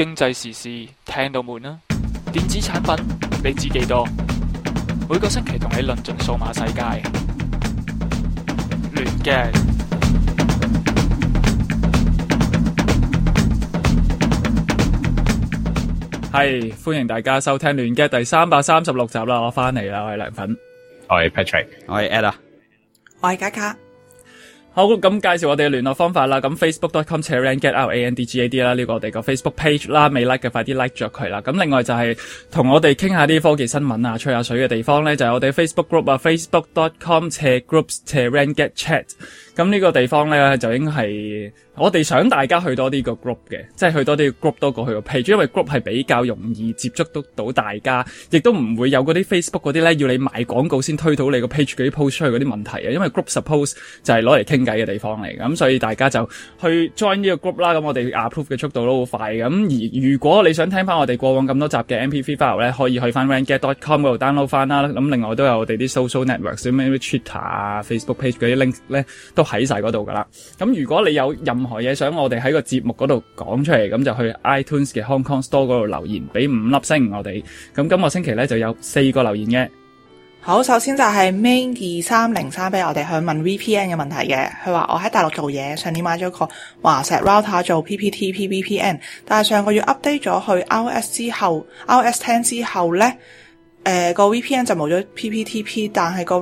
經濟時事聽到悶啦，電子產品你知幾多？每個星期同你論盡數碼世界，亂嘅。係歡迎大家收聽亂嘅第336集啦，我翻嚟啦，我係梁粉， 我係 Patrick， 我係 Ed 啊， 我係嘉嘉。 好，咁介紹我哋嘅聯絡方法啦。咁 facebook.com/randgad 啦，呢個我哋個 Facebook page 啦，未 like 嘅快啲 like 咗佢啦。咁另外就係同我哋傾下啲科技新聞啊，吹下水嘅地方咧，就係我哋 Facebook group 啊 ，facebook.com/groups/randgadchat。咁呢個地方咧就應該係我哋想大家去多啲個 group 嘅，即係去多啲 group 多過去個 page，因為 group 係比較容易接觸到大家，亦都唔會有嗰啲 Facebook 嗰啲咧要你賣廣告先推到你個 page 嗰啲 post 出去嗰啲問題啊。因為 group suppose 就係攞嚟傾偈嘅地方嚟，咁所以大家就去 join 呢個 group 啦。咁我哋 approve 嘅速度都好快。咁而如果你想聽翻我哋過往咁多集嘅 MP3 file 咧，可以去翻 randgad.com 嗰度 download 翻啦。咁另外都有我哋啲 social networks， 咩 Twitter 啊、Facebook page 嗰啲 link 咧都喺晒嗰度噶啦。咁如果你有任何嘢想我哋喺個節目嗰度講出嚟，咁就去 iTunes 嘅 Hong Kong Store 嗰度留言，俾5粒星我哋。咁今個星期咧就有4個留言嘅。 好，首先就係 Main2303 俾我哋去問 VPN 嘅問題嘅。佢話我喺大陸做嘢，上年買咗個華碩 router 做 PPTP VPN， 但係上個月 update 咗去 iOS 之後 iOS 10之後咧，個 VPN 就冇咗 PPTP， 但係個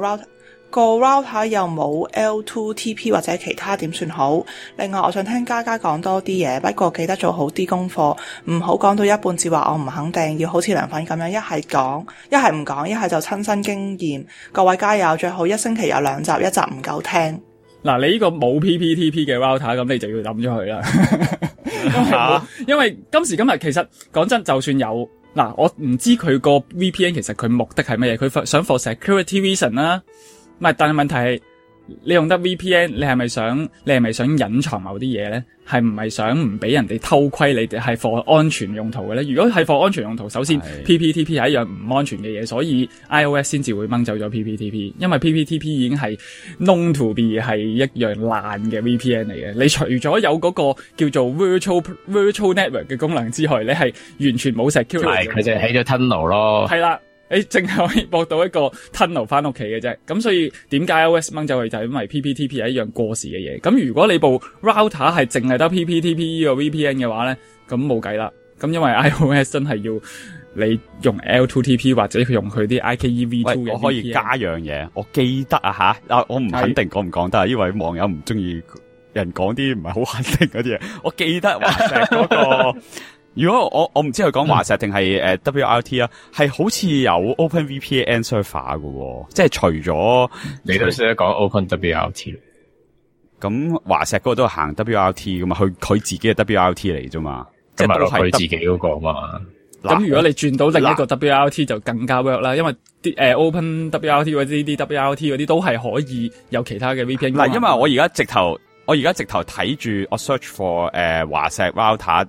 router 又冇 L2TP 或者其他，點算好？另外我想聽嘉嘉講多啲嘢，不過記得做好啲功課，唔好講到一半至話我唔肯定，要好似涼粉咁樣，一係講，一係唔講，一係就親身經驗。各位加油，最好一星期有2集，一集唔夠聽。 嗱，你呢個冇 PPTP 嘅 router， 咁你就要抌咗佢啦。因為今時今日其實講真，就算有嗱，我唔知佢個 VPN 其實佢目的係乜嘢，佢想 for security reason 啦。唔係，但係問題係你用得 VPN， 你係咪想隱藏某啲嘢咧？係唔係想唔俾人哋偷窺你哋係 for 安全用途嘅咧？如果係 for 安全用途，首先 PPTP 係一樣唔安全嘅嘢，所以 iOS 先至會掹走咗 PPTP， 因為 PPTP 已經係 known to be 係一樣爛嘅 VPN 嚟嘅。你除咗有嗰個叫做 virtual network 嘅功能之外，你係完全冇 security。 係佢就起咗 tunnel 咯。 係啦。你淨係可以駁到一個 tunnel 翻屋企嘅啫，咁所以點解 iOS 掹走佢就係因為 PPTP 係一樣過時嘅嘢。咁如果你部 router 係淨係得 PPTP 呢個 VPN 嘅話咧，咁冇計啦。咁因為 iOS 真係要你用 L2TP 或者佢用佢啲 IKEv2 嘅 VPN。 我可以加樣嘢，我記得啊我唔肯定講唔講得，因為網友唔中意人講啲唔係好肯定嗰啲嘢。我記得華碩嗰個。如果我唔知佢講華碩定係WRT 啊，係好似有 OpenVPN server 嘅，即係除咗你都識得講 OpenWRT， 咁華碩嗰個都係行 WRT 噶嘛，佢自己嘅 WRT 嚟啫嘛，即係都係佢自己嗰個嘛。 咁如果你轉到另一個 WRT 就更加 work 啦，因為啲OpenWRT 或者啲 WRT 嗰啲都係可以有其他嘅 VPN。 嗱，因為我而家直頭睇住我 search for 華碩 router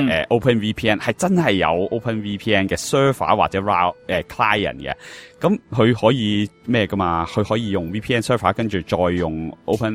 OpenVPN 係真係有 OpenVPN 嘅 server 或者 client 嘅，咁佢可以咩噶嘛？佢可以用 VPN server 跟住再用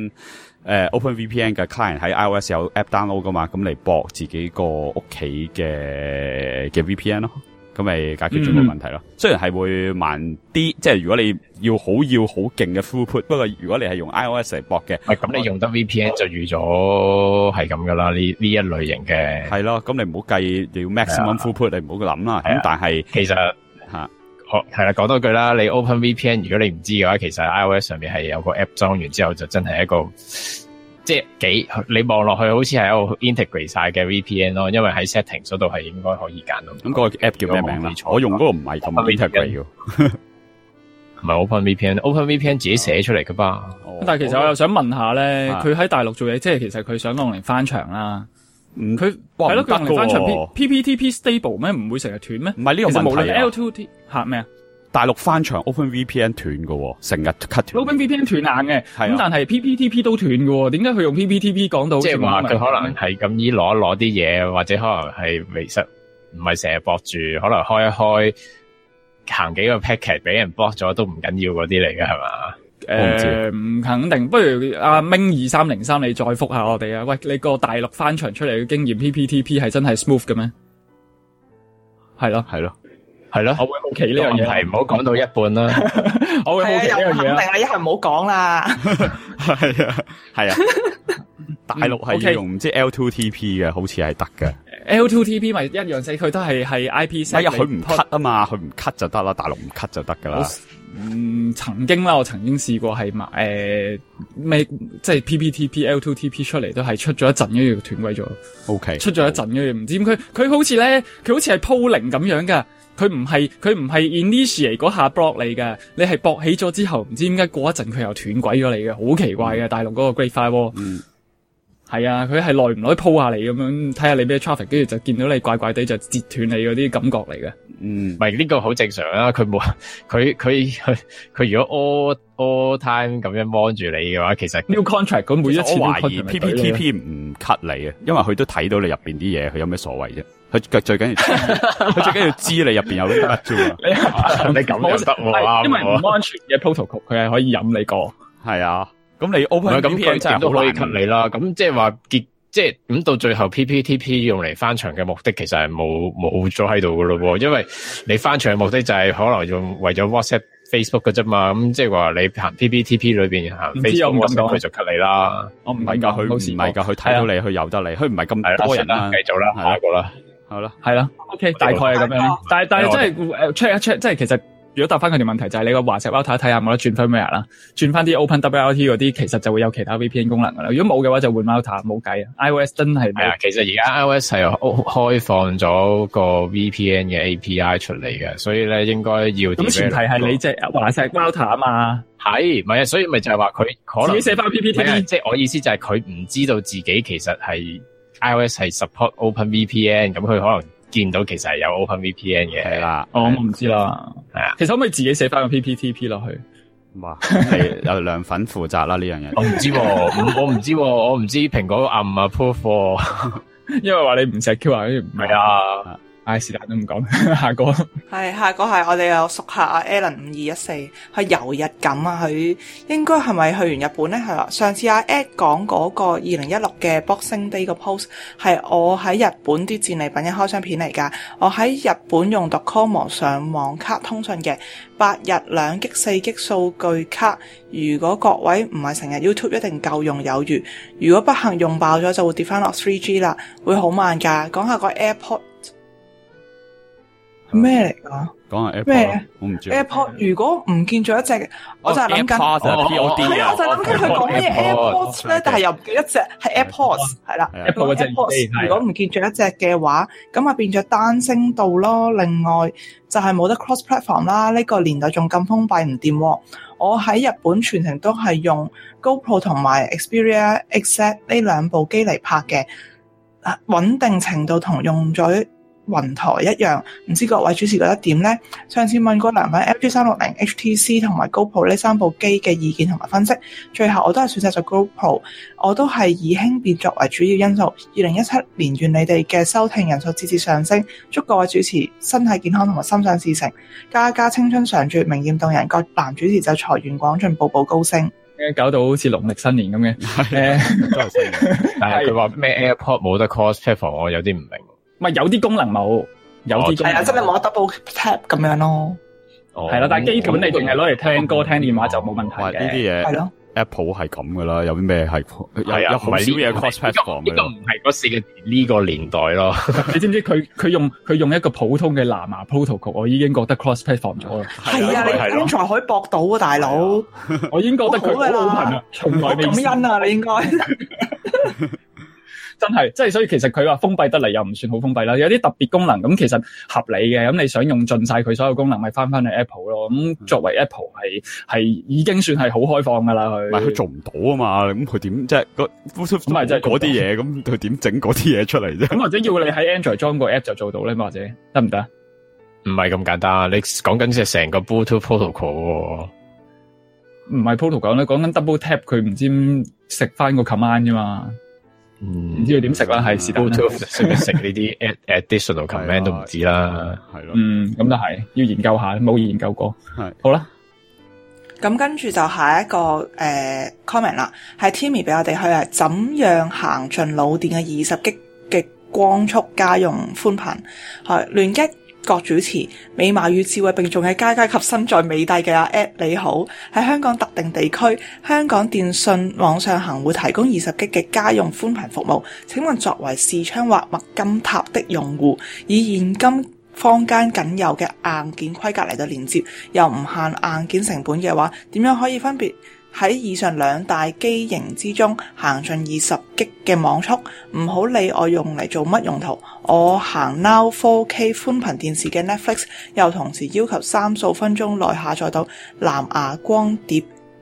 OpenVPN 嘅 client 喺 iOS 有 app download 噶嘛？咁嚟駁自己個屋企嘅 VPN 咯。咁咪解決咗個問題咯。雖然係會慢啲，即係如果你要好勁嘅 throughput， 不過如果你係用 iOS 嚟駁嘅， 咁你用得 VPN 就預咗係咁噶啦。呢一類型嘅係咯。咁你唔好計你要 maximum throughput， 你唔好諗啦。咁但係其實係啦，講多句啦，你 OpenVPN 如果你唔知嘅話，其實 iOS 上面係有個 app 裝完之後就真係一個。即係你望落去好似係一個 integrate 晒嘅 VPN 咯，因為喺 settings 嗰度係應該可以揀到。 咁嗰個 app 叫咩名啦？我用嗰個唔係咁 integrate 嘅， 唔係 OpenVPN 自己寫出嚟噶吧？ 但係其實我又想問下咧，佢喺大陸做嘢，即係其實佢想用嚟翻牆啦。佢係咯，佢用嚟翻牆 PPTP stable 咩？唔會成日斷咩？ 唔係呢個問題啊。 無論 L2T 吓咩啊？ 大陸翻牆 OpenVPN 斷嘅，成日 cut 斷。 OpenVPN 斷硬嘅，咁但係 PPTP 都斷嘅，點解佢用 PPTP 講到？ 即係話佢可能係咁依攞啲嘢，或者可能係其實唔係成日駁住，可能開一開行幾個 packet 俾人 block 咗都唔緊要嗰啲嚟嘅係嘛？ 唔肯定，不如阿 Ming2303 你再覆下我哋啊！喂，你個大陸翻牆出嚟嘅經驗 PPTP 係真係 smooth 嘅咩？ 係咯， 係咯， 我會好奇呢樣嘢， 係唔好講到一半啦。 我會好奇呢樣嘢。 肯定啦，一係唔好講啦。 係啊，大陸係要用唔知 L2TP 嘅，好似係得嘅。 L2TP 咪一樣死，佢都係 IP7。 係啊，佢唔 cut 啊嘛，佢唔 cut 就得啦，大陸唔 cut 就得噶啦。 曾經啦，我曾經試過係買咩，即係 PPTP、L2TP 出嚟都係出咗一陣，跟住斷位咗。 OK， 出咗一陣，跟住唔知點佢好似咧，佢好似係鋪零咁樣噶。佢唔係 initiate 嗰下 block 你嘅，你係駁起咗之後，唔知點解過一陣佢又斷軌咗你嘅，好奇怪嘅。大陸嗰個 Great Firewall，係啊，佢係耐唔耐鋪下你咁樣，睇下你咩 traffic，跟住就見到你怪怪地就截斷你嗰啲感覺嚟嘅。 唔係呢個好正常啊，佢如果 all time 咁樣望住你嘅話，其實 new contract 咁每一次我懷疑 PPTP 唔 cut 你嘅，因為佢都睇到你入邊啲嘢，佢有咩所謂啫？佢最緊要知你入邊有啲乜啫嘛。 你咁又得喎， 因為唔安全嘅 protocol， 佢係可以飲你過。 係啊，咁你 OpenVPN 真係都可以 cut 你啦。咁即係話即係咁到最後 PPTP 用嚟翻牆嘅目的，其實係冇咗喺度噶咯。因為你翻牆嘅目的就係可能用為咗 WhatsApp、Facebook 嘅啫嘛。咁即係話你行 PPTP 裏邊行 Facebook，佢就 cut 你啦。 我唔係噶，佢唔係噶，佢睇到你，佢由得你，佢唔係咁多人啦。 繼續啦，下一個啦。 好啦， 係啦 ，OK， 大概係咁樣。但係真係check 一 check，即係其實如果答翻佢哋問題，就係你個華碩 router 睇下有冇得轉 firmware 啦，轉翻啲 OpenWRT 嗰啲，其實就會有其他 VPN 功能噶啦。如果冇嘅話，就換 router，冇計啊。iOS 真係係啊，其實而家 iOS 係開放咗個 VPN 嘅 API 出嚟嘅，所以咧應該要咁前提係你隻華碩 router 啊嘛。 係，唔係啊？所以咪就係話佢可能自己寫翻 PPT， 即係我意思就係佢唔知道自己其實係 iOS 係 support OpenVPN， 咁佢可能見到其實係有 OpenVPN 嘅。係啦， 我唔知啦。係啊，其實可唔可以自己寫翻個 PPTP 落去？ 哇，係有涼粉負責啦呢樣嘢。 我唔知喎，我唔知蘋果暗 approve 喎，因為話你唔石 Q 啊，唔係啊。是但都唔講，下個係我哋有熟客阿 Alan5214，佢遊日咁啊，佢應該係咪去完日本咧？係啦，上次阿 Ed 講嗰個2016嘅 Boxing Day 個 post 係我喺日本啲戰利品嘅開箱片嚟㗎。我喺日本用 Docomo 上網卡通訊嘅8日2 G 4 G 數據卡，如果各位唔係成日 YouTube 一定夠用有餘，如果不幸用爆咗就會跌翻落 3G 啦，會好慢㗎。講下個 AirPod。咩嚟噶？ 講下 AirPod 咩？ 我唔知。 AirPod 如果唔見咗一隻，我就係諗緊。 POD 啊！ 我就諗緊佢講咩 AirPods 咧，但係又唔記得一隻係 AirPods 係啦。 AirPod 嗰隻， 如果唔見咗一隻嘅話，咁啊變咗單聲道咯。另外就係冇得 cross platform 啦。呢個年代仲咁封閉唔掂。我喺日本全程都係用 GoPro 同埋 Xperia XZ 呢兩部機嚟拍嘅，穩定程度同用咗雲台一樣，唔知各位主持覺得點呢？上次問過良品 LG360、HTC 同埋 GoPro 呢三部機嘅意見同埋分析，最後我都係選擇咗 GoPro， 我都係以輕便作為主要因素。2017年願你哋嘅收聽人數節節上升，祝各位主持身體健康同埋心想事成，家家青春常駐，明豔動人，各男主持就財源廣進，步步高升。 搞到好似農曆新年咁嘅， 都係新年。但係佢話咩 AirPod 冇得 cross platform， 我有啲唔明。 咪有啲功能冇，有啲功能係啊，真係冇得 double tap 咁樣咯。 係啦，但係基本你淨係攞嚟聽歌、聽電話就冇問題嘅。 呢啲嘢係咯 ，Apple 係咁噶啦，有啲咩係有好少嘢 cross platform 嘅。 呢個唔係嗰呢個年代咯。 你知唔知佢用一個普通嘅藍牙 protocol， 我已經覺得 cross platform 咗啦。 係啊，你 Android 可以駁到啊，大佬。 我已經覺得佢好 open 啊，從來未。 感恩啊，你應該。 真係，即係所以其實佢話封閉得嚟又唔算好封閉啦，有啲特別功能咁其實合理嘅，咁你想用盡晒佢所有功能，咪翻去 Apple 咯。咁作為 Apple 係已經算係好開放噶啦，佢。唔係佢做唔到啊嘛，咁佢點即係咁咪即係嗰啲嘢，咁佢點整嗰啲嘢出嚟啫？咁或者要你喺 Android 裝個 app 就做到咧，或者得唔得？ 唔係咁簡單，你講緊即係成個 Bluetooth protocol。 唔係 protocol 咧，講緊 double tap， 佢唔知食翻個 command 啫嘛。唔知佢點食啦，係是但啦。 識唔識食呢啲 additional command 都唔知啦，係咯。 咁就係要研究下，冇研究過。係好啦。 咁跟住就下一個comment 啦，係 Timmy 俾我哋去係怎樣行盡腦電嘅20 G 嘅光速家用寬頻，係聯擊國主持，美貌與智慧並重嘅佳佳及身在美帝嘅阿 Ed 你好，喺香港特定地區，香港電訊網上行會提供20 G 嘅家用寬頻服務。請問作為視窗或麥金塔的用戶，以現今坊間僅有嘅硬件規格嚟到連接，又唔限硬件成本嘅話，點樣可以分別喺以上兩大機型之中行進20 G 嘅網速？唔好理我用嚟做乜用途，我行 Now 4K 寬頻電視嘅 Netflix， 又同時要求3數分鐘內下載到藍光光碟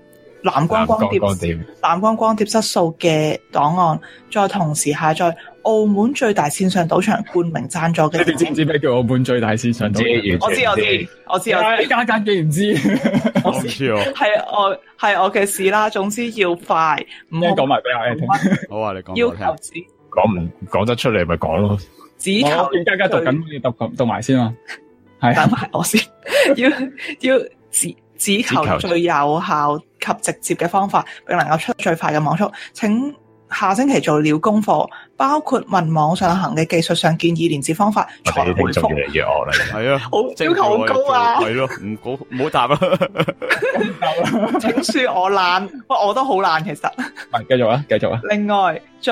質素嘅檔案，再同時下載澳門最大線上賭場冠名贊助嘅。 你哋知唔知咩叫澳門最大線上賭場？ 我知， 家家既唔知， 我唔知喎。 係我嘅事啦。總之要快，唔好講埋俾我聽。 好啊，你講。 要求講得出嚟咪講咯。 只求家家讀緊，讀埋先啊。係等埋我先。要只求最有效及直接嘅方法，並能夠出最快嘅網速。請下星期做了功課，包括問網上行嘅技術上建議連接方法。 我哋啲仲越嚟越惡啦， 係啊， 要求好高啊！ 係咯，唔好答啦。 請恕我懶，我都好懶其實。 繼續啊！ 另外，在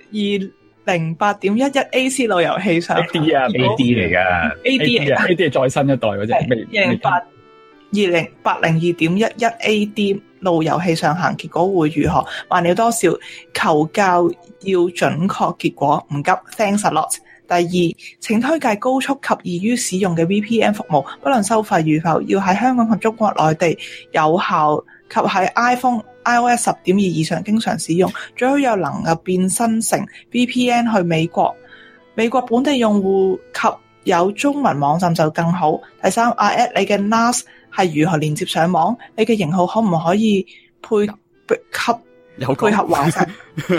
208.11 AC 路由器上 AD 啊 ，AD 嚟噶 ，AD 係再新一代嗰隻。 202.11 AD 路由器上行，結果會如何？慢了多少？求教要準確結果，唔急 ，thanks a lot。第二，請推介高速及易於使用嘅 VPN 服務，不論收費與否，要喺香港及中國內地有效及喺 iPhone iOS 10.2以上經常使用，最好又能夠變身成 VPN 去美國本地用戶及有中文網站就更好。第三，阿 Ed 你嘅 NAS 係如何連接上網？你嘅型號可唔可以配合華碩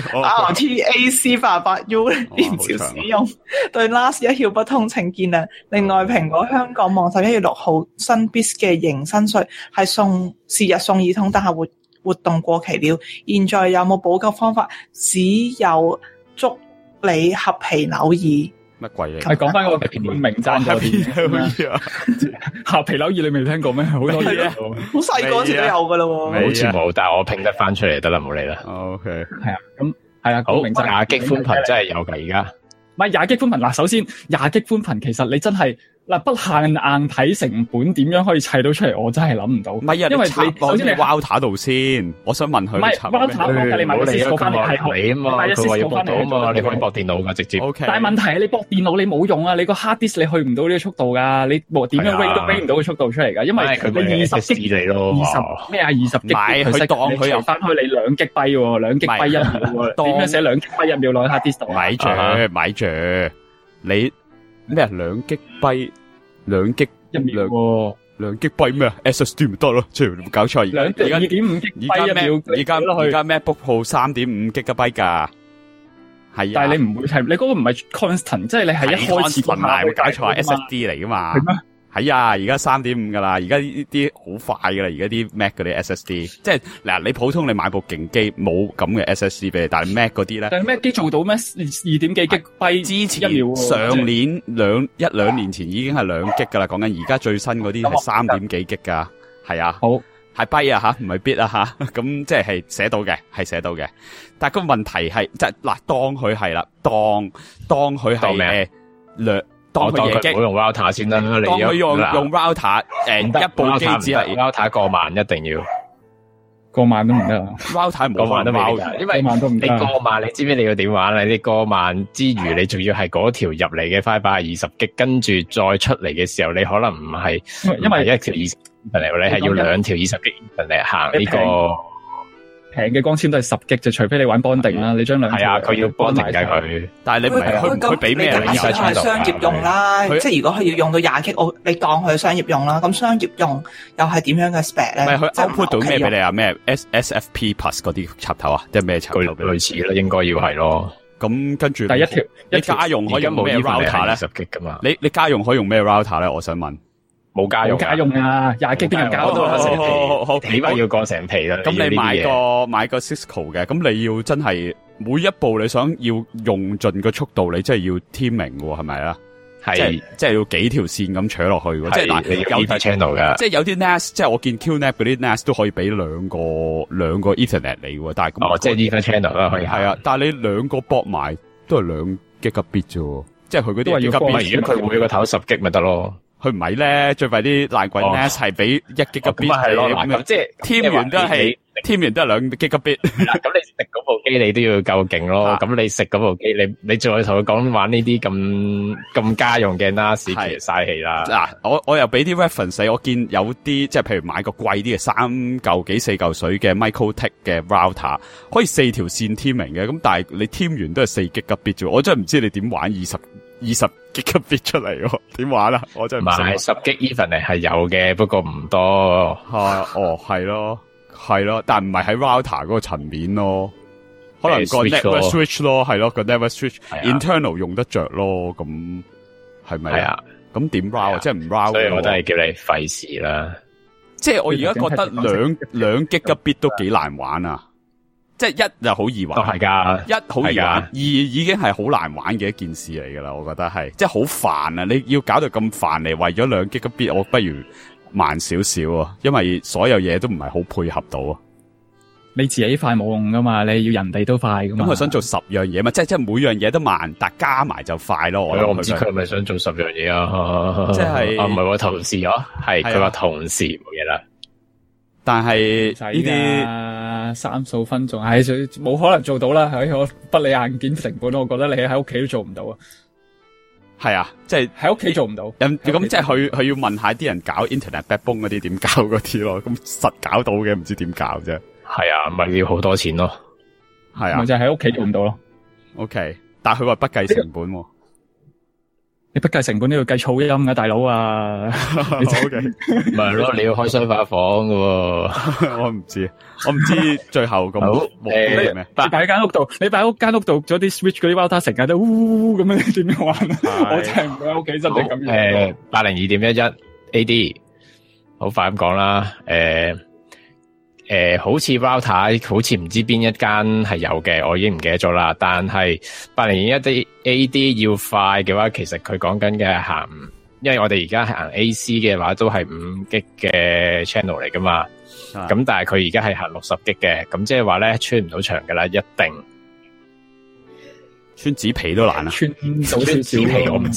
RTAC88U 連接使用？對 NAS 一竅不通，請見諒。另外，蘋果香港網11月6號新 Beats 嘅迎新稅係是日送耳筒，但係活動過期了。現在有冇補救方法？只有祝你合皮扭耳。 乜鬼嘢？ 係講翻個冠名贊助啲合皮扭耳，你未聽過咩？好多嘢啊！ 好細個時都有噶啦喎， 好似冇，但係我拼得翻出嚟得啦，冇理啦。 OK， 係啊，咁係啊， 好廿 G 寬頻真係有噶而家。 唔係廿 G 寬頻嗱，首先廿 G 寬頻其實你真係嗱不限硬體成本點樣可以砌到出嚟，我真係諗唔到。 唔係啊， 因為你首先你 router 度先，我想問佢。 唔係 router，你買個 Cisco 翻嚟係你啊嘛，佢話要駁到啊嘛，你可以駁電腦噶直接。 OK， 但係問題係你駁電腦你冇用啊，你個 hard disk 你去唔到呢個速度噶，你點樣 rate 都 rate 唔到個速度出嚟噶，因為你20 G 嚟咯 ，20咩啊20 G， 買佢當佢又翻開你2 G 幣喎，2 G 幣1秒喎，點樣寫2 G 幣1秒落去 hard disk 度？ 買住，你咩啊2 G 幣2 G 1秒喎 ，2 G 幣咩啊 SSD 咪得咯，即係冇搞錯。而家 2.5 G 幣1秒， 而家 MacBook Pro 3.5 G 幣噶，係啊。但係你唔會係你嗰個唔係 constant， 即係你係一開始唔係會搞錯 SSD 嚟噶嘛？係咩？係啊，而家 3.5 噶啦，而家呢啲好快噶啦，而家啲 Mac 嗰啲 SSD， 即係嗱，你普通你買部勁機冇咁嘅 SSD 俾你，但係 Mac 嗰啲咧， 但係 Mac 機做到咩2點幾 G 幣之前上年兩年前已經係2 G 噶啦，講緊而家最新嗰啲係3點幾 G 噶，係啊， 好係幣啊吓，唔係 bit 啊吓，咁即係寫到嘅，係寫到嘅，但係個問題係即係嗱，當佢係啦，當佢係當佢唔好用 router 先啦， 當佢用 router， 一部機只係 router 過萬一定要過萬都唔得啊 ，router 過萬都未得，因為你過萬，你知唔知你要點玩啊？你過萬之餘，你仲要係嗰條入嚟嘅 fiber 20 G， 跟住再出嚟嘅時候，你可能唔係因為一條20 G 嚟，你係要2條20 G 嚟行呢個。 平嘅光纖都係10 G， 就除非你玩 bonding 啦，你將兩條係啊，佢要 bonding 㗎佢，但係你唔係佢俾咩？ 你假設係商業用啦，即係如果佢要用到20 G， 你當佢商業用啦。咁商業用又係點樣嘅 spec 咧？ 唔係佢 output 到咩俾你啊？咩 SFP Plus 嗰啲插頭啊？即係咩插頭？ 類似啦，應該要係咯。 咁跟住第一條， 你家用可以用咩 router 咧？ 10 G 㗎嘛？ 你家用可以用咩 router 咧？我想問。 冇家用啊，20 G 邊有家用啊？ 好， 起碼要過成皮啦。 咁你買個 Cisco 嘅，咁你要真係每一步你想要用盡個速度，你真係要天明喎，係咪啊？ 即係要幾條線咁扯落去喎。即係嗱， 有啲 channel 㗎。 即係有啲 NAS， 即係我見 QNAP 嗰啲 NAS 都可以俾兩個 Ethernet 嚟喎。但係咁， 即係 Ethernet channel 啦，可以係啊。但係你兩個駁埋都係2 Gigabit 啫喎。即係佢嗰啲 Gigabit， 如果佢每個頭10 G 咪得咯。 佢唔係咧，最快啲爛鬼 NAS 係俾1 Gigabit 嘅， 咁即係添完都係2 Gigabit。 咁你食嗰部機你都要夠勁咯。咁你食嗰部機，你再同佢講玩呢啲咁家用嘅 NAS， 其實嘥氣啦。 嗱，我又俾啲 reference， 我見有啲即係譬如買個貴啲嘅3嚿幾4嚿水嘅 MikroTik 嘅 router， 可以4條線添明嘅，咁但係你添完都係4 Gigabit 啫，我真係唔知你點玩20 Gigabit 出嚟喎？點玩啊？我真係唔識。買 10 G Ethernet 係有嘅，不過唔多。 係咯，但唔係喺 router 嗰個層面咯，可能個 network switch 咯，係咯，個 network switch internal 用得着咯，咁係咪啊？咁點 route 即係唔 route？所以我都係叫你費事啦。 即係我而家覺得兩 Gigabit 都幾難玩啊！即係1就好易玩， 係噶 ，1好易玩，2已經係好難玩嘅一件事嚟噶啦，我覺得係，即係好煩啊！你要搞到咁煩嚟，為咗2 Gigabit，我不如慢少少啊，因為所有嘢都唔係好配合到啊。 你自己快冇用噶嘛，你要人哋都快噶嘛。 咁佢想做10樣嘢嘛，即係每樣嘢都慢，但加埋就快咯。 我唔知佢係咪想做10樣嘢啊？即係唔係同時咯？係佢話同時冇嘢啦。 但係呢啲 3數分鐘係冇可能做到啦。喺我不理硬件成本，我覺得你喺屋企都做唔到啊。 係啊，即係喺屋企做唔到。咁即係佢要問下啲人搞 Internet backbone 嗰啲點搞嗰啲咯。咁實搞到嘅，唔知點搞啫。係啊，咪要好多錢咯。係啊， 咪就係喺屋企做唔到咯。 OK， 但係佢話不計成本喎。 你不計成本都要計噪音㗎，大佬啊！ 唔係咯，你要開雙發房㗎喎。 我唔知最後咁目標係咩？ 你擺喺間屋度，你擺喺間屋度咗啲 switch 嗰啲 router 成日都嗚咁樣，點樣玩啊？我真係唔會喺屋企真係咁樣。 802.11 AD， 好快咁講啦。好似 router 好似唔知邊一間係有嘅，我已經唔記得咗啦。但係802.11 AD 要快嘅話，其實佢講緊嘅係行，因為我哋而家係行 AC 嘅話，都係5 G 嘅 channel 嚟噶嘛。咁但係佢而家係行60 G 嘅，咁即係話咧穿唔到牆噶啦，一定穿紙皮都難啊！ 穿到少少皮， 我唔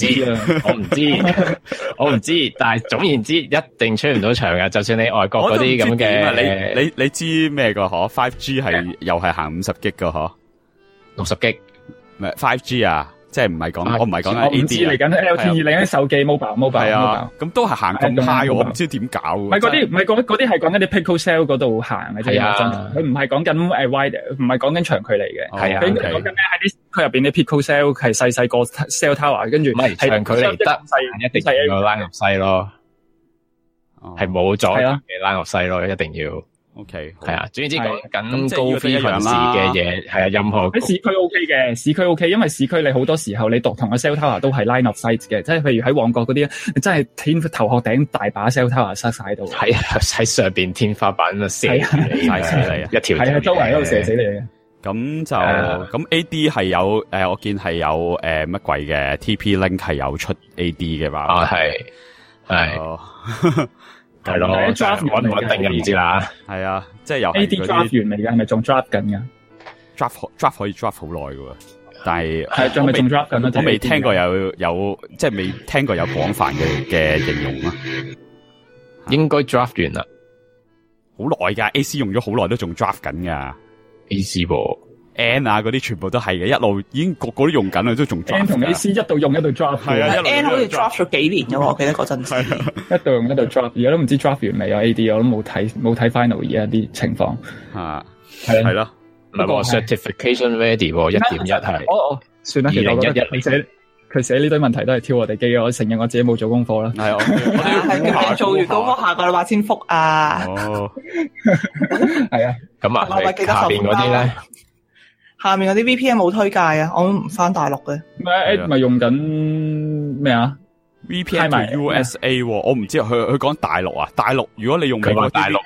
知，但係總言之，一定穿唔到牆噶。就算你外國嗰啲咁嘅， 你知咩個嗬 ？5G 係又係行50 G 噶嗬 ？60 G 唔係 5G 啊？即係唔係講，我唔係講緊 AD 嚟緊 LTE 嚟緊手機 mobile 係啊，咁都係行咁 high，我唔知點搞。唔係嗰啲係講緊啲 picocell 嗰度行嘅啫，佢唔係講緊wide，唔係講緊長距離嘅。 係啊， 佢講緊咩？喺啲區入邊啲 picocell 係細個 cell tower，跟住係長距離得一定要 line of sight 咯，係冇咗嘅 line of sight 咯，一定要。OK， 係啊，總之講緊高frequency嘅嘢，係啊，任何喺市區 OK 嘅，市區 OK， 因為市區你好多時候你讀同個 cell tower 都係 line of sight 嘅，即係譬如喺旺角嗰啲，你真係天頭殼頂大把 cell tower 塞晒到， 喺上邊天花板啊射死你，一條係啊，周圍喺度射死你嘅。 咁就咁 AD 係有我見係有乜鬼嘅 TP Link 係有出 AD 嘅嘛？ 啊係。係咯，穩唔穩定嘅唔知啦。 係啊，即係又 AD draft 完嚟嘅，係咪仲 draft 緊噶 ？draft 可以 draft 好耐噶，但係係咪仲 draft 緊啊？ 我未聽過有即係未聽過有廣泛嘅形容啊。 應該 draft 完啦， 好耐噶 ，AC 用咗好耐都仲 draft 緊噶 ，AC 噃。 N 啊，嗰啲全部都係嘅，一路已經個個都用緊啦，都仲 draft。N 同 AC 一度用一度 draft， 係啊 ，N 好似 draft 咗幾年嘅喎，我記得嗰陣時。 一度用一度 draft，而家都唔知 draft 完未啊 AD， 我都冇睇 final 而家啲情況。 係咯， 唔係喎 certification ready 喎1.1係。 我算啦，其實佢寫呢堆問題都係挑我哋機，我承認我自己冇做功課啦。 係我做完功課下個禮拜先覆啊。 哦， 係啊，咁啊，下邊嗰啲咧。 下面嗰啲 VPN 冇推介啊，我都唔翻大陸嘅。 咩？咪用緊咩啊 ？VPN 同 USA， 我唔知佢講大陸啊。大陸如果你用美國大陸，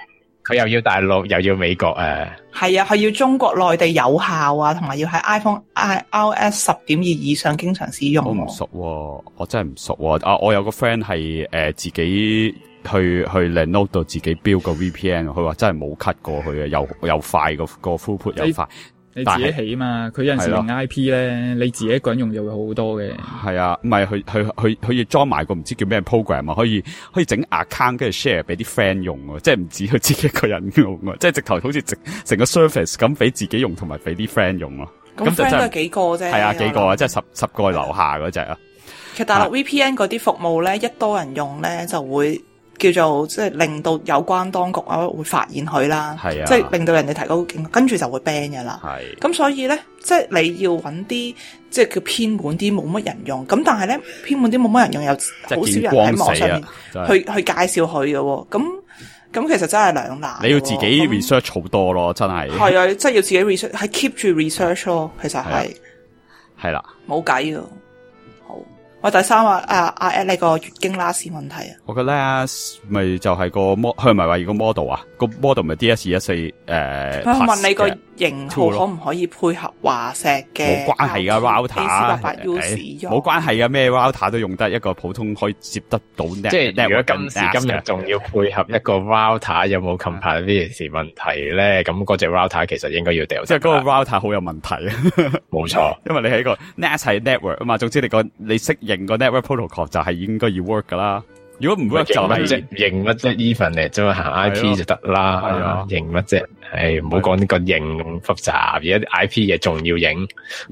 佢又要大陸又要美國係啊，佢要中國內地有效啊，同埋要喺 iPhone iOS 10.2以上經常使用。 我唔熟喎，我真係唔熟喎。啊，我有個 friend 係自己去 Linode 度自己 build 個 VPN， 佢話真係冇 cut 過去嘅，又快個 throughput 又快。 你自己起嘛？佢有陣時用 IP 咧，你自己一個人用就會好多嘅。 係啊，唔係佢要裝埋個唔知叫咩 program 啊，可以整 account 跟住 share 俾啲 friend 用喎，即係唔止佢自己一個人用喎，即係直頭好似成個 service 咁俾自己用同埋俾啲 friend 用咯。 咁 friend 都係幾個啫。 係啊，幾個啊，即係十個樓下嗰隻啊。 其實大陸 VPN 嗰啲服務咧，一多人用咧就會叫做即係令到有關當局啊會發現佢啦， 係啊， 即係令到人哋提高警覺，跟住就會 ban 嘅啦。 係。 咁所以咧，即係你要揾啲即係叫偏門啲冇乜人用，咁但係咧偏門啲冇乜人用又好少人喺網上面去介紹佢嘅喎。咁其實真係兩難。你要自己 research 好多咯，真係。 係啊，即係要自己 research，係 keep 住 research 咯。其實係啦，冇計㗎。我第三話阿 Ed 你個月經拉屎問題啊， 我個 last 咪就係個佢唔係話要個 model 啊，個 model 咪 DS24 我問你個型號可唔可以配合華碩嘅？ 冇關係噶 router， 使用冇關係噶，咩 router 都用得，一個普通可以接得到 net。 即係如果今時今日仲要配合一個 router， 有冇 compatibility 問題咧？咁嗰隻 router 其實應該要掉。 即係嗰個 router 好有問題啊！ 冇錯， 因為你係一個 net 係 network 啊嘛，總之你識認個 network protocol 就係應該要 work 噶啦。如果唔 work 就係認乜啫 Ethernet 啫嘛，行 IP 就得啦。係啊，認乜啫？唔好講呢個認咁複雜，而家啲 IP 嘢仲要認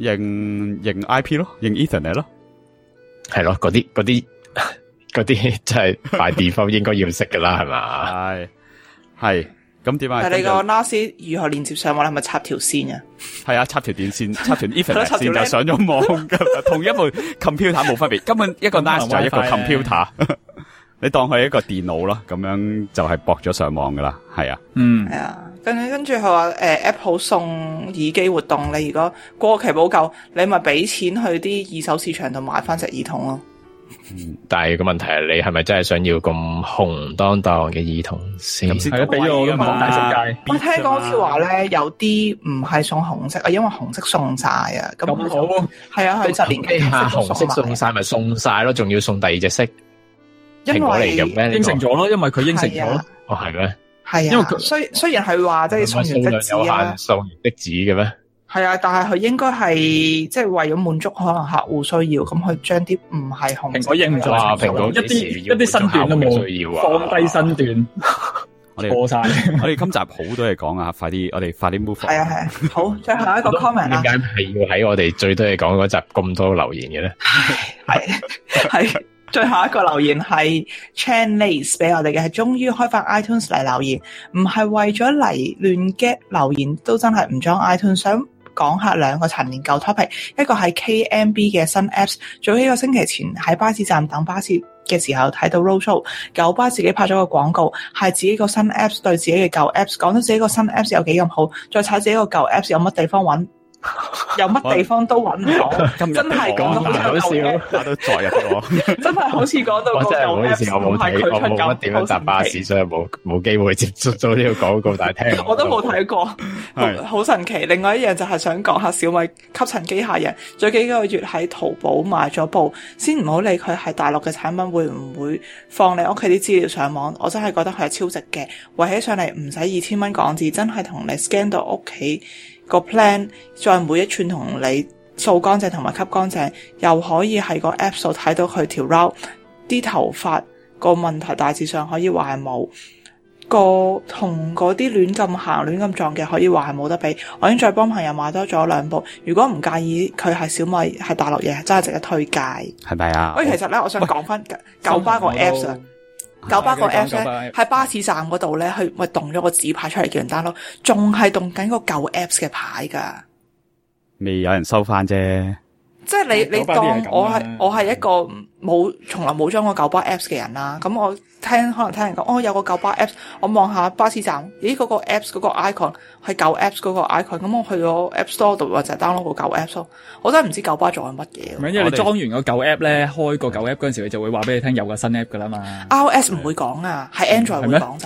IP 咯，認 Ethernet 咯， 係咯，嗰啲真係by default 應該要識噶啦，係嘛？ 係咁點啊？ 但係你個 NAS 如何連接上網？係咪插條線啊？ 係啊，插條電線，插條 Ethernet 線就上咗網噶，同一部 computer 冇分別，根本一個 NAS 就係一個 computer。你當佢係一個電腦咯，咁樣就係駁咗上網噶啦，係啊， 係啊，跟住佢話Apple 送耳機活動，你如果過期補救，你咪俾錢去啲二手市場度買翻隻耳筒咯。 但係個問題係你係咪真係想要咁紅當當嘅耳筒先？ 係啊，俾咗我噶嘛，大世界。 我聽講好似話咧，有啲唔係送紅色啊，因為紅色送晒啊。咁好係啊，佢10年期紅色送晒咪送晒咯，仲要送第二隻色。蘋果嚟嘅咩？ 應承咗咯，因為佢應承咗咯。 哦，係咩？ 係啊，因為佢雖然係話即係送完即止啊， 送完即止嘅咩？ 係啊，但係佢應該係即係為咗滿足可能客戶需要，咁佢將啲唔係紅蘋果應咗， 蘋果一啲身段都冇，放低身段。過晒， 我哋今集好多嘢講啊！我哋快啲 move。 係啊係啊，好，最後一個 comment 啦。 點解係要喺我哋最多嘢講嗰集咁多留言嘅咧？ 係最後一個留言係 Chan Lace 俾我哋嘅，係終於開發 iTunes 嚟留言，唔係為咗嚟亂 get 留言，都真係唔裝 iTunes。想講下兩個陳年舊 topic， 一個係 KMB 嘅新 apps。早幾個星期前喺巴士站等巴士嘅時候睇到 roadshow， 九巴自己拍咗個廣告，係自己個新 apps 對自己嘅舊 apps， 講到自己個新 apps 有幾咁好，再睇自己個舊 apps 有乜地方揾。有乜地方都揾唔到，真係講到好笑， 我都再入咗， 真係好似講到我真係唔好意思，我冇睇，我冇乜點樣搭巴士，所以冇機會接觸到呢個廣告，但係聽我都冇睇過，好神奇。另外一樣就係想講下小米吸塵機械人，最幾個月喺淘寶買咗部，先唔好理佢係大陸嘅產品會唔會放你屋企啲資料上網，我真係覺得佢係超值嘅，圍起上嚟唔使2000蚊港紙，真係同你 scan 到屋企個 plan， 再每一寸同你掃乾淨同埋吸乾淨，又可以喺個 app 度睇到佢條 route， 啲頭髮個問題大致上可以話係冇，個同嗰啲亂咁行亂咁撞嘅可以話係冇得比。我已經再幫朋友買多咗2部，如果唔介意佢係小米係大陸嘢，真係值得推介。 係咪啊？ 喂，其實咧我想講翻九巴個 apps 啊。九巴個 apps 咧喺巴士站嗰度咧，佢咪動咗個紙牌出嚟叫人 download，仲係動緊個舊 apps 嘅牌噶， 未有人收翻啫。 即係你當我係一個從來冇裝過九巴 apps 嘅人啦。咁我可能聽人講，有個九巴 apps， 我望下巴士站，咦嗰個 apps 嗰個 icon 係舊 apps 嗰個 icon， 咁我去咗 App Store 度或者 download 個舊 apps 咯。我真係唔知九巴做緊乜嘢。 唔係，因為你裝完個舊 app 咧，開個舊 app 嗰陣時，佢就會話俾你聽有個新 app 噶啦嘛。 iOS 唔會講啊，係 Android 會講咋。係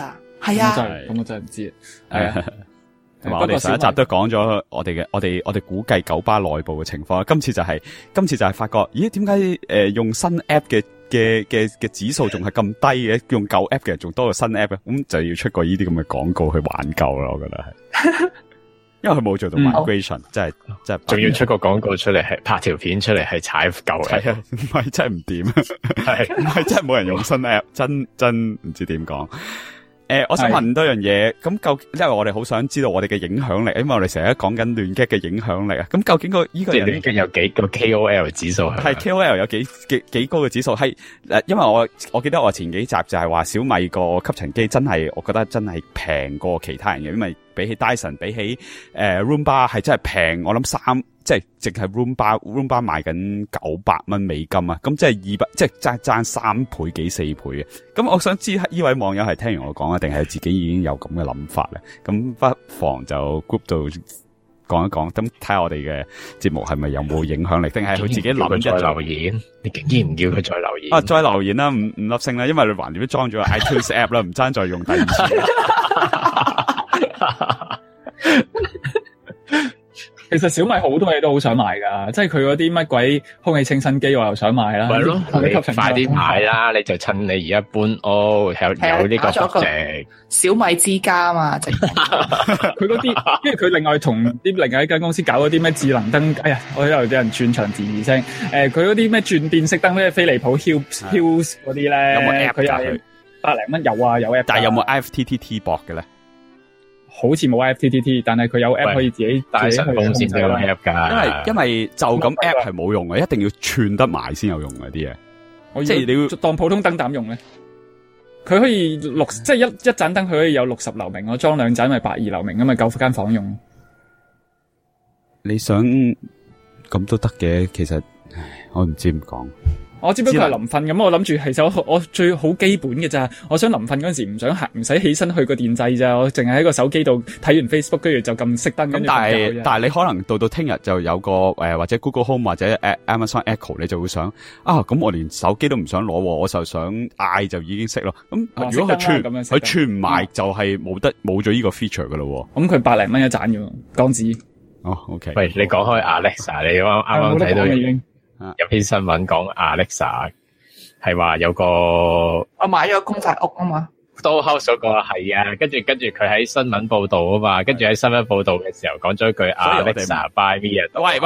係啊， 咁我真係唔知，係啊。 同埋我哋上一集都講咗我哋估計九巴內部嘅情況，今次就係發覺，咦？點解用新 app 嘅指數仲係咁低嘅？用舊 app 嘅人仲多過新 app 嘅，咁就要出個呢啲咁嘅廣告去挽救啦。我覺得係，因為佢冇做到 migration，真係仲要出個廣告出嚟，係拍條片出嚟，係踩舊 app， 係啊，唔係真係唔掂，係唔係真係冇人用新 app，真唔知點講。我想問多樣嘢，咁因為我哋好想知道我哋嘅影響力，因為我哋成日講緊亂擊嘅影響力啊。咁究竟呢個人亂擊有幾個 KOL 指數？ 係 KOL 有幾高嘅指數？係因為我記得我前幾集就係話小米個吸塵機真係，我覺得真係平過其他人嘅，因為比起 Dyson， 比起Roomba 係真係平。我諗即係淨係 Roomba 賣緊$900美金啊！咁即係200，即係爭3倍幾4倍嘅。咁我想知呢位網友係聽完我講啊，定係自己已經有咁嘅諗法咧？咁不妨就 group 度講一講，咁睇下我哋嘅節目係咪有冇影響力，定係佢自己諗再留言？你竟然唔叫佢再留言？ 再留言啦，唔粒星啦，因為你橫掂都裝咗 iTunes app 啦，唔爭再用第二次。 其實小米好多嘢都好想買噶，即係佢嗰啲乜鬼空氣清新機我又想買啦。 係咯，你快啲買啦！你就趁你而家搬屋有呢個福值。 小米之家嘛，即係佢嗰啲，因為佢另外同另外一間公司搞嗰啲咩智能燈，哎呀，我喺度有人轉場自二聲。佢嗰啲咩轉電式燈咧，飛利浦 Hills 嗰啲咧， 有冇 app？佢有100零蚊，有啊，有 app。 但係有冇 IFTTT 博嘅咧？ 好似冇 IFTTT， 但係佢有 app 可以自己大神風先都有 app 噶。 因為就咁 app 係冇用嘅，一定要串得埋先有用嘅啲嘢。即係你要當普通燈膽用咧，佢可以即係一盞燈佢可以有60流明，我裝2盞咪120流明，咁咪夠間房用。 你想咁都得嘅，其實我唔知點講。 我只不過係臨瞓咁，我諗住其實我最好基本嘅咋，我想臨瞓嗰陣時唔使起身去個電掣咋，我淨係喺個手機度睇完 Facebook， 跟住就撳熄燈。咁但係你可能到聽日就有個或者 Google Home 或者Amazon Echo， 你就會想咁我連手機都唔想攞，我就想嗌就已經熄咯。咁如果佢串唔埋，就係冇咗呢個 feature 噶咯。 咁佢100零蚊一盞嘅港紙。 OK。 喂，你講開 Alexa， 你啱啱睇到已經。有篇新聞講 Alexa 係話有個我買咗公仔屋啊嘛 ，Dollhouse 嗰個係啊，跟住佢喺新聞報道啊嘛，跟住喺新聞報道嘅時候講咗句 Alexa buy me a Dollhouse。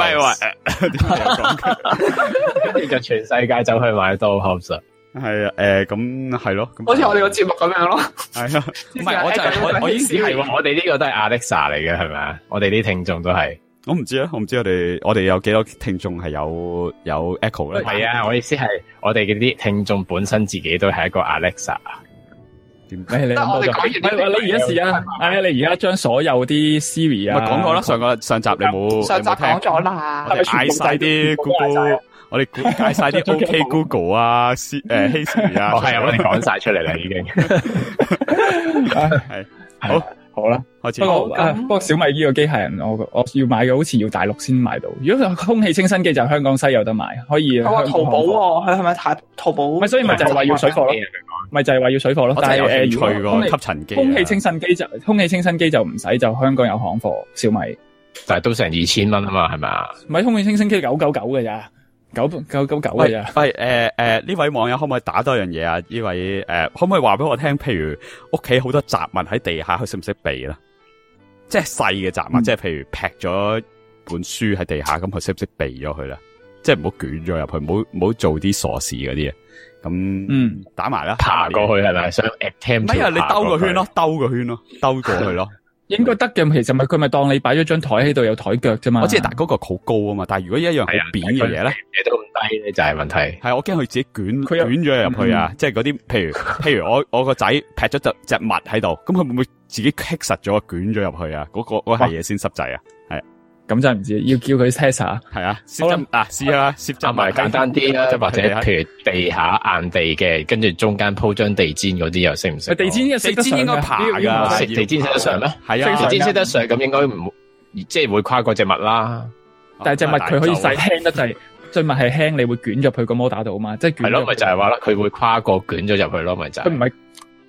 喂，跟住就全世界走去買 Dollhouse。 係啊，咁係咯， 好似我哋個節目咁樣咯。 係啊，唔係我意思係話我哋呢個都係 Alexa 嚟嘅，係咪啊？我哋啲聽眾都係。 我唔知啊，我唔知我哋有幾多聽眾係有 Echo 咧？ 係啊，我意思係我哋嗰啲聽眾本身自己都係一個 Alexa。 你諗多咗？你而家試啊！你而家將所有啲 Siri 啊， 講過啦，上集你冇上集講咗啦， 我哋嗌晒啲 Google， 我哋嗌晒啲 OK Google 啊，Hey Siri 啊， 係啊，我哋講晒出嚟啦，已經係好。 好啦，開始。不過小米呢個機械人，我要買嘅好似要大陸先買到。如果空氣清新機就香港西有得買，可以。 我話淘寶喎，佢係咪淘寶？ 咪所以咪就係話要水貨咯，咪就係話要水貨咯。但係如果吸塵機、 空氣清新機就唔使，就香港有行貨。小米， 但係都成2000蚊啊嘛，係咪啊？ 咪空氣清新機999嘅咋？999嘅咋？ 喂，呢位網友可唔可以打多樣嘢啊？呢位可唔可以話俾我聽？譬如屋企好多雜物喺地下，佢識唔識避啦？即係細嘅雜物，即係譬如劈咗本書喺地下，咁佢識唔識避咗佢啦？即係唔好捲咗入去，唔好做啲傻事嗰啲啊！咁打埋啦， 爬過去係咪？想 attempt？ 唔係啊， 你兜個圈咯，兜過去咯。 應該得嘅，其實佢咪當你擺咗張台喺度有台腳啫嘛。我知，但係嗰個好高啊嘛。但係如果一樣好扁嘅嘢咧， 嘢都咁低咧，就係問題。係我驚佢自己捲咗入去啊！即係嗰啲，譬如我個仔劈咗隻襪喺度，咁佢會唔會自己棘實咗捲咗入去啊？嗰係嘢先濕滯啊！係咁真係唔知，要叫佢 test 下。係啊，試下啦，攝針埋簡單啲啦，或者譬如地下硬地嘅，跟住中間鋪張地氈嗰啲又識唔識？ 地氈應該爬噶， 地氈識得上咩？係啊，地氈識得上，咁應該唔即係會跨過隻襪啦。 但係隻襪佢可以細輕得滯，隻襪係輕，你會捲入去個摩打度啊嘛，即係捲。 係咯，咪就係話啦，佢會跨過捲咗入去咯，咪就係。 佢唔係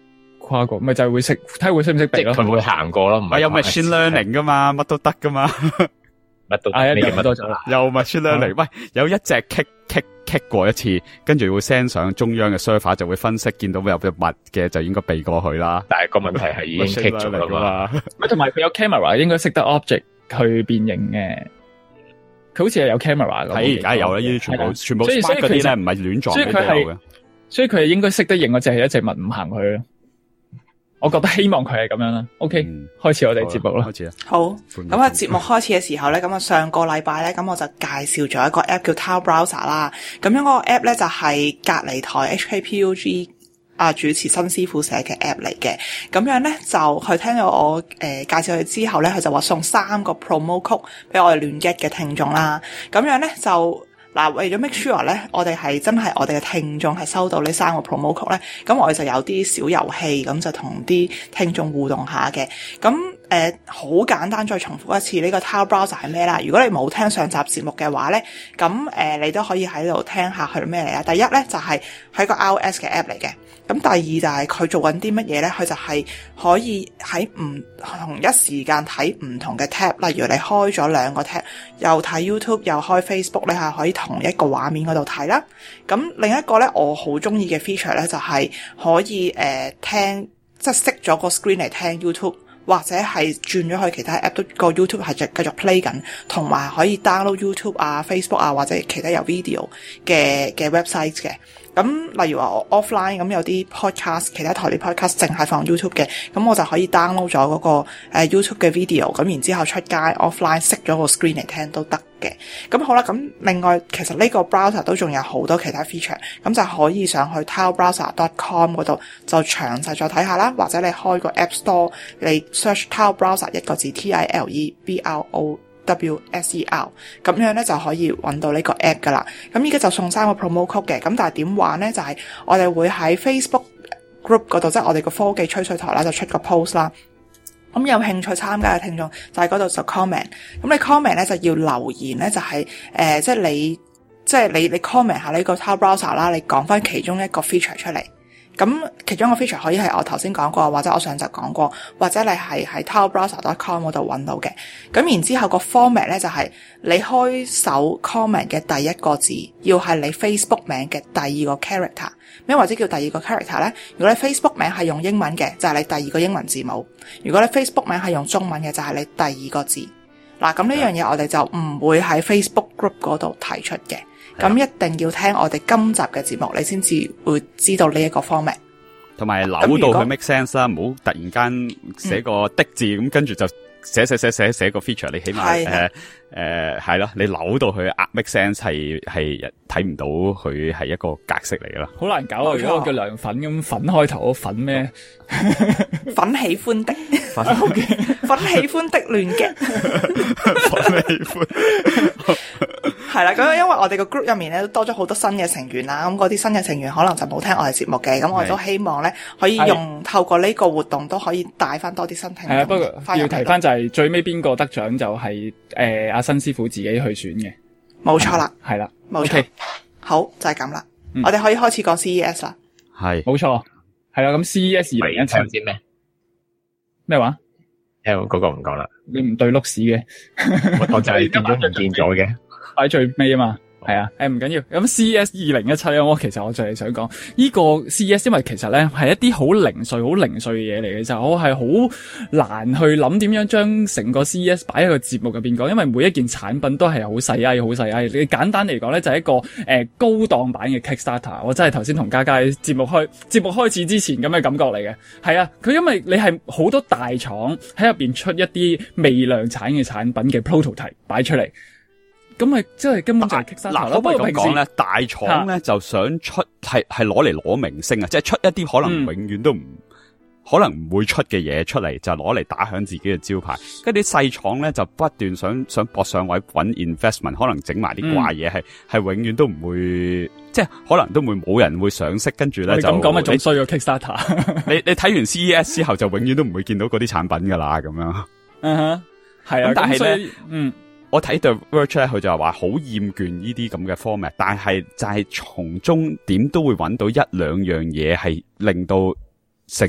跨過，咪就係會識睇會識唔識避咯。 佢會行過咯，唔係有 machine learning 噶嘛，乜都得噶嘛， 乜都係你乜都做啦。 有 machine learning，喂，有一隻 kick 過一次，跟住會 send 上中央嘅 server 就會分析，見到有隻物嘅就應該避過去啦。 但係個問題係已經 kick 咗啦嘛。 咪同埋佢有 camera， 應該識得 object 去變形嘅。佢好似係有 camera 咁。 係而家有啦，呢啲全部 smart 嗰啲咧唔係亂撞嘅都有嘅。 所以佢係應該識得認嗰隻係一隻物唔行去咯。我覺得希望佢係咁樣啦。OK，開始我哋節目啦。 開始啦。 好，咁啊節目開始嘅時候咧，咁啊上個禮拜咧，咁我就介紹咗一個 app 叫 Tile Browser 啦。咁樣嗰個 app 咧就係隔離台 HKPUG 主持新師傅寫嘅 app 嚟嘅。咁樣咧就佢聽到我介紹佢之後咧，佢就話送3個 promo code 俾我哋亂 get 嘅聽眾啦。咁樣咧就嗱，為咗 make sure 咧，我哋係真係我哋嘅聽眾係收到呢3個 promo code咧，咁我哋就有啲小遊戲，咁就同啲聽眾互動下嘅。咁好簡單，再重複一次呢個 Tile Browser 係咩啦？如果你冇聽上集節目嘅話咧，咁你都可以喺度聽下佢咩嚟啊。第一咧就係喺個 iOS 嘅 app 嚟嘅。咁第二就係佢做緊啲乜嘢咧？佢就係可以喺唔同一時間睇唔同嘅 tab， 例如你開咗2個 tab， 又睇 YouTube 又開 Facebook， 你係可以同一個畫面嗰度睇啦。咁另一個咧，我好中意嘅 feature 咧，就係可以聽，即係熄咗個 screen 嚟聽 YouTube， 或者係轉咗去其他 app 都個 YouTube 係繼續 play 緊，同埋可以 download YouTube 啊、Facebook 啊或者其他有 video 嘅 website 嘅。咁例如話我 offline 咁有啲 podcast， 其他台啲 podcast 淨係放 YouTube 嘅，咁我就可以 download 咗嗰個YouTube 嘅 video， 咁然之後出街 offline 熄咗個 screen 嚟聽都得嘅。咁好啦，咁另外其實呢個 browser 都仲有好多其他 feature， 咁就可以上去 tilebrowser.com 嗰度就詳細再睇下啦，或者你開個 App Store， 你 search Tile Browser 一個字 TILEBROWSER， 咁樣咧就可以揾到呢個 app 噶啦。咁依家就送3個 promo code 嘅，咁但係點玩咧？就係我哋會喺 Facebook group 嗰度，即係我哋個科技吹水台啦，就出個 post 啦。咁有興趣參加嘅聽眾就喺嗰度就 comment。咁你 comment 咧就要留言咧，就係即係你 comment 下呢個 Tile Browser 啦，你講翻其中一個 feature 出嚟。咁其中一個 feature 可以係我頭先講過，或者我上集講過，或者你係喺 tilebrowser.com 嗰度揾到嘅。咁然之後個 format 咧就係你開首 comment 嘅第一個字要係你 Facebook 名嘅第二個 character。咩或者叫第二個 character 咧？如果你 Facebook 名係用英文嘅，就係你第二個英文字母；如果你 Facebook 名係用中文嘅，就係你第二個字。嗱，咁呢樣嘢我哋就唔會喺 Facebook group 嗰度提出嘅。咁一定要聽我哋今集嘅節目，你先至會知道呢一個 format。 同埋扭到佢 make sense 啦，唔好突然間寫個的字咁，跟住就寫個 feature， 你起碼係咯，你扭到佢 make sense 係睇唔到佢係一個格式嚟噶啦。 好難搞啊！如果我叫涼粉咁，粉開頭粉咩？ 粉喜歡的，粉喜歡的亂嘅， 粉喜歡係啦。咁因為我哋個 group 入面咧都多咗好多新嘅成員啦，咁嗰啲新嘅成員可能就冇聽我哋節目嘅，咁我哋都希望咧可以透過呢個活動都可以帶翻多啲新聽眾。係啊，不過要提翻就係最尾邊個得獎就係阿新師傅自己去選嘅， 冇錯啦， 係啦， 冇錯，好就係咁啦，我哋可以開始講 CES 啦， 係冇錯，係啦，咁 CES 2017 啲咩話？ 聽嗰個唔講啦， 你唔對碌屎嘅， 我就係見咗唔見咗嘅， 擺最尾啊嘛。係啊，唔緊要。咁 CES 2017咧，我就係想講呢個 CES， 因為其實咧係一啲好零碎嘅嘢嚟嘅，就我係好難去諗點樣將成個 CES 擺喺個節目入邊講，因為每一件產品都係好細埃。你簡單嚟講咧，就係一個高檔版嘅 Kickstarter。我真係頭先同嘉嘉節目開始之前咁嘅感覺嚟嘅。係啊，佢因為你係好多大廠喺入邊出一啲未量產嘅產品嘅 prototype 擺出嚟。咁咪即係根本就係 Kickstarter。嗱， 可唔可以咁講咧？大廠咧就想出係攞嚟攞明星啊，即係出一啲可能永遠都唔可能唔會出嘅嘢出嚟，就攞嚟打響自己嘅招牌。跟住啲細廠咧就不斷想搏上位搵 investment， 可能整埋啲怪嘢，係永遠都唔會，即係可能都會冇人會賞識。跟住咧就咁講咪仲衰過 Kickstarter。你睇完 CES 之後就永遠都唔會見到嗰啲產品噶啦，咁樣。嗯哼，係啊。但係咧，我睇到 Verge 咧，佢就話好厭倦呢啲咁嘅 format， 但係就係從中點都會揾到一兩樣嘢係令到成個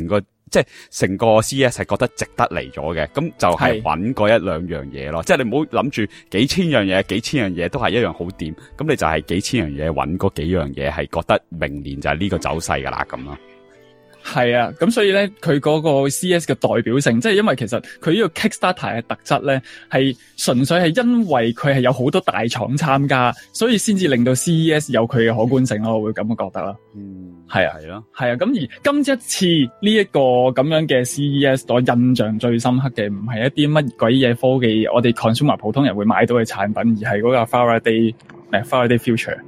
即係成個 CES 係覺得值得嚟咗嘅，咁就係揾嗰一兩樣嘢咯。即係你唔好諗住幾千樣嘢都係一樣好掂，咁你就係幾千樣嘢揾嗰幾樣嘢係覺得明年就係呢個走勢噶啦咁咯。 係啊，咁所以咧，佢嗰個 CES 嘅代表性，即係因為其實佢呢個 Kickstarter 嘅特質咧，係純粹係因為佢係有好多大廠參加，所以先至令到 CES 有佢嘅可觀性咯，我會咁樣覺得啦。係啊，係啊，咁而今一次呢一個咁樣嘅 CES，我印象最深刻嘅唔係一啲乜鬼嘢科技，我哋 consumer 普通人會買到嘅產品，而係嗰個 Faraday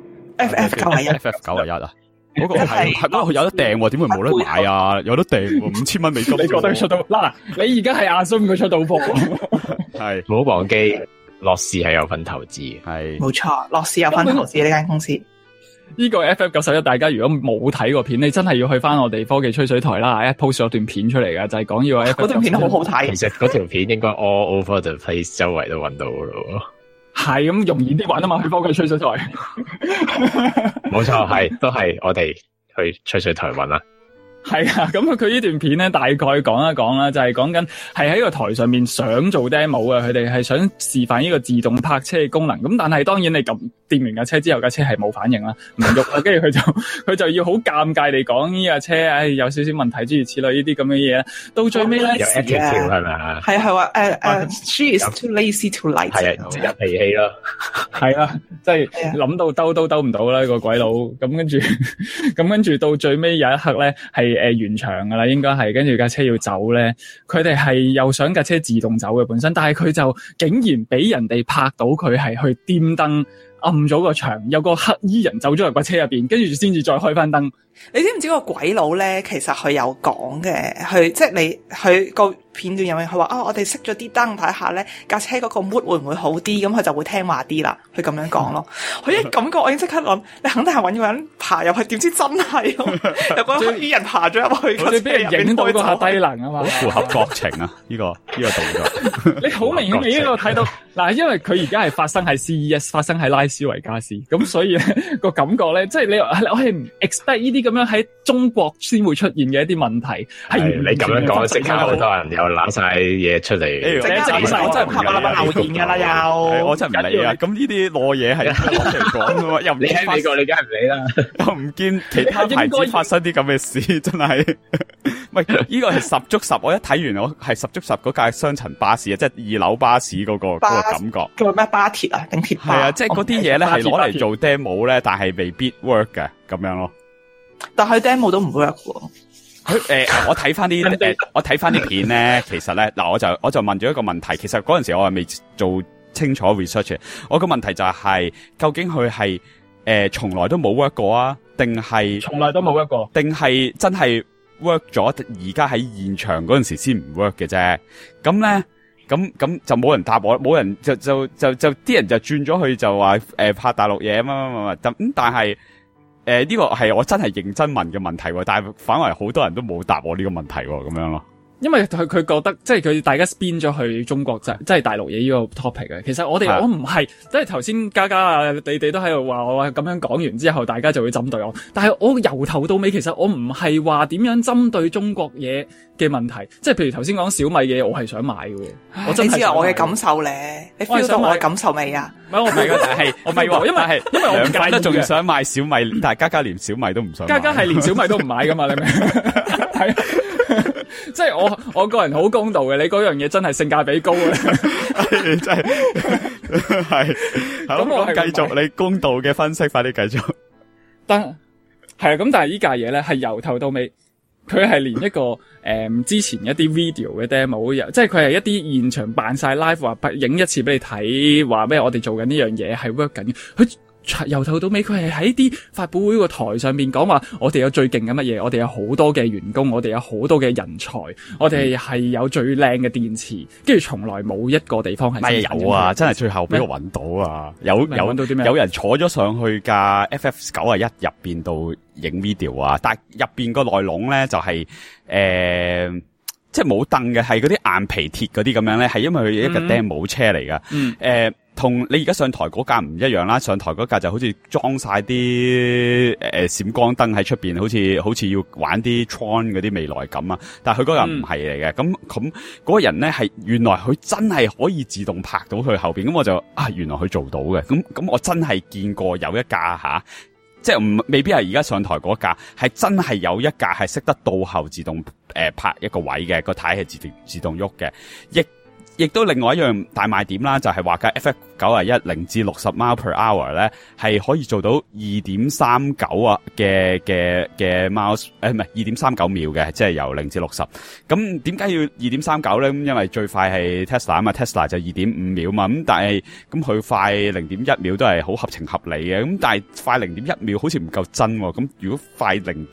Future FF91 啊。嗰個係嗰個有得訂喎，點會冇得買啊？有得訂喎，$5000美金。你覺得出到嗱？你而家係assume佢出到貨， 係唔好忘記樂視係有份投資， 係冇錯，樂視有份投資呢間公司。 呢個 FF91，大家如果冇睇過片，你真係要去翻我哋科技吹水台啦，一 post 咗段片出嚟㗎，就係講呢個 FF91。嗰段片好好睇。 其實嗰條片應該 all over the place，周圍都揾到㗎咯。 係咁容易啲玩啊嘛，去科技吹水台。 冇錯，係都係我哋去吹水台揾啦。 係啊，咁佢呢段片咧，大概講一講啦，就係講緊係喺個台上面想做 demo 啊，佢哋係想示範呢個自動泊車嘅功能。咁但係當然你撳電完架車之後，架車係冇反應啦，唔喐啦，跟住佢就要好尷尬地講呢架車，有少少問題，諸如此類呢啲咁嘅嘢。到最尾咧， 有 attitude 係咪啊？ 係話she is too lazy to like。係啊，有脾氣咯。 係啊，即係諗到兜唔到啦個鬼佬。咁跟住到最尾有一刻咧係完場噶啦，應該係跟住架車要走咧，佢哋係又想架車自動走嘅本身，但係佢就竟然俾人哋拍到佢係去掂燈暗咗個場，有個黑衣人走咗入個車入邊，跟住先至再開翻燈。 你知唔知個鬼佬咧？其實佢有講嘅，即係佢個片段入面，佢話我哋熄咗啲燈睇下咧，架車嗰個 mood 會唔會好啲？咁佢就會聽話啲啦。佢咁樣講咯。佢一感覺，我已經即刻諗，你肯定係搵個人爬入去，點知真係有個黑衣人爬咗入去， 佢哋俾人影到嗰下低能啊嘛， 好符合國情啊！呢個動作， 你好明顯你呢個睇到嗱，因為佢而家係發生喺 CES， 發生喺拉斯維加斯，咁所以咧個感覺咧，即係我係唔 expect 呢啲咁樣喺中國先會出現嘅一啲問題，係你咁樣講，即刻好多人又攞晒嘢出嚟， 我真係唔合啦，留言噶啦又， 我真係唔理啊！咁呢啲攞嘢係攞嚟講噶嘛，又唔你喺美國，你梗係唔理啦， 又唔見其他牌子發生啲咁嘅事，真係。喂，呢個係10足10，我一睇完我係10足10嗰架雙層巴士啊，即係2樓巴士嗰個感覺。 叫咩巴鐵啊？定鐵巴？ 係啊，即係嗰啲嘢咧係攞嚟做 demo 咧，但係未必 work 嘅咁樣咯。 但係 demo 都唔 work 喎。 我睇翻啲片咧，其實咧嗱，我就問咗一個問題，其實嗰陣時我係未做清楚 research， 我個問題就係究竟佢係從來都冇 work 過啊，定係從來都冇 work 過， 定係真係 work 咗，而家喺現場嗰陣時先唔 work 嘅啫。咁咧，咁就冇人答我，冇人就啲人就轉咗去就話拍大陸嘢咁，但係呢個係我真係認真問嘅問題，但係反為好多人都冇答我呢個問題咁樣咯。 因為佢覺得即係佢大家 spin 咗去中國即係大陸嘢呢個 topic 嘅。其實我唔係，即係頭先嘉嘉啊，你哋都喺度話我咁樣講完之後，大家就會針對我。但係我由頭到尾，其實我唔係話點樣針對中國嘢嘅問題。即係譬如頭先講小米嘅嘢，我係想買嘅。我真係你知我嘅感受咧，你 feel 到我嘅感受未啊？ 唔係我唔係㗎，但係我唔係話，因為我唔介意， 仲想買小米，但係嘉嘉連小米都唔想買。 嘉嘉係連小米都唔買噶嘛？你明？係。即係我個人好公道嘅，你嗰樣嘢真係性價比高嘅，真係係。 咁我繼續你公道嘅分析，快啲繼續。 係啊，咁但係呢架嘢咧係由頭到尾，佢係連一個之前一啲 video 嘅 demo， 即係佢係一啲現場扮晒 live， 話影一次俾你睇，話咩我哋做緊呢樣嘢係 work 緊，佢。由頭到尾，佢係喺啲發佈會個台上面講話，我哋有最勁嘅乜嘢，我哋有好多嘅員工，我哋有好多嘅人才，我哋係有最靚嘅電池，跟住從來冇一個地方係有啊！真係最後俾我揾到啊！有人坐咗上去架 FF91入邊度影 video 啊，但係入邊個內籠咧就係即係冇凳嘅，係嗰啲硬皮鐵嗰啲咁樣咧，係因為佢一個 demo 車嚟噶。 同你而家上台嗰架唔一樣啦，上台嗰架就好似裝晒啲閃光燈喺出邊，好似要玩啲 Tron 嗰啲未來感啊。但係佢嗰架唔係嚟嘅，咁嗰個人咧係原來佢真係可以自動拍到佢後邊，咁我就原來佢做到嘅，咁我真係見過有一架即係未必係而家上台嗰架，係真係有一架係識得倒後自動拍一個位嘅，個軚係自動喐嘅，亦都另外一樣大賣點啦，就係話架 FF91 0至60 mile per hour 咧，係可以做到 2.39 嘅 mouse， 唔係 2.39 秒嘅，即係由0至60。咁點解要 2.39 咧？咁因為最快係 Tesla 啊嘛 ，Tesla 就 2.5 秒嘛。咁但係咁佢快 0.1 秒都係好合情合理嘅。咁但係快 0.1 秒好似唔夠真喎。咁如果快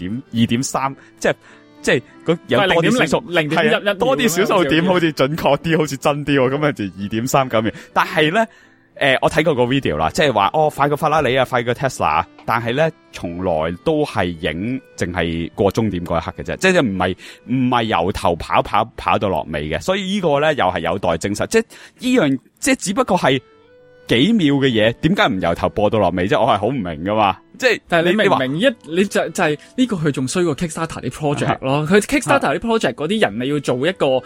2.3，即係有多啲小數，0.11多啲小數點好似準確啲，好似真啲喎。咁啊就 2.39 秒。但係咧，我睇過個 video 啦，即係話快過法拉利啊，快過 Tesla， 但係咧從來都係影淨係過終點嗰一刻嘅啫，即係唔係由頭跑到落尾嘅。所以呢個咧又係有待證實，即係呢樣即係只不過係幾秒嘅嘢，點解唔由頭播到落尾啫？我係好唔明噶嘛。即係，但係你明你就係呢個佢仲衰過 Kickstarter 啲 project 咯。佢 Kickstarter 啲 project 嗰啲人，你要做一個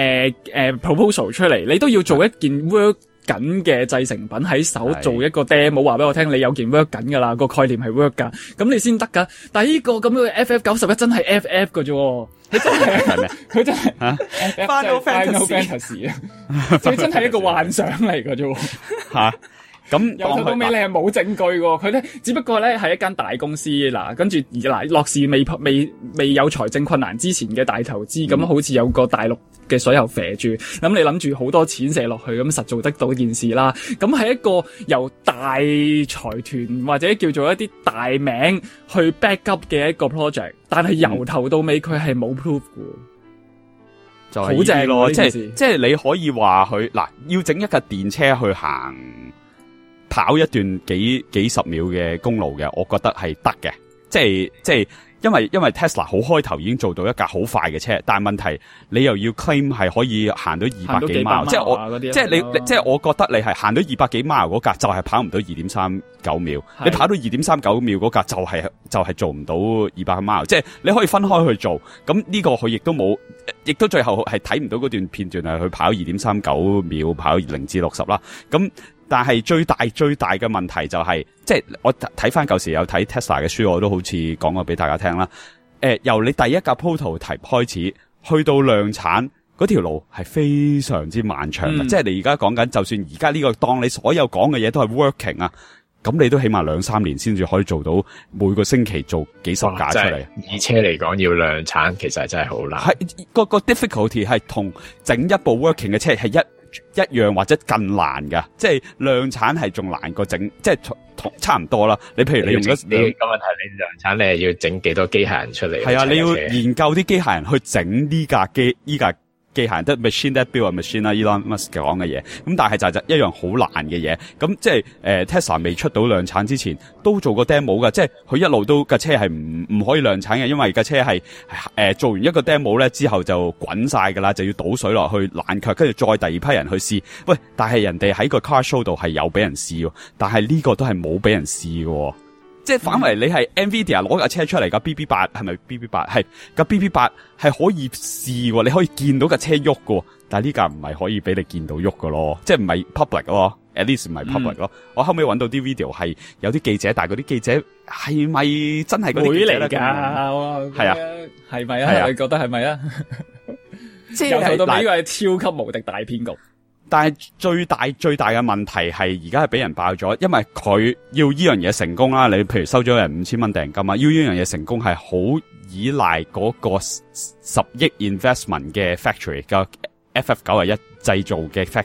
proposal 出嚟，你都要做一件 work 緊嘅製成品喺手，做一個 demo 話俾我聽，你有件 work 緊噶啦，個概念係 work 噶，咁你先得噶。但係呢個咁樣嘅 FF91 真係 FF 噶啫，佢真係佢真係 Final Fantasy 啊，佢真係一個幻想嚟噶啫吓。咁由頭到尾你係冇證據喎，佢咧只不過咧係一間大公司嗱，跟住樂視未有財政困難之前嘅大投資，咁好似有個大陸嘅水喉肥住，咁你諗住好多錢射落去，咁實做得到件事啦。咁係一個由大財團或者叫做一啲大名去 back up 嘅一個 project， 但係由頭到尾佢係冇 proof 嘅，就好正咯。即係你可以話佢嗱，要整一架電車去行。跑一段幾十秒嘅公路嘅，我覺得係得嘅，即係因為 Tesla 好開頭已經做到一架好快嘅車，但係問題你又要 claim 係可以行到200幾 mile，即係我覺得你係行到200幾 mile 嗰架就係跑唔到 2.39 秒，你跑到 2.39 秒嗰架就係做唔到200 mile， 即係你可以分開去做，咁呢個佢亦都最後係睇唔到嗰段片段係去跑 2.39 秒跑0至60啦，咁。但係最大嘅問題就係，即係我睇翻舊時有睇 Tesla 嘅書，我都好似講過俾大家聽啦。由你第一架 prototype 開始，去到量產嗰條路係非常之漫長嘅。即係你而家講緊，就算而家呢個當你所有講嘅嘢都係 working 啊，咁你都起碼2-3年先至可以做到每個星期做幾十架出嚟。 以車嚟講要量產，其實真係好難。 係個 difficulty 係同整一部 working 嘅車係一樣或者更難噶，即係量產係仲難過整，即係同差唔多啦。你譬如你用咗你個問題，你量產你係要整幾多機械人出嚟？ 係啊，你要研究啲機械人去整呢架機械人，即係 machine that build a machine 啦，Elon Musk 講嘅嘢。咁但係就一樣好難嘅嘢。咁即係Tesla 未出到量產之前，都做過 demo 噶，即係佢一路都架車係唔可以量產嘅，因為架車係做完一個 demo 咧之後就滾晒噶啦，就要倒水落去冷卻，跟住再第二批人去試。喂，但係人哋喺個 car show 度係有俾人試喎，但係呢個都係冇俾人試喎。即係反為你係 Nvidia 攞架車出嚟架 BB8 係咪 BB8 係架 BB8 係可以試喎，你可以見到架車喐喎，但係呢架唔係可以俾你見到喐㗎咯，即係唔係 public 咯 ，at least 唔係 public 咯。我後尾揾到啲 video 係有啲記者，但係嗰啲記者係咪真係嗰啲記者嚟㗎？係啊， 係咪啊？你覺得係咪啊？即係由頭到尾呢個係超級無敵大騙局。 但係最大嘅問題係而家係俾人爆咗，因為佢要呢樣嘢成功啦。你譬如收咗人5000蚊訂金啊，要呢樣嘢成功係好依賴嗰個10億 investment 嘅 factory 嘅 FF91製造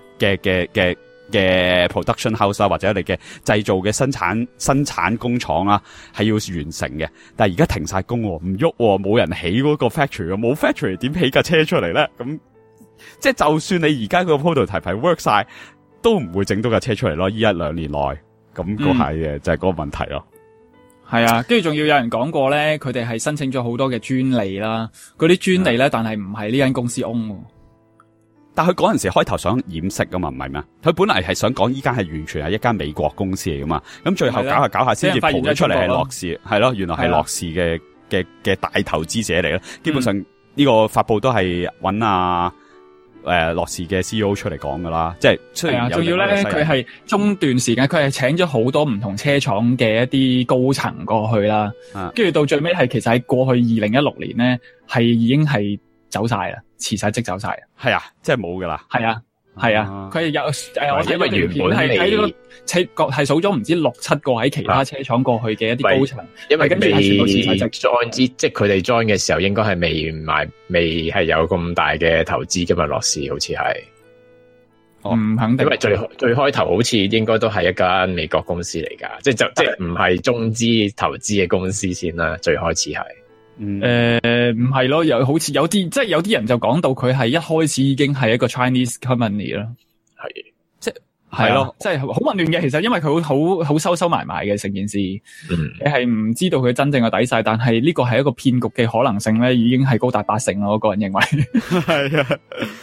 嘅 production house 啊，或者你嘅製造嘅生產工廠啊，係要完成嘅。但係而家停晒工，唔喐，冇人起嗰個 factory， 冇 factory 點起架車出嚟咧？咁即係就算你而家個 prototype 係 work 晒，都唔會整到架車出嚟咯。呢1-2年內，咁嗰係嘅就係嗰個問題咯。 係啊，跟住仲要有人講過咧，佢哋係申請咗好多嘅專利啦，嗰啲專利咧，但係唔係呢間公司 own。 但佢嗰陣時開頭想掩飾噶嘛，唔係咩？佢本嚟係想講依間係完全係一間美國公司嚟噶嘛，咁最後搞下先至蒲咗出嚟係樂視，係咯，原來係樂視嘅大投資者嚟咯。基本上呢個發佈都係揾樂視嘅 CEO 出嚟講噶啦，即係雖然有仲要咧，佢係中段時間佢係請咗好多唔同車廠嘅一啲高層過去啦，跟住到最尾係其實喺過去2016年咧係已經係走晒啦，辭晒職走晒，係啊， 即係冇噶啦， 係啊，佢係有我睇個條片係睇咗係數咗唔知6-7個喺其他車廠過去嘅一啲高層， 因為跟住係全部辭晒職 join 即係佢哋 join 嘅時候，應該係未係有咁大嘅投資噶嘛，樂視好似係。 唔肯定， 因為最開頭好似應該都係一間美國公司嚟噶，即係唔係中資投資嘅公司先啦，最開始係。 唔係咯，又好似有啲即係有啲人就講到佢係一開始已經係一個 Chinese company 啦，即係咯，即係好混亂嘅。其實因為佢好收埋嘅成件事，你係唔知道佢真正嘅底細，但係呢個係一個騙局嘅可能性咧，已經係高達80%咯。我個人認為係啊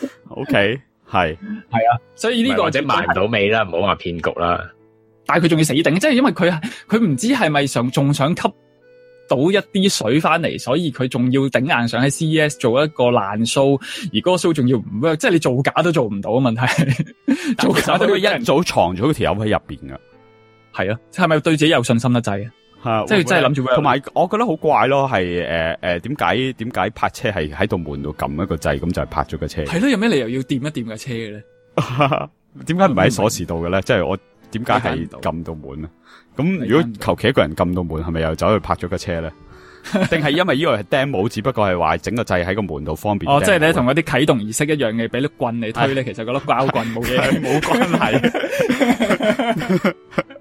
，OK 係啊，所以呢個或者賣唔到尾啦，唔好話騙局啦。 但係佢仲要死頂，即係因為佢唔知係咪仲想吸倒一啲水翻嚟，所以佢仲要頂硬上喺 CES 做一個爛 show， 而嗰個 show 仲要唔 work， 即係你做假都做唔到嘅問題。做假都一早藏咗條友喺入邊噶， 係啊，係咪對自己有信心得滯啊？即係真係諗住。同埋我覺得好怪咯，係點解泊車係喺度門度撳一個掣，咁就係泊咗個車？係咯，有咩理由要掂一掂架車嘅咧？ 點解唔係喺鎖匙度嘅咧？即係我點解係撳到門咧？咁如果求其一個人撳到門，係咪又走去拍咗個車咧？定係因為呢個係 demo， 只不過係話整個掣喺個門度方便。 即係你同嗰啲啟動儀式一樣嘅，俾粒棍你推咧，其實嗰粒膠棍冇嘢，冇關係。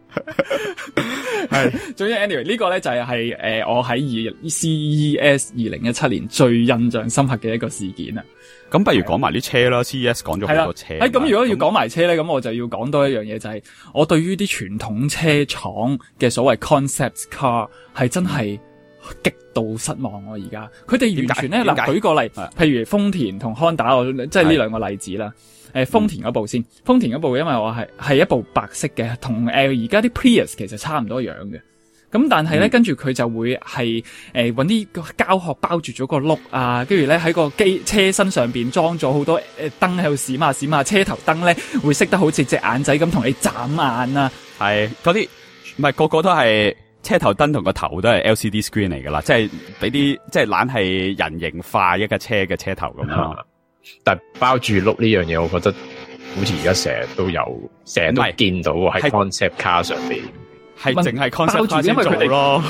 係，總之 anyway 呢個咧就係我喺CES 2017年最印象深刻嘅一個事件啦。 咁不如講埋啲車啦 ，CES 講咗好多車。咁如果要講埋車咧，咁我就要講多一樣嘢，就係我對於啲傳統車廠嘅所謂 concept car 係真係極度失望。我而家佢哋完全咧嗱，舉個例，譬如豐田同 Honda， 即係呢兩個例子啦。豐田嗰部先，豐田嗰部因為我係一部白色嘅，同而家啲 Prius 其實差唔多樣嘅。咁但係咧，跟住佢就會係搵啲膠殼包住咗個轆啊，跟住咧喺個車身上邊裝咗好多燈喺度閃下閃下，車頭燈咧會熄得好似隻眼仔咁同你眨眼啊。 係嗰啲唔係個個都係車頭燈同個頭都係 LCD screen 嚟噶啦，即係俾啲即係懶係人形化一架車嘅車頭咁咯。 但包住轆呢樣嘢，我覺得好似而家成日都有，成日都見到喺 concept car 上邊。 係淨係 concept car 先做咯，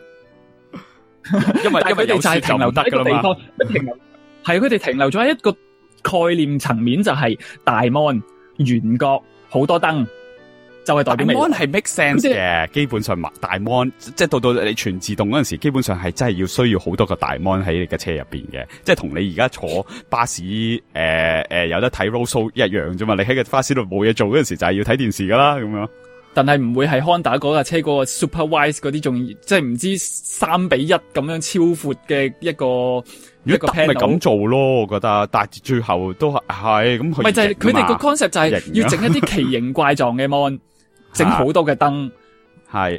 因為佢哋就係停留喺一個地方，係佢哋停留咗喺一個概念層面，就係大 mon 圓角好多燈，就係代表 mon 係 make sense 嘅。基本上大 mon 即係到你全自動嗰陣時，基本上係真係需要好多個大 mon 喺你嘅車入邊嘅，即係同你而家坐巴士有得睇 road show 一樣啫嘛。你喺個巴士度冇嘢做嗰陣時，就係要睇電視噶啦咁樣。 但係唔會係 Honda 嗰架車嗰個 Superwise 嗰啲，仲即係唔知3:1咁樣超闊嘅一個。如果咪咁做咯，我覺得，但係最後都係咁。 咪就係佢哋個 concept 就係要整一啲奇形怪狀嘅 mon， 整好多嘅燈， 係，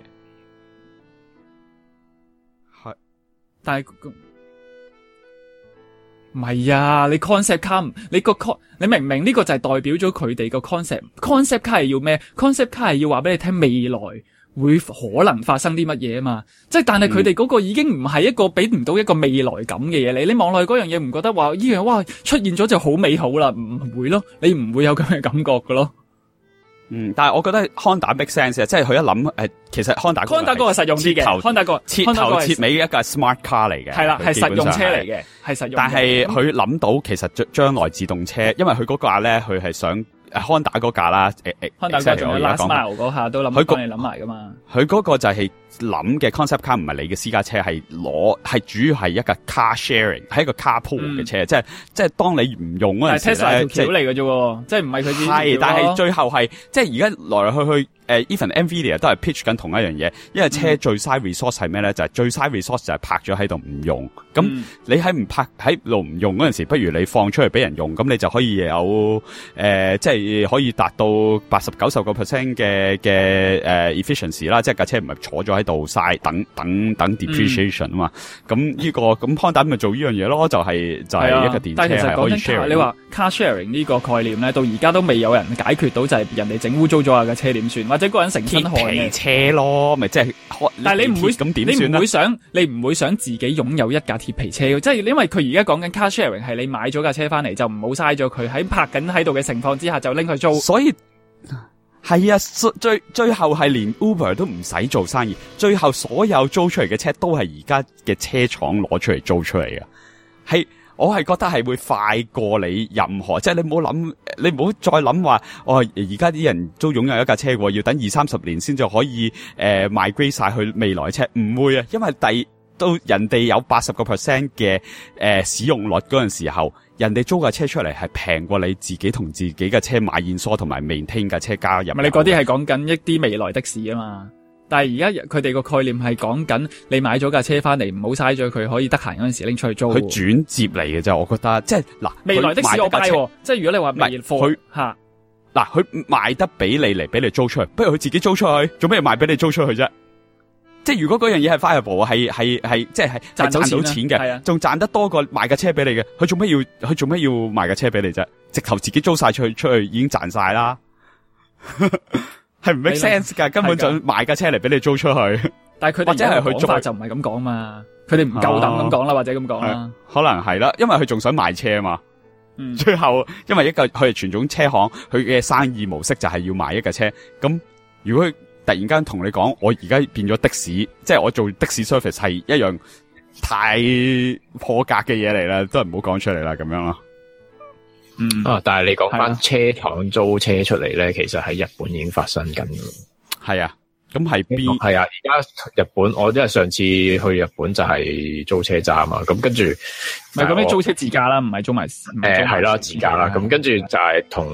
但係唔係啊！你 concept car， 你明唔明呢個就係代表咗佢哋個 concept car 係要咩 ？concept car 係要話俾你聽未來會可能發生啲乜嘢啊嘛！即係但係佢哋嗰個已經唔係一個俾唔到一個未來感嘅嘢，你望落去嗰樣嘢唔覺得話呢樣哇出現咗就好美好啦，唔會咯，你唔會有咁嘅感覺㗎咯。 但係我覺得 Honda make sense 即係佢一諗其實 Honda 嗰個實用啲嘅，Honda 個切頭切尾一架 smart car 嚟嘅，係啦，係實用車嚟嘅，係實用。但係佢諗到其實將來自動車，因為佢嗰架咧，佢係想 Honda 嗰架啦，Honda 嗰架仲有 last mile 嗰下都諗，佢幫你諗埋噶嘛。 佢嗰個就係諗嘅 concept car 唔係你嘅私家車，係主要係一個 car sharing， 係一個 carpool 嘅車，即係當你唔用嗰陣時咧， 係 Tesla 條橋嚟嘅啫，即係唔係佢自己係，但係最後係即係而家來來去去。even Nvidia 都係 pitch 緊同一樣嘢，因為車最嘥 resource 係咩咧？就係最嘥 resource 就係泊咗喺度唔用。咁你喺度唔用嗰陣時，不如你放出去俾人用，咁你就可以有即係可以達到80-90% 嘅efficiency 啦，即係架車唔係坐咗喺度嘥等 depreciation 啊嘛。咁呢個咁 Honda 咪做呢樣嘢咯，就係一個電車係可以 share。 你話 car sharing 呢個概念咧，到而家都未有人解決到，就係人哋整污糟咗下架車點算？或者個人成身汗嘅車咯，咪即係。但係你唔會咁點算啊？ 你唔會想自己擁有一架鐵皮車，即係因為佢而家講緊 car sharing 係你買咗架車翻嚟就唔好嘥咗佢，喺泊緊喺度嘅情況之下就拎去租。 所以係啊，最後係連 Uber 都唔使做生意，最後所有租出嚟嘅車都係而家嘅車廠攞出嚟租出嚟嘅，係。我係覺得係會快過你任何，即係你唔好再諗話，而家啲人都擁有一架車喎，要等20-30年先至可以migrate晒去未來車，唔會啊，因為到人哋有80% 嘅使用率嗰陣時候，人哋租架車出嚟係平過你自己同自己嘅車買現梳同埋 maintain 架車加入。 咪你嗰啲係講緊一啲未來的士啊嘛。但係而家佢哋個概念係講緊你買咗架車翻嚟，唔好嘥咗佢，可以得閒嗰陣時拎出去租。 佢轉接嚟嘅啫，我覺得即係嗱， 未來的士我買，即係如果你話未貨吓， 嗱佢賣得俾你嚟俾你租出去，不如佢自己租出去，做咩賣俾你租出去啫？即係如果嗰樣嘢係 viable， 係即係賺到錢嘅，仲賺得多過賣架車俾你嘅，佢做咩要賣架車俾你啫？直頭自己租晒出去已經賺晒啦。係唔 make sense 噶，根本就買架車嚟俾你租出去。 但係佢哋或者係佢做法就唔係咁講嘛，佢哋唔夠膽咁講啦，或者咁講啦。可能係啦， 因為佢仲想賣車啊嘛。最後因為佢係傳統車行，佢嘅生意模式就係要賣一架車。咁如果佢突然間同你講，我而家變咗的士，即係我做的士 service 係一樣太破格嘅嘢嚟啦，都係唔好講出嚟啦，咁樣咯。 但係你講翻車廠租車出嚟咧，其實喺日本已經發生緊嘅。 係啊，咁係邊？ 係啊，而家日本，我因為上次去日本就係租車站啊，咁跟住唔係咁樣租車自駕啦，唔係租埋係啦自駕啦，咁跟住就係同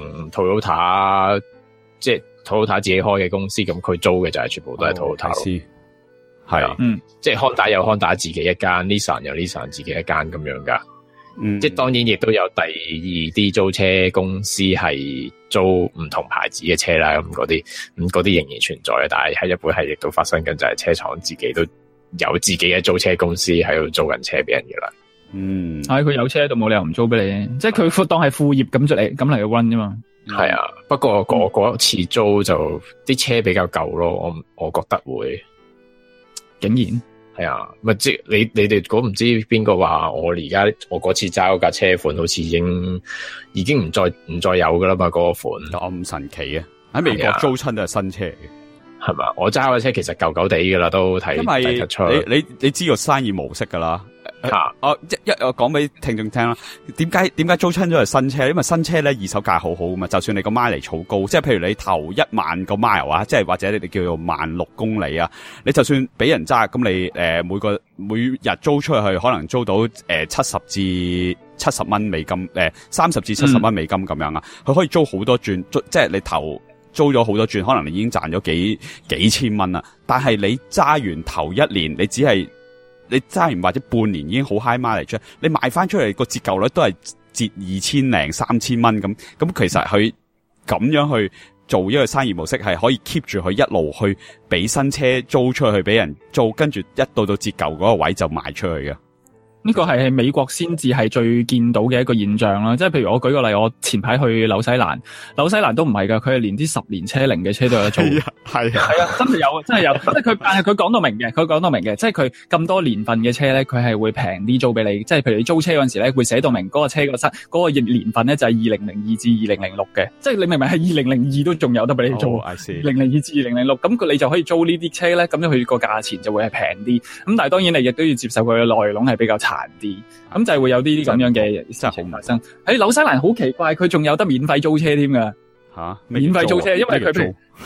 Toyota 即係 Toyota 自己開嘅公司，咁佢租嘅就係全部都係 Toyota。係啊，即係 Honda 有 Honda 自己一間 ，Nissan 有 Nissan 自己一間咁樣噶。即係當然亦都有第二啲租車公司係租唔同牌子嘅車啦，咁嗰啲仍然存在嘅，但係喺日本係亦都發生緊，就係車廠自己都有自己嘅租車公司喺度租緊車俾人嘅啦。 係佢有車就冇理由唔租俾你，即係佢當係副業咁嚟 run 啫嘛。 係啊，不過嗰次租就啲車比較舊咯，我覺得會竟然。 係啊，咪即你哋唔知邊個話我嗰次揸嗰架車款好似已經唔再有噶啦嘛，嗰個款咁神奇嘅，喺美國租親都係新車嘅， 係嘛？我揸嗰車其實舊舊地噶啦，都睇得出。 你知個生意模式噶啦。我講俾聽眾聽啦。點解租親咗係新車？因為新車咧二手價好好噶嘛，就算你個 mileage 好高，即係譬如你頭1萬個 mile 啊，即係或者你哋叫做16000公里啊，你就算俾人揸，咁你每日租出去可能租到70至70蚊美金，30至70蚊美金咁樣啊，佢可以租好多轉，即係你租咗好多轉，可能你已經賺咗幾千蚊啦。但係你揸完頭1年，你揸完或者半年已經好 high mileage，你賣翻出嚟個折舊率都係折2000零3000蚊咁。咁其實佢咁樣去做一個生意模式，係可以 keep 住佢一路去俾新車租出去俾人租，跟住一到折舊嗰個位就賣出去嘅。 呢個係喺美國先至係最見到嘅一個現象啦，即係譬如我舉個例，我前排去紐西蘭都唔係噶，佢係連啲10年車齡嘅車都有得租，係啊，真係有，即係但係佢講到明嘅，即係佢咁多年份嘅車咧，佢係會平啲租俾你，即係譬如你租車嗰陣時咧，會寫到明嗰個車嗰個年份咧就係2002至2006嘅，即係你明明係2002都仲有得俾你租，2002至2006，咁你就可以租呢啲車咧，咁樣佢個價錢就會係平啲，咁但係當然你亦都要接受佢嘅內籠係比較殘啲，咁就係會有啲咁樣嘅事情發生。喺紐西蘭好奇怪，佢仲有得免費租車添噶。 吓， 免費租車，因為佢譬如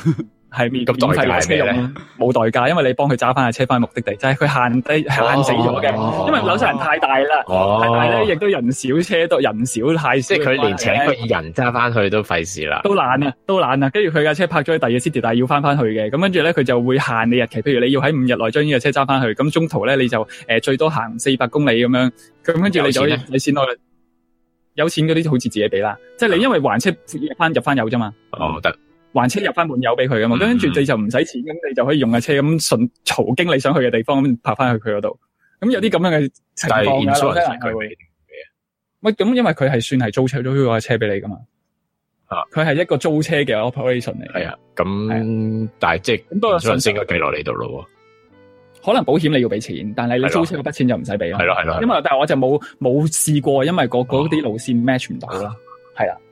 係免咁代價費攞車用係咩咧？ 冇代價，因為你幫佢揸翻架車翻目的地，就係佢限死咗嘅，因為紐西蘭太大啦，太大咧，亦都人少車多，人少太少， 即係佢連請個人揸翻去都費事啦。 都懶啊，跟住佢架車泊咗喺第二個 city，但係要翻去嘅，咁跟住咧佢就會限你日期，譬如你要喺5日內將呢架車揸翻去，咁中途咧你就最多行400公里咁樣，咁跟住你就可以你錢落去，有錢嗰啲好似自己俾啦，即係你因為還車入翻油啫嘛。 得。 還車入翻滿油俾佢噶嘛，跟住你就唔使錢，咁你就可以用架車咁順途經你想去嘅地方咁泊翻去佢嗰度。咁有啲咁樣嘅情況㗎，紐西蘭係會。喂，咁因為佢係算係租架車俾你噶嘛。佢係一個租車嘅 operation 嚟。 係啊，咁但係即係咁多個應該計落嚟度咯。 可能保險你要俾錢，但係你租車嗰筆錢就唔使俾咯。 係咯。 因為但係我就冇試過，因為嗰啲路線 match 唔到啦。係啦。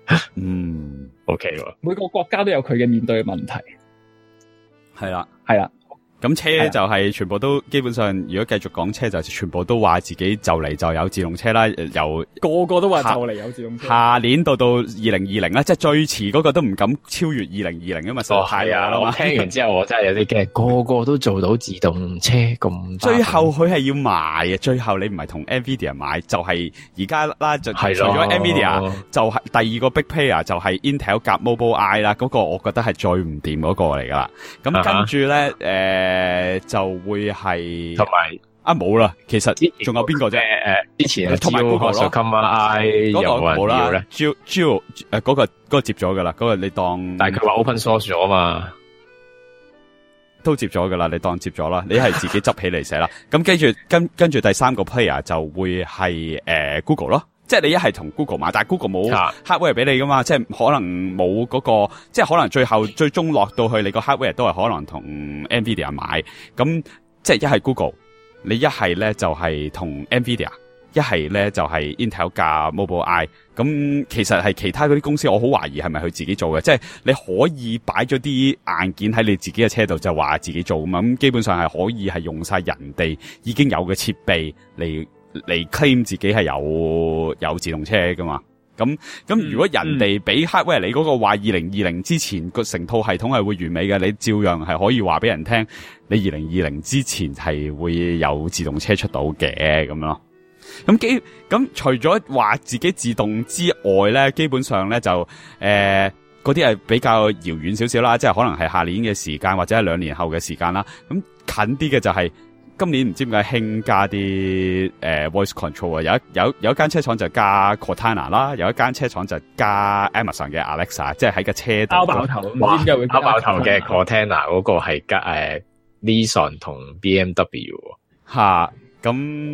OK 喎。 每個國家都有佢嘅面對嘅問題。 係啦。 咁車就係全部都基本上，如果繼續講車就全部都話自己就嚟就有自動車啦，由個個都話就嚟有自動車。 下年到2020啦，即係最遲嗰個都唔敢超越2020，因為實在太啊！我聽完之後我真係有啲驚，個個都做到自動車咁。 最後佢係要賣嘅，最後你唔係同 Nvidia 買，就係而家啦，就除咗 Nvidia 就係第二個 big player 就係 Intel 夾 Mobileye 啦，嗰個我覺得係最唔掂嗰個嚟噶啦。咁跟住咧就會係同埋冇啦，其實仲有邊個啫？ 之前同埋 Google 咯 ，Comma 有冇人要咧 ？Duo 嗰個接咗噶啦，嗰個你當， 但係佢話 open source 咗嘛， 都接咗噶啦，你當接咗啦，你係自己執起嚟寫啦。咁跟住第三個 player 就會係Google 咯。即係你一係同 Google 買，但係 Google 冇 hardware 俾你噶嘛，即係可能冇嗰個，即係可能最終落到去你個 hardware 都係可能同 Nvidia 買，咁即係一係 Google， 你一係咧就係同 Nvidia， 一係咧就係 Intel 加 Mobileye， 咁其實係其他嗰啲公司，我好懷疑係咪佢自己做嘅，即係你可以擺咗啲硬件喺你自己嘅車度就話自己做噶嘛，咁基本上係可以係用晒人哋已經有嘅設備嚟 claim 自己係有自動車噶嘛，咁如果人哋俾 hardware 你嗰個話2020之前個成套系統係會完美嘅，你照樣係可以話俾人聽，你2020之前係會有自動車出到嘅咁樣咯。咁除咗話自己自動之外咧，基本上咧就嗰啲係比較遙遠少少啦，即係可能係下年嘅時間或者係2年後嘅時間啦。咁近啲嘅就係今年唔知點解興加啲voice control 啊，有一間車廠就加 Cortana 啦，有一間車廠就加 Amazon 嘅 Alexa， 即係喺個車度。 拗爆頭，唔知點解會拗爆頭嘅 Cortana 嗰個係加Nissan 同 BMW 吓，咁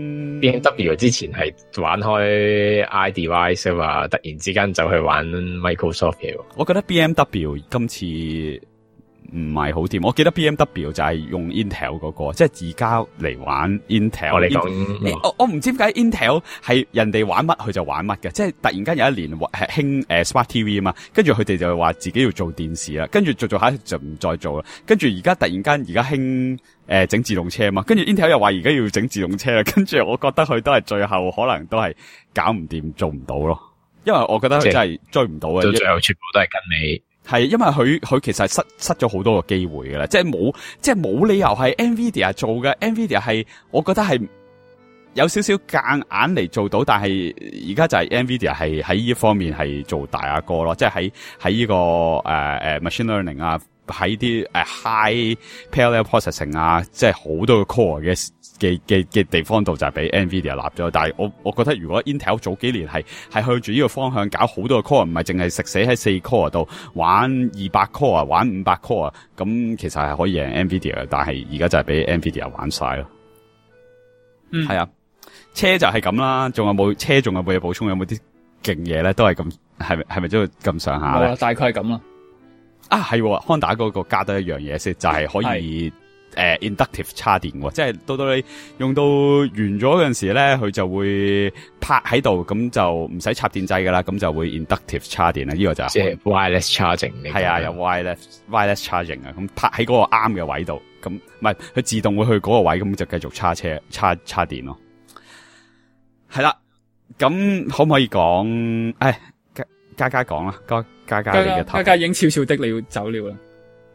BMW 之前係玩開 iDevice 啊嘛，突然之間就去玩 Microsoft 嘅。 我覺得 BMW 今次唔係好掂，我記得 BMW 就係用 Intel 嗰個，即係而家嚟玩 Intel。 我嚟講， 我唔知點解 Intel 係人哋玩乜佢就玩乜嘅，即係突然間有一年係興Smart TV 啊嘛，跟住佢哋就話自己要做電視啦，跟住做下就唔再做啦，跟住而家突然間而家興整自動車啊嘛，跟住 Intel 又話而家要整自動車啦，跟住我覺得佢都係最後可能都係搞唔掂，做唔到咯，因為我覺得佢真係追唔到啊， 到最後全部都係跟你。 係，因為佢其實失咗好多個機會㗎啦，即係冇理由係 Nvidia 做嘅。Nvidia 係我覺得係有少少夾硬嚟做到，但係而家就係 Nvidia 係喺呢方面係做大阿哥咯，即係喺呢個machine learning 啊，喺啲high parallel processing 啊，即係好多個 core 嘅地方度就係俾 Nvidia 立咗，但係我覺得如果 Intel 早幾年係向住呢個方向搞好多個 core，唔係淨係食死喺4 core 度玩200 core 玩500 core， 咁其實係可以贏 Nvidia 嘅，但係而家就係俾 Nvidia 玩晒咯。係啊，車就係咁啦，仲有冇嘢補充？有冇啲勁嘢咧？都係咁，係咪都咁上下咧？ 大概係咁啦。 係Honda 嗰個加多一樣嘢先，就係可以inductive 插電喎，即係到你用到完咗嗰陣時咧，佢就會拍喺度，咁就唔使插電掣噶啦，咁就會 inductive 插電啦。呢個就即係 wireless charging。係啊，有 wireless charging 啊，咁拍喺嗰個啱嘅位度，咁唔係佢自動會去嗰個位，咁就繼續插電咯。係啦，咁可唔可以講？嘉嘉講啦，嘉嘉你嘅頭。 嘉嘉已經悄悄的你要走了啦。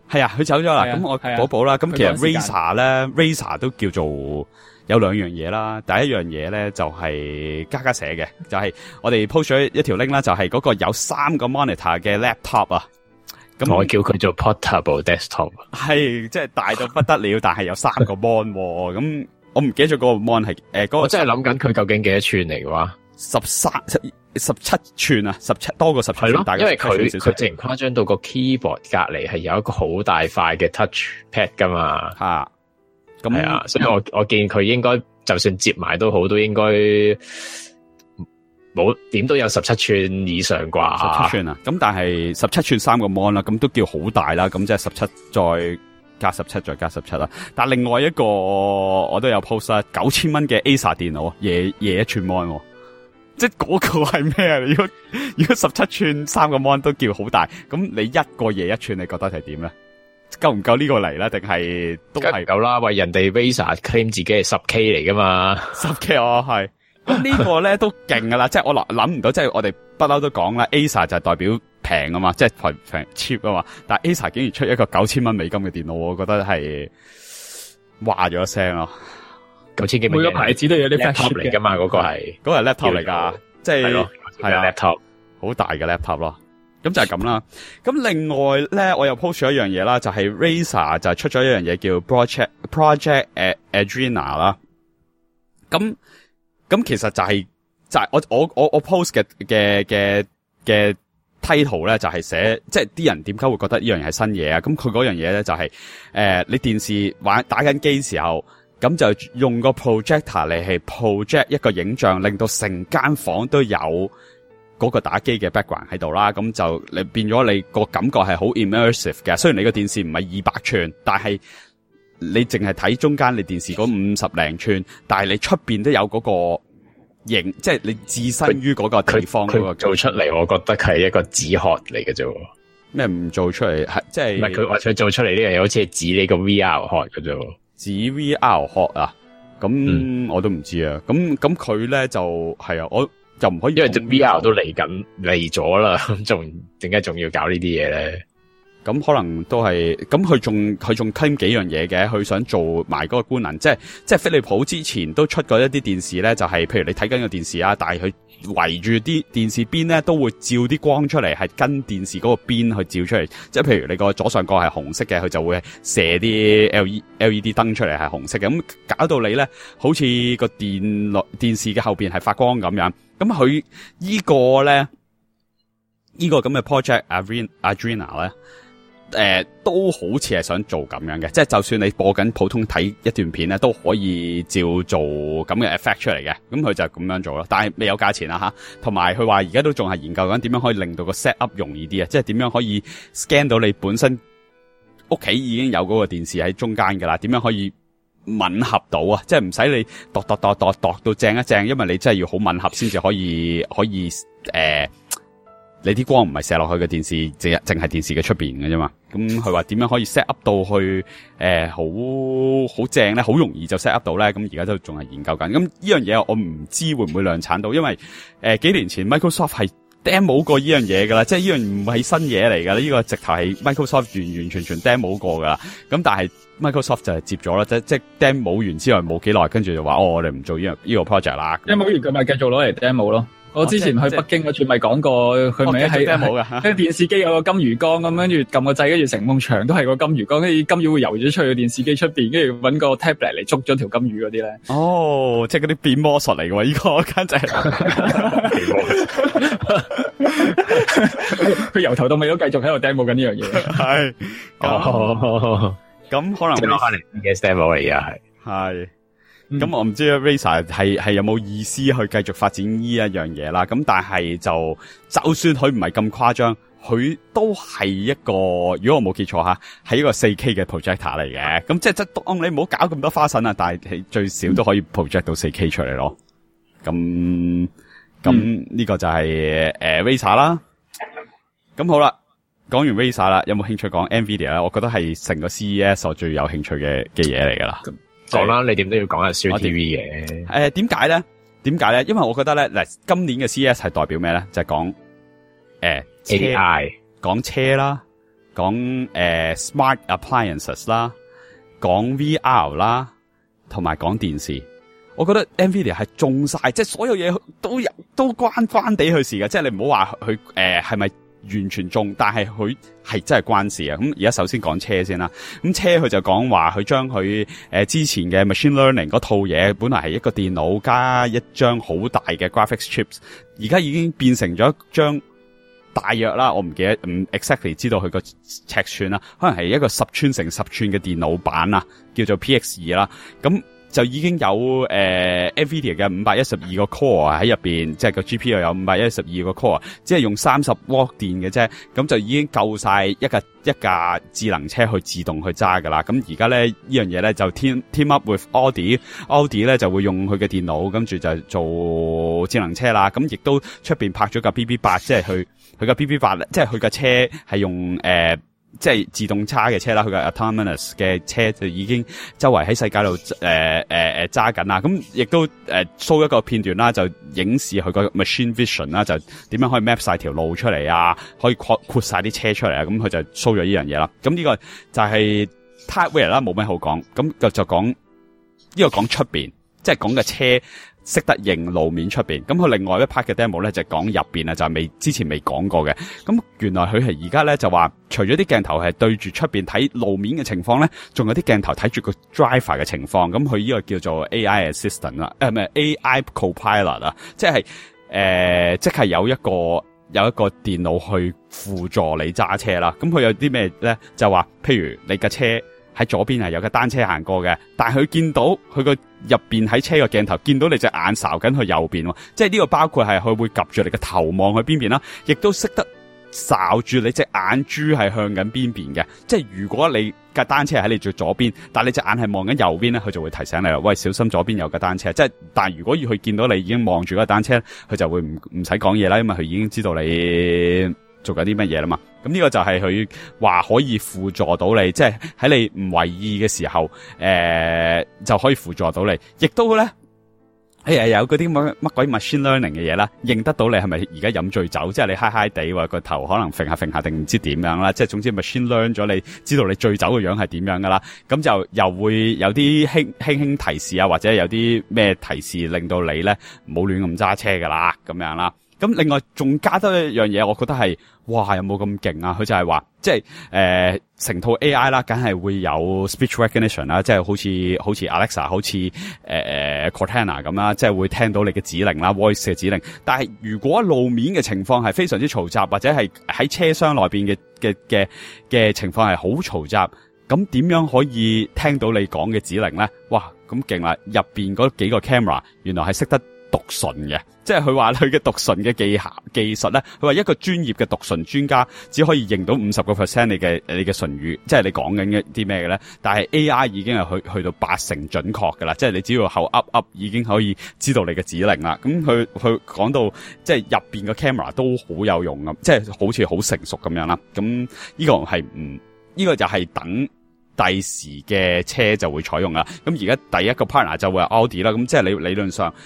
係啊，佢走咗啦。 係啊咁我係啊補補啦。咁其實佢趕時間 Razer 都叫做有兩樣嘢啦。第一樣嘢咧就係嘉嘉寫嘅，就係我哋 post 咗一條 link 啦，就係嗰個有3個 monitor 嘅 laptop 啊。咁我叫佢做 portable desktop。 係即係大到不得了，但係有3個 mon 喎。咁我唔記得咗嗰個 mon 係嗰個我真係諗緊佢究竟幾多寸嚟嘅話 17寸啊，17多過17寸， 係咯， 大概因為佢少少直情誇張到個 keyboard 隔離係有一個好大塊嘅 touch pad 噶嘛。 嚇。咁係啊，所以我見佢應該就算接埋都好，都應該冇點都有17寸以上啩。 17寸啊，咁但係17寸3個 mon 啦，咁都叫好大啦，咁即係17再加17再加17啦。但另外一個我都有 post 啦，9000蚊嘅 Acer 電腦，夜1寸 mon 喎。即係嗰個係咩啊？如果17寸3個 mon 都叫好大，咁你一個夜1寸，你覺得係點咧？夠唔夠呢個嚟咧？定係都係夠啦？喂，人哋 Razer claim 自己係10K 嚟噶嘛 ？10K 我係。咁呢個咧都勁噶啦，即係我諗唔到，即係我哋不嬲都講啦 ，Acer 就係代表平啊嘛，即係平 cheap 啊嘛，但係 Acer 竟然出一個9000蚊美金嘅電腦，我覺得係話咗一聲咯。 9000幾每個牌子都有啲 laptop 嚟噶嘛，嗰個係 laptop 嚟噶，即係係啊 laptop 好大嘅 laptop 咯。咁就係咁啦。咁另外咧，我又 post 咗一樣嘢啦，就係 Razer 就係出咗一樣嘢叫 Project Adrena 啦。咁其實就係我 post 嘅 title 咧，就係寫即係啲人點解會覺得呢樣嘢係新嘢啊？咁佢嗰樣嘢咧就係你電視打緊機時候，咁就用個 projector 嚟係 project 一個影像，令到成間房都有嗰個打機嘅 background 喺度啦。咁就你變咗你個感覺係好 immersive 嘅。雖然你個電視唔係200寸，但係你淨係睇中間你電視嗰50零寸，但係你出邊都有嗰個形，即係你置身於嗰個地方嗰個做出嚟，我覺得係一個紙殼嚟嘅啫。 咩唔做出嚟係即係？ 唔係佢話佢做出嚟呢樣嘢，好似係指呢個 VR 殼嘅啫。 指 VR 殼啊？咁我都唔知啊。咁佢咧就係啊，我就唔可以， 因為隻 VR 都嚟咗啦，咁點解仲要搞呢啲嘢咧？ 咁可能都係，咁佢仲 claim 幾樣嘢嘅，佢想做埋嗰個官能，即係飛利浦之前都出過一啲電視咧，就係譬如你睇緊個電視啊，但係佢圍住啲電視邊咧都會照啲光出嚟，係跟電視嗰個邊去照出嚟，即係譬如你個左上角係紅色嘅，佢就會射啲 LED 燈出嚟係紅色嘅，咁搞到你咧好似個電視嘅後邊係發光咁樣，咁佢呢個咧呢個咁嘅 Project Adrena 咧。都好似係想做咁樣嘅，即係就算你播緊普通睇一段片咧，都可以照做咁嘅 effect 出嚟嘅。咁佢就咁樣做咯，但係未有價錢啊吓。同埋佢話而家都仲係研究緊點樣可以令到個 set up 容易啲啊，即係點樣可以 scan 到你本身屋企已經有嗰個電視喺中間噶啦，點樣可以吻合到啊？即係唔使你度到正一正，因為你真係要好吻合先至可以你啲光唔係射落去嘅電視，淨係電視嘅出邊嘅啫嘛。咁佢話點樣可以 set up 到去好正咧，好容易就 set up 到咧。咁而家都仲係研究緊。咁呢樣嘢我唔知會唔會量產到，因為幾年前 Microsoft 係 demo 過呢樣嘢噶啦，即係呢樣唔係新嘢嚟噶啦。呢個直頭係 Microsoft 完全 demo 過噶啦。咁但係 Microsoft 就係接咗啦，即係 demo 完之後冇幾耐，跟住就話我哋唔做呢個 project 啦。 demo 完佢咪繼續攞嚟 demo 咯。我之前去北京嗰次咪講過，佢咪喺電視機有個金魚缸咁，跟住撳個掣，跟住成埲牆都係個金魚缸，跟住金魚會游咗出去電視機出邊，跟住搵個 tablet 嚟捉咗條金魚嗰啲咧。哦，即係嗰啲變魔術嚟嘅喎，呢個簡直係。佢由頭到尾都繼續喺度 demo 緊呢樣嘢。係。咁可能攞翻嚟嘅 demo 嚟啊，係。 咁我唔知 Razer 係有冇意思去繼續發展呢一樣嘢啦。咁但係就算佢唔係咁誇張，佢都係一個，如果我冇記錯吓，係一個 4K 嘅 projector 嚟嘅。咁即係當你唔好搞咁多花神啊，但係最少都可以 project 到 4K 出嚟咯。咁呢個就係Razer 啦。咁好啦，講完 Razer 啦，有冇興趣講 Nvidia 咧？我覺得係成個 CES 我最有興趣嘅嘢嚟噶啦。 講啦，你點都要講下 Show TV 嘅。 點解咧？因為我覺得咧，嗱，今年嘅 CES 係代表咩咧？就係講AI，講車啦， 講smart appliances 啦，講 VR 啦，同埋講電視。我覺得 Nvidia 係中晒，即係所有嘢都關地佢事嘅，即係你唔好話佢係咪完全中，但係佢係真係關事啊！咁而家首先講車先啦，咁車佢就講話佢將佢之前嘅 machine learning 嗰套嘢，本來係一個電腦加一張好大嘅 graphics chips， 而家已經變成咗一張大約啦，我唔 exactly 知道佢個尺寸啦，可能係一個10寸乘10寸嘅電腦版啊，叫做 PX2 啦，咁就已經有Nvidia 嘅512個 core 喺入邊，即係個 GPU 又有512個 core， 只係用30W電嘅啫，咁就已經夠晒一架智能車去自動去揸噶啦。咁而家咧呢樣嘢咧就 team up with Audi 咧就會用佢嘅電腦，跟住就做智能車啦。咁亦都出邊拍咗架 BB8， 即係佢架 BB8， 即係佢架車係用即係自動揸嘅車啦，佢嘅 autonomous 嘅車就已經周圍喺世界度揸緊啦。咁亦都show 一個片段啦，就影視佢個 machine vision 啦，就點樣可以 map 晒條路出嚟啊，可以括晒啲車出嚟啊。咁佢就 show 咗呢樣嘢啦。咁呢個就係 hardware 啦，冇咩好講。咁就講呢個講出邊，即係講嘅車識得認路面出邊，咁佢另外一 part 嘅 demo 咧就講入邊啊，就係之前未講過嘅。咁原來佢係而家咧就話，除咗啲鏡頭係對住出邊睇路面嘅情況咧，仲有啲鏡頭睇住個 driver 嘅情況。咁佢呢個叫做 AI assistant 啦，唔係 AI copilot 啊，即係有一個電腦去輔助你揸車啦。咁佢有啲咩咧？就話譬如你架車喺左邊係有架單車行過嘅，但係佢見到佢個入邊喺車個鏡頭見到你隻眼睄緊去右邊，即係呢個包括係佢會及住你個頭望去邊邊啦，亦都識得睄住你隻眼珠係向緊邊邊嘅。即係如果你架單車喺你最左邊，但係你隻眼係望緊右邊咧，佢就會提醒你啦，喂，小心左邊有架單車。即係但係如果要佢見到你已經望住嗰架單車，佢就會唔使講嘢啦，因為佢已經知道你做緊啲乜嘢啦嘛。咁呢個就係佢話可以輔助到你，即係喺你唔為意嘅時候，就可以輔助到你。亦都咧，有嗰啲乜鬼 machine learning 嘅嘢啦，認得到你係咪而家飲醉酒，即係你嗨嗨地或個頭可能揈下定唔知點樣啦，即係總之 machine learn 咗你知道你醉酒嘅樣係點樣噶啦，咁就又會有啲輕提示啊，或者有啲咩提示令到你咧唔好亂咁揸車噶啦，咁樣啦。咁另外仲加多一樣嘢，我覺得係哇有冇咁勁啊？佢就係話即係成套 AI 啦，梗係會有 speech recognition 啦，即係好似 Alexa， 好似Cortana 咁啦，即係會聽到你嘅指令啦 ，voice 嘅指令。但係如果路面嘅情況係非常之嘈雜，或者係喺車廂內邊嘅情況係好嘈雜，咁點樣可以聽到你講嘅指令咧？哇，咁勁啦！入邊嗰幾個 camera 原來係識得讀唇嘅，即係佢話佢嘅讀唇嘅技術咧，佢話一個專業嘅讀唇專家只可以認到 50% 你嘅唇語，即係你講緊啲咩嘅咧。但係 AI 已經係去到80%準確噶啦，即係你只要口噏已經可以知道你嘅指令啦。咁佢講到即係入邊嘅 camera 都好有用咁，即係好似好成熟咁樣啦。咁呢個係呢個就係等第時嘅車就會採用啦。咁而家第一個 partner 就會係 Audi 啦。咁即係理論上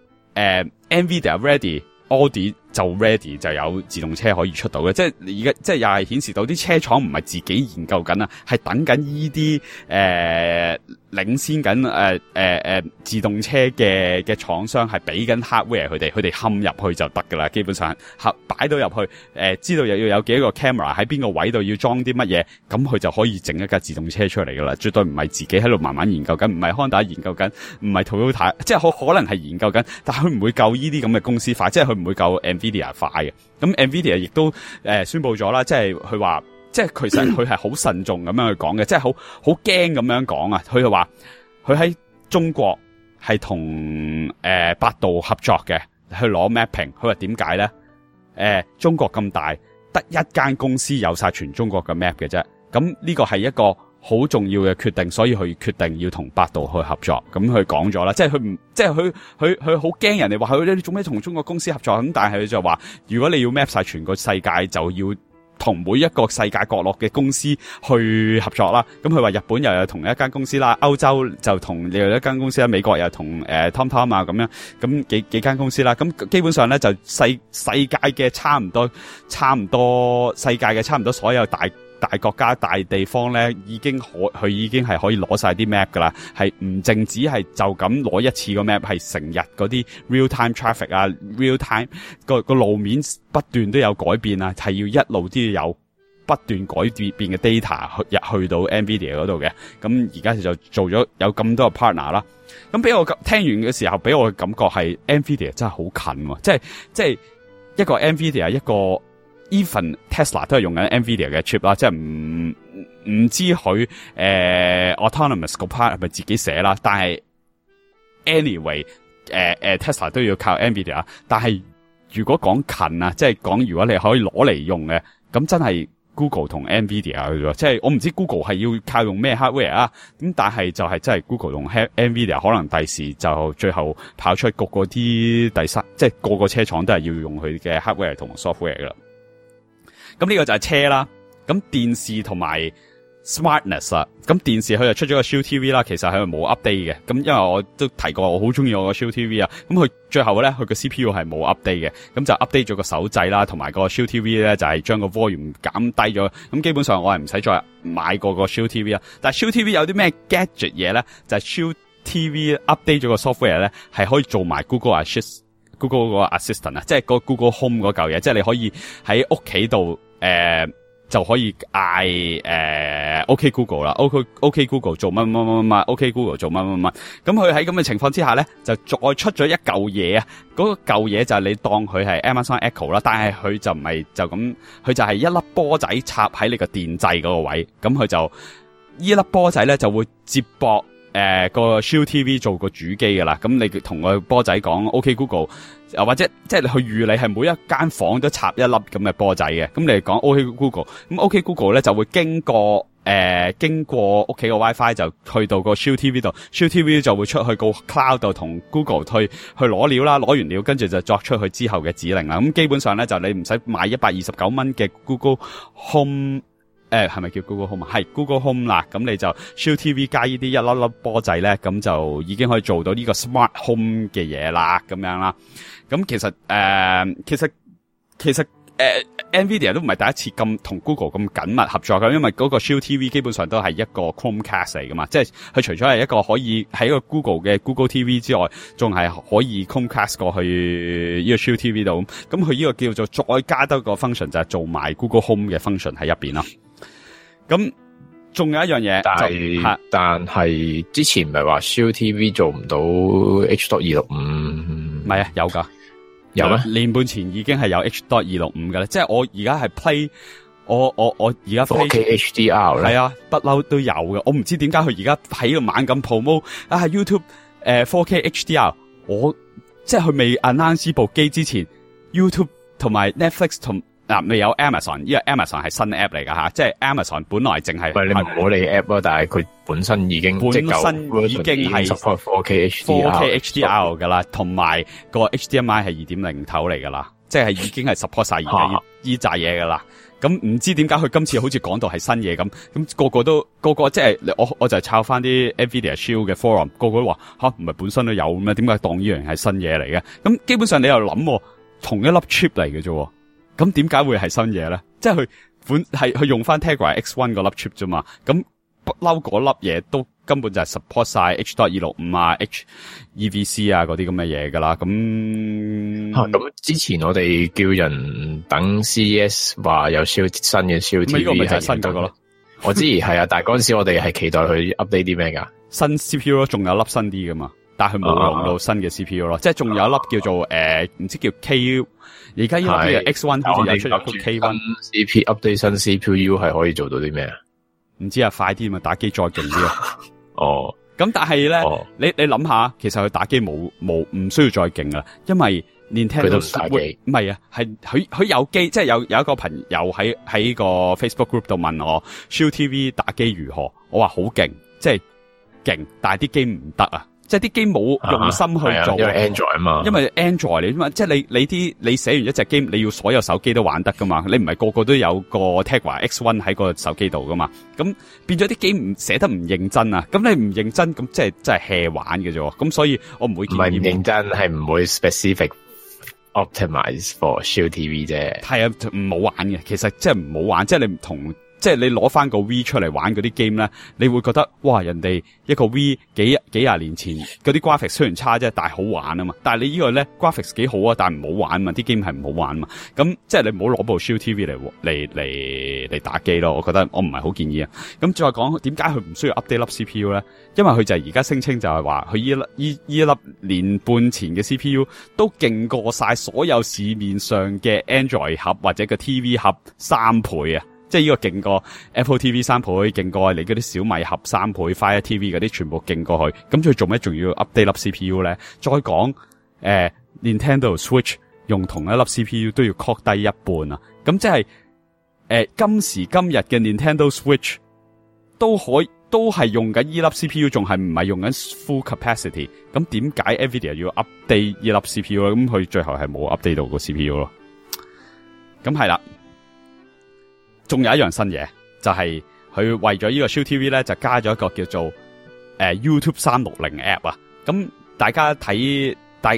Nvidia ready，Audi 就 ready 就有自動車可以出到嘅，即係而家即係又係顯示到啲車廠唔係自己研究緊啊，係等緊呢啲領先緊自動車嘅廠商係俾緊 hardware 佢哋嵌入去就得噶啦，基本上擺到入去知道又要有幾多個 camera 喺邊個位度要裝啲乜嘢，咁佢就可以整一架自動車出嚟噶啦，絕對唔係自己喺度慢慢研究緊，唔係 Honda 研究緊，唔係 Toyota， 即係可能係研究緊，但係佢唔會夠呢啲咁嘅公司快，即係佢唔會夠Nvidia 快嘅。咁 Nvidia 亦都宣布咗啦，即係佢話，即係其實佢係好慎重咁樣去講嘅，即係好驚咁樣講啊。佢就話佢喺中國係同百度合作嘅，去攞 mapping。佢話點解咧？中國咁大，得一間公司有晒全中國嘅 map 嘅啫。咁呢個係一個好重要嘅決定，所以佢決定要同百度去合作。咁佢講咗啦，即係佢好驚人哋話佢你做咩同中國公司合作？咁但係佢就話，如果你要 map 晒全個世界，就要同每一個世界角落嘅公司去合作啦。咁佢話日本又有同一間公司啦，歐洲就同另外一間公司啦，美國又同TomTom 啊咁樣，咁幾間公司啦。咁基本上咧就世界嘅差唔多世界嘅差唔多所有大大國家大地方咧，佢已經係可以攞晒啲 map 噶啦，係唔淨止係就咁攞一次個 map，係成日嗰啲 real time traffic 啊 ，real time 個路面不斷都有改變啊，係要一路都要有不斷改變嘅 data 去到 NVIDIA 嗰度嘅。咁而家就做咗有咁多個 partner 啦。咁俾我聽完嘅時候，俾我嘅感覺係 NVIDIA 真係好近喎，即係一個 NVIDIA 一個。Even Tesla 都係用緊 NVIDIA 嘅 chip 啦，即係唔知佢autonomous 嗰 part 係咪自己寫啦，但係 anyway Tesla 都要靠 NVIDIA， 但係如果講近啊，即係講如果你可以攞嚟用嘅，咁真係 Google 同 NVIDIA 嘅啫，即係我唔知 Google 係要靠用咩 hardware 啊，咁但係就係真係 Google 同 NVIDIA 可能第時就最後跑出個啲第三，即係個車廠都係要用佢嘅 hardware 同 software 噶啦。咁呢個就係車啦，咁電視同埋 smartness 啦，咁電視佢就出咗個 Shield TV 啦，其實佢冇 update 嘅，咁因為我都提過我好中意我個 Shield TV 啊，咁佢最後咧佢個 CPU 係冇 update 嘅，咁就 update 咗個手掣啦，同埋個 Shield TV 咧就係將個 volume 減低咗，咁基本上我係唔使再買過個 Shield TV 啊，但係 Shield TV 有啲咩 gadget 嘢咧，就係 Shield TV update 咗個 software 咧係可以做埋 Google Assistant 啊，即係個 Google Home 嗰嚿嘢，即係你可以喺屋企度就可以嗌OK Google 啦 ，OK Google 做乜乜乜乜 ，OK Google 做乜乜乜，咁佢喺咁嘅情況之下咧，就再出咗一嚿嘢啊，嗰個嚿嘢就係你當佢係 Amazon Echo 啦，但係佢就唔係就咁，佢就係一粒波仔插喺你個電掣嗰個位，咁佢就呢粒波仔咧就會接駁個 Shield TV 做個主機噶啦，咁你同個波仔講 OK Google， 或者即係你去預你係每一間房都插一粒咁嘅波仔嘅，咁你講 OK Google， 咁 OK Google 咧就會經過屋企個 WiFi 就去到個 Shield TV 度 ，Shield TV 就會出去個 cloud 度同 Google 去攞料啦，攞完料跟住就作出去之後嘅指令啦，咁基本上咧就你唔使買129蚊嘅 Google Home。係咪叫 Google Home 啊？係 Google Home 啦，咁你就 Shield TV 加呢啲一粒粒波仔咧，咁就已經可以做到呢個 Smart Home 嘅嘢啦，咁樣啦。咁其實NVIDIA 都唔係第一次咁同 Google 咁緊密合作嘅，因為嗰個 Shield TV 基本上都係一個 Chromecast 嚟噶嘛，即係佢除咗係一個可以喺一個 Google 嘅 Google TV 之外，仲係可以 Chromecast 過去呢個 Shield TV 度。咁佢呢個叫做再加多個 function 就係做埋 Google Home 嘅 function 喺入邊咯。咁仲有一樣嘢， 但係之前唔係話 Shield TV 做唔到 H.265？ 唔係啊，有噶， 有咩？ 年半前已經係有 H.265 嘅啦，即係我而家係 play， 我而家 4K HDR 係啊，不嬲都有嘅。我唔知點解佢而家喺度猛咁 promote 啊 YouTube 4K HDR， 我即係佢未 announce 部機之前 ，YouTube 同埋 Netflix 同。未有 Amazon， 因為 Amazon 係新 app 嚟噶吓，即係 Amazon 本來淨係， 喂，你唔好理 app 啊，但係佢本身已經係 4K HDR 噶啦，同埋個 HDMI 係 2.0 頭嚟噶啦，即係已經係 support 晒而家依扎嘢噶啦。咁唔知點解佢今次好似講到係新嘢咁，咁個個即係我就係抄翻啲 NVIDIA Shield 嘅 forum， 個個都話吓唔係本身都有咩？點解當呢樣係新嘢嚟嘅？咁基本上你又諗同一粒 chip 嚟嘅啫。咁點解會係新嘢咧？即係佢用翻 Tegra X1 嗰粒 chip 啫嘛。咁不嬲嗰粒嘢都根本就係 support 晒 H.265 啊、HEVC 啊嗰啲咁嘅嘢噶啦。咁之前我哋叫人等 CES 話有新嘅 Shield TV， 呢個咪就係新嗰個咯。 我知係啊，但係嗰陣時我哋係期待佢 update 啲咩噶？ 新 CPU 咯，仲有粒新啲噶嘛。但係佢冇用到新嘅 CPU 咯，即係仲有一粒叫做唔知叫 K， 而家呢粒叫 X1 好似有出咗個 K1 CPU update 新 CPU 係可以做到啲咩啊？ 唔知啊，快啲嘛，打機再勁啲啊！ 哦， 咁但係咧，你諗下，其實佢打機冇唔需要再勁啦，因為 Nintendo 佢都唔打機， 唔係啊，係佢有機，即係有一個朋友喺個 Facebook group 度問我 Shield TV 打機如何，我話好勁，即係勁，但係啲機唔得啊。即係啲機冇用心去做， 因為 Android 啊嘛， 因為 Android 嚟嘛，即係你寫完一隻 game， 你要所有手機都玩得噶嘛，你唔係個個都有個 Tegra X1 喺個手機度噶嘛，咁變咗啲機唔寫得唔認真啊，咁你唔認真，咁即係真係 hea 玩嘅啫，咁所以我唔會建議。唔係唔認真，係唔會 specific optimize for Shield TV 啫。係啊，唔好玩嘅，其實即係唔好玩，即係你同即係你攞翻個 V 出嚟玩嗰啲 game 咧，你會覺得哇，人哋一個 V 幾廿年前嗰啲 graphics 雖然差啫，但係好玩啊嘛。但係你呢個咧 graphics 幾好啊，但係唔好玩啊嘛，啲 game 係唔好玩啊嘛。咁即係你唔好攞部 Shield TV 嚟打機咯。我覺得我唔係好建議啊。咁再講點解佢唔需要 update 粒 CPU 咧？因為佢就係而家聲稱就係話佢依粒年半前嘅 CPU 都勁過晒所有市面上嘅 Android 盒或者個 TV 盒3倍啊！即係呢個勁過 Apple TV 3倍，勁過你嗰啲小米盒3倍 Fire TV 嗰啲全部勁過去。咁佢做咩仲要 update 粒 CPU 咧？再講Nintendo Switch 用同一粒 CPU 都要 cut 低一半啊！咁即係今時今日嘅 Nintendo Switch 都係用緊依粒 CPU， 仲係唔係用緊 full capacity？ 咁點解 Nvidia 要 update 依粒 CPU 咧？咁佢最後係冇 update 到個 CPU 咯。咁係啦。仲有一樣新嘢，就係佢為咗呢個 Shield TV 咧，就加咗一個叫做YouTube 360 app 啊。咁大家睇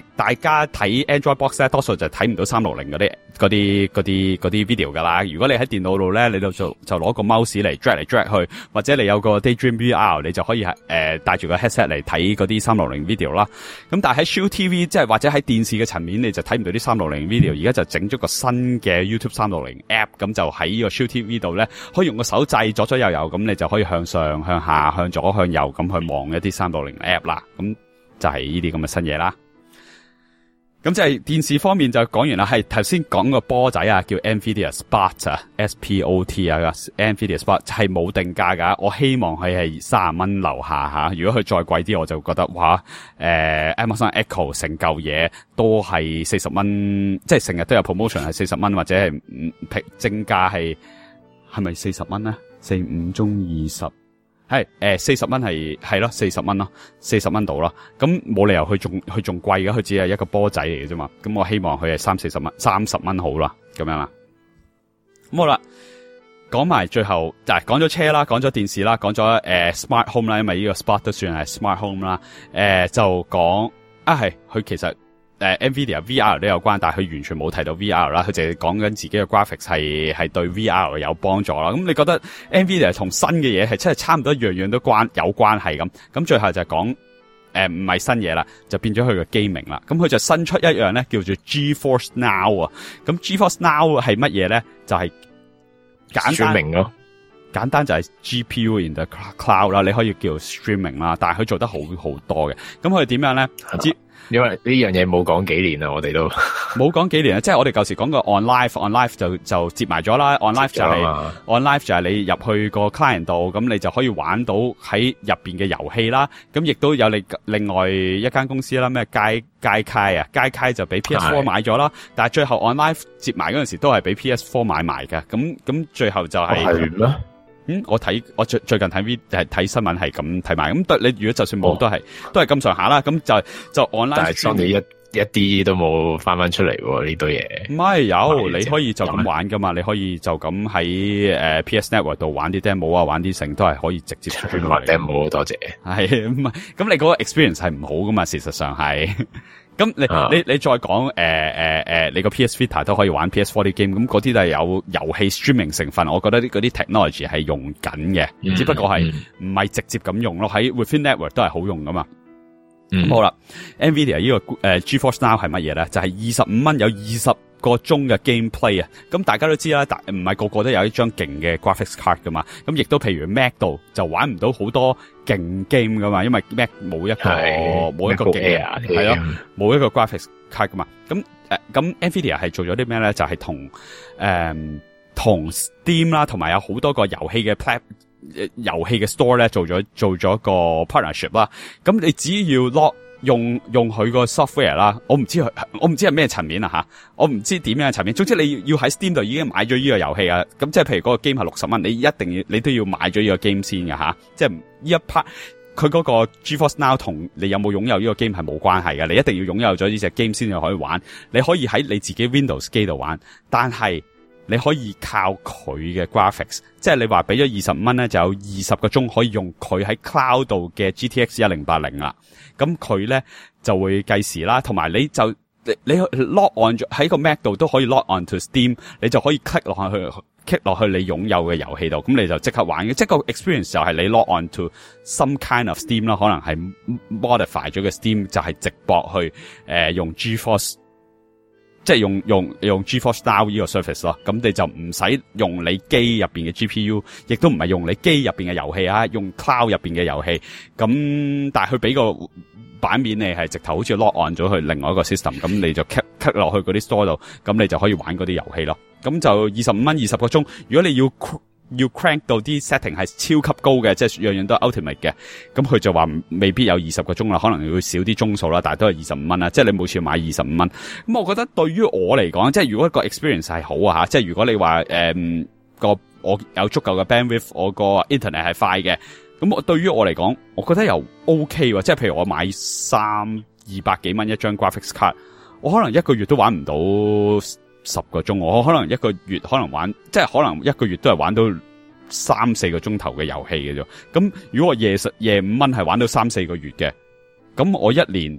Android Box 咧，多數就睇唔到360嗰啲 video 噶啦。如果你喺電腦度咧，你就攞個 mouse 嚟 drag 嚟 drag 去，或者你有個 Daydream VR， 你就可以帶住個 headset 嚟睇嗰啲360 video 啦。咁但係喺 Shield TV 即係或者喺電視嘅層面，你就睇唔到啲360 video。而家就整咗個新嘅 YouTube 360 app， 咁就喺呢個 Shield TV 度咧，可以用個手掣左左右右，咁你就可以向上、向下、向左、向右咁去望一啲360 app 啦。咁就係呢啲咁嘅新嘢啦。咁即係電視方面就講完啦，係頭先講個波仔啊，叫 Nvidia Spot 啊 ，SPOT 啊 ，Nvidia Spot 係冇定價噶，我希望佢係30蚊樓下吓，如果佢再貴啲，我就覺得哇，Amazon Echo 成嚿嘢都係40蚊，即係成日都有 promotion 係40蚊，或者係正價係咪40蚊咧？45中20。係40蚊係咯，40蚊咯，40蚊到啦。咁冇理由佢仲貴嘅，佢只係一個波仔嚟嘅啫嘛。咁我希望佢係30蚊好啦，咁樣啦。咁好啦，講埋最後就係講咗車啦，講咗電視啦，講咗Smart Home 啦，因為呢個 Spot 都算係 Smart Home 啦。就講係佢其實Nvidia VR 都有關，但係佢完全冇提到 VR 啦，佢淨係講緊自己嘅 graphics 係對 VR 有幫助啦。咁你覺得 Nvidia 同新嘅嘢係真係差唔多，樣樣都有關係咁。咁最後就係講唔係新嘢啦，就變咗佢嘅 gaming啦。咁佢就新出一樣咧，叫做 GeForce Now 啊。咁 GeForce Now 係乜嘢咧？就係簡單就係 GPU in the cloud 啦，你可以叫 streaming 啦。但係佢做得好多嘅。咁佢點樣咧？ 因為呢樣嘢冇講幾年啦，我哋都冇講幾年啦，即係我哋舊時講過 on live 就接埋咗啦。on live 就係你入去個 client 度，咁你就可以玩到喺入邊嘅遊戲啦。咁亦都有你另外一間公司啦，咩街街就俾 PS4 買咗啦。但係最後 on live 接埋嗰陣時都係俾 PS4 買埋嘅。咁最後就係咩？我最近睇新聞係咁睇埋，咁你如果就算冇都係咁上下啦，咁就 online。但係 Sony 一啲都冇翻出嚟喎呢堆嘢。 唔係有，你可以就咁玩噶嘛，你可以就咁喺PS Network 度玩啲 demo 啊，玩啲成都係可以直接轉玩 demo，多謝。 係唔係？咁你嗰個 experience 係唔好噶嘛？事實上係。咁你再講你個 PS Vita 都可以玩 PS4 啲 game，咁嗰啲都係有遊戲 streaming 成分，我覺得嗰啲 technology 係用緊嘅，只不過係唔係直接咁用咯，喺 Within Network 都係好用噶嘛。好啦 ，Nvidia 呢個GeForce Now 係乜嘢咧？就係25蚊有20個鐘嘅 gameplay 啊！咁大家都知啦，但唔係個個都有一張勁嘅 graphics card 噶嘛。咁亦都譬如 Mac 度就玩唔到好多勁 game 噶嘛，因為 Mac 冇一個勁係咯，冇一個 graphics card 噶嘛。咁Nvidia 係做咗啲咩咧？就係同 Steam 啦，同埋有好多個遊戲嘅遊戲嘅 store 咧，做咗個 partnership 啦。咁你只要用佢個 software 啦，我唔知係咩層面啊吓，我唔知點樣嘅層面。總之你要喺 Steam 度已經買咗呢個遊戲啊，咁即係譬如嗰個 game 係60蚊，你都要買咗呢個 game 先㗎吓，即係呢一 part 佢嗰個 GeForce Now 同你有冇擁有呢個 game 係冇關係嘅，你一定要擁有咗呢隻 game 先至可以玩。你可以喺你自己 Windows 機度玩，但係你可以靠佢嘅 graphics， 即係你話俾咗25蚊咧，就有20個鐘可以用佢喺 cloud 度嘅 GTX 1080啦。咁佢咧就會計時啦，同埋你 log on 喺個 Mac 度都可以 log on to Steam， 你就可以 click 落去 click 落去你擁有嘅遊戲度，咁你就即刻玩嘅，即係個 experience 就係你 log on to some kind of Steam 啦，可能係 modify 咗嘅 Steam 就係直播去用 GeForce， 即係用 GeForce Now 呢個 service 咯，咁你就唔使用你機入邊嘅 GPU， 亦都唔係用你機入邊嘅遊戲啊，用 cloud 入邊嘅遊戲，咁但係佢俾個版面你係直頭好似 log on 咗去另外一個 system， 咁你就 click 落去嗰啲 store度，咁你就可以玩嗰啲遊戲咯。咁就25蚊20個鐘，如果你要 crank 到啲 setting 係超級高嘅，即係樣樣都係 ultimate 嘅，咁佢就話未必有20個鐘啦，可能會少啲鐘數啦，但係都係25蚊啦，即係你每次要買25蚊。咁我覺得對於我嚟講，即係如果個 experience 係好啊吓，即係如果你話我有足夠嘅 bandwidth， 我個 internet 係快嘅。咁對於我嚟講，我覺得又 OK 喎，即係譬如我買200幾蚊一張 graphics card， 我可能一個月都玩唔到10個鐘，我可能一個月可能玩，即係可能一個月都係玩到3-4個鐘頭嘅遊戲嘅啫。咁如果我夜5蚊係玩到3-4個月嘅，咁我1年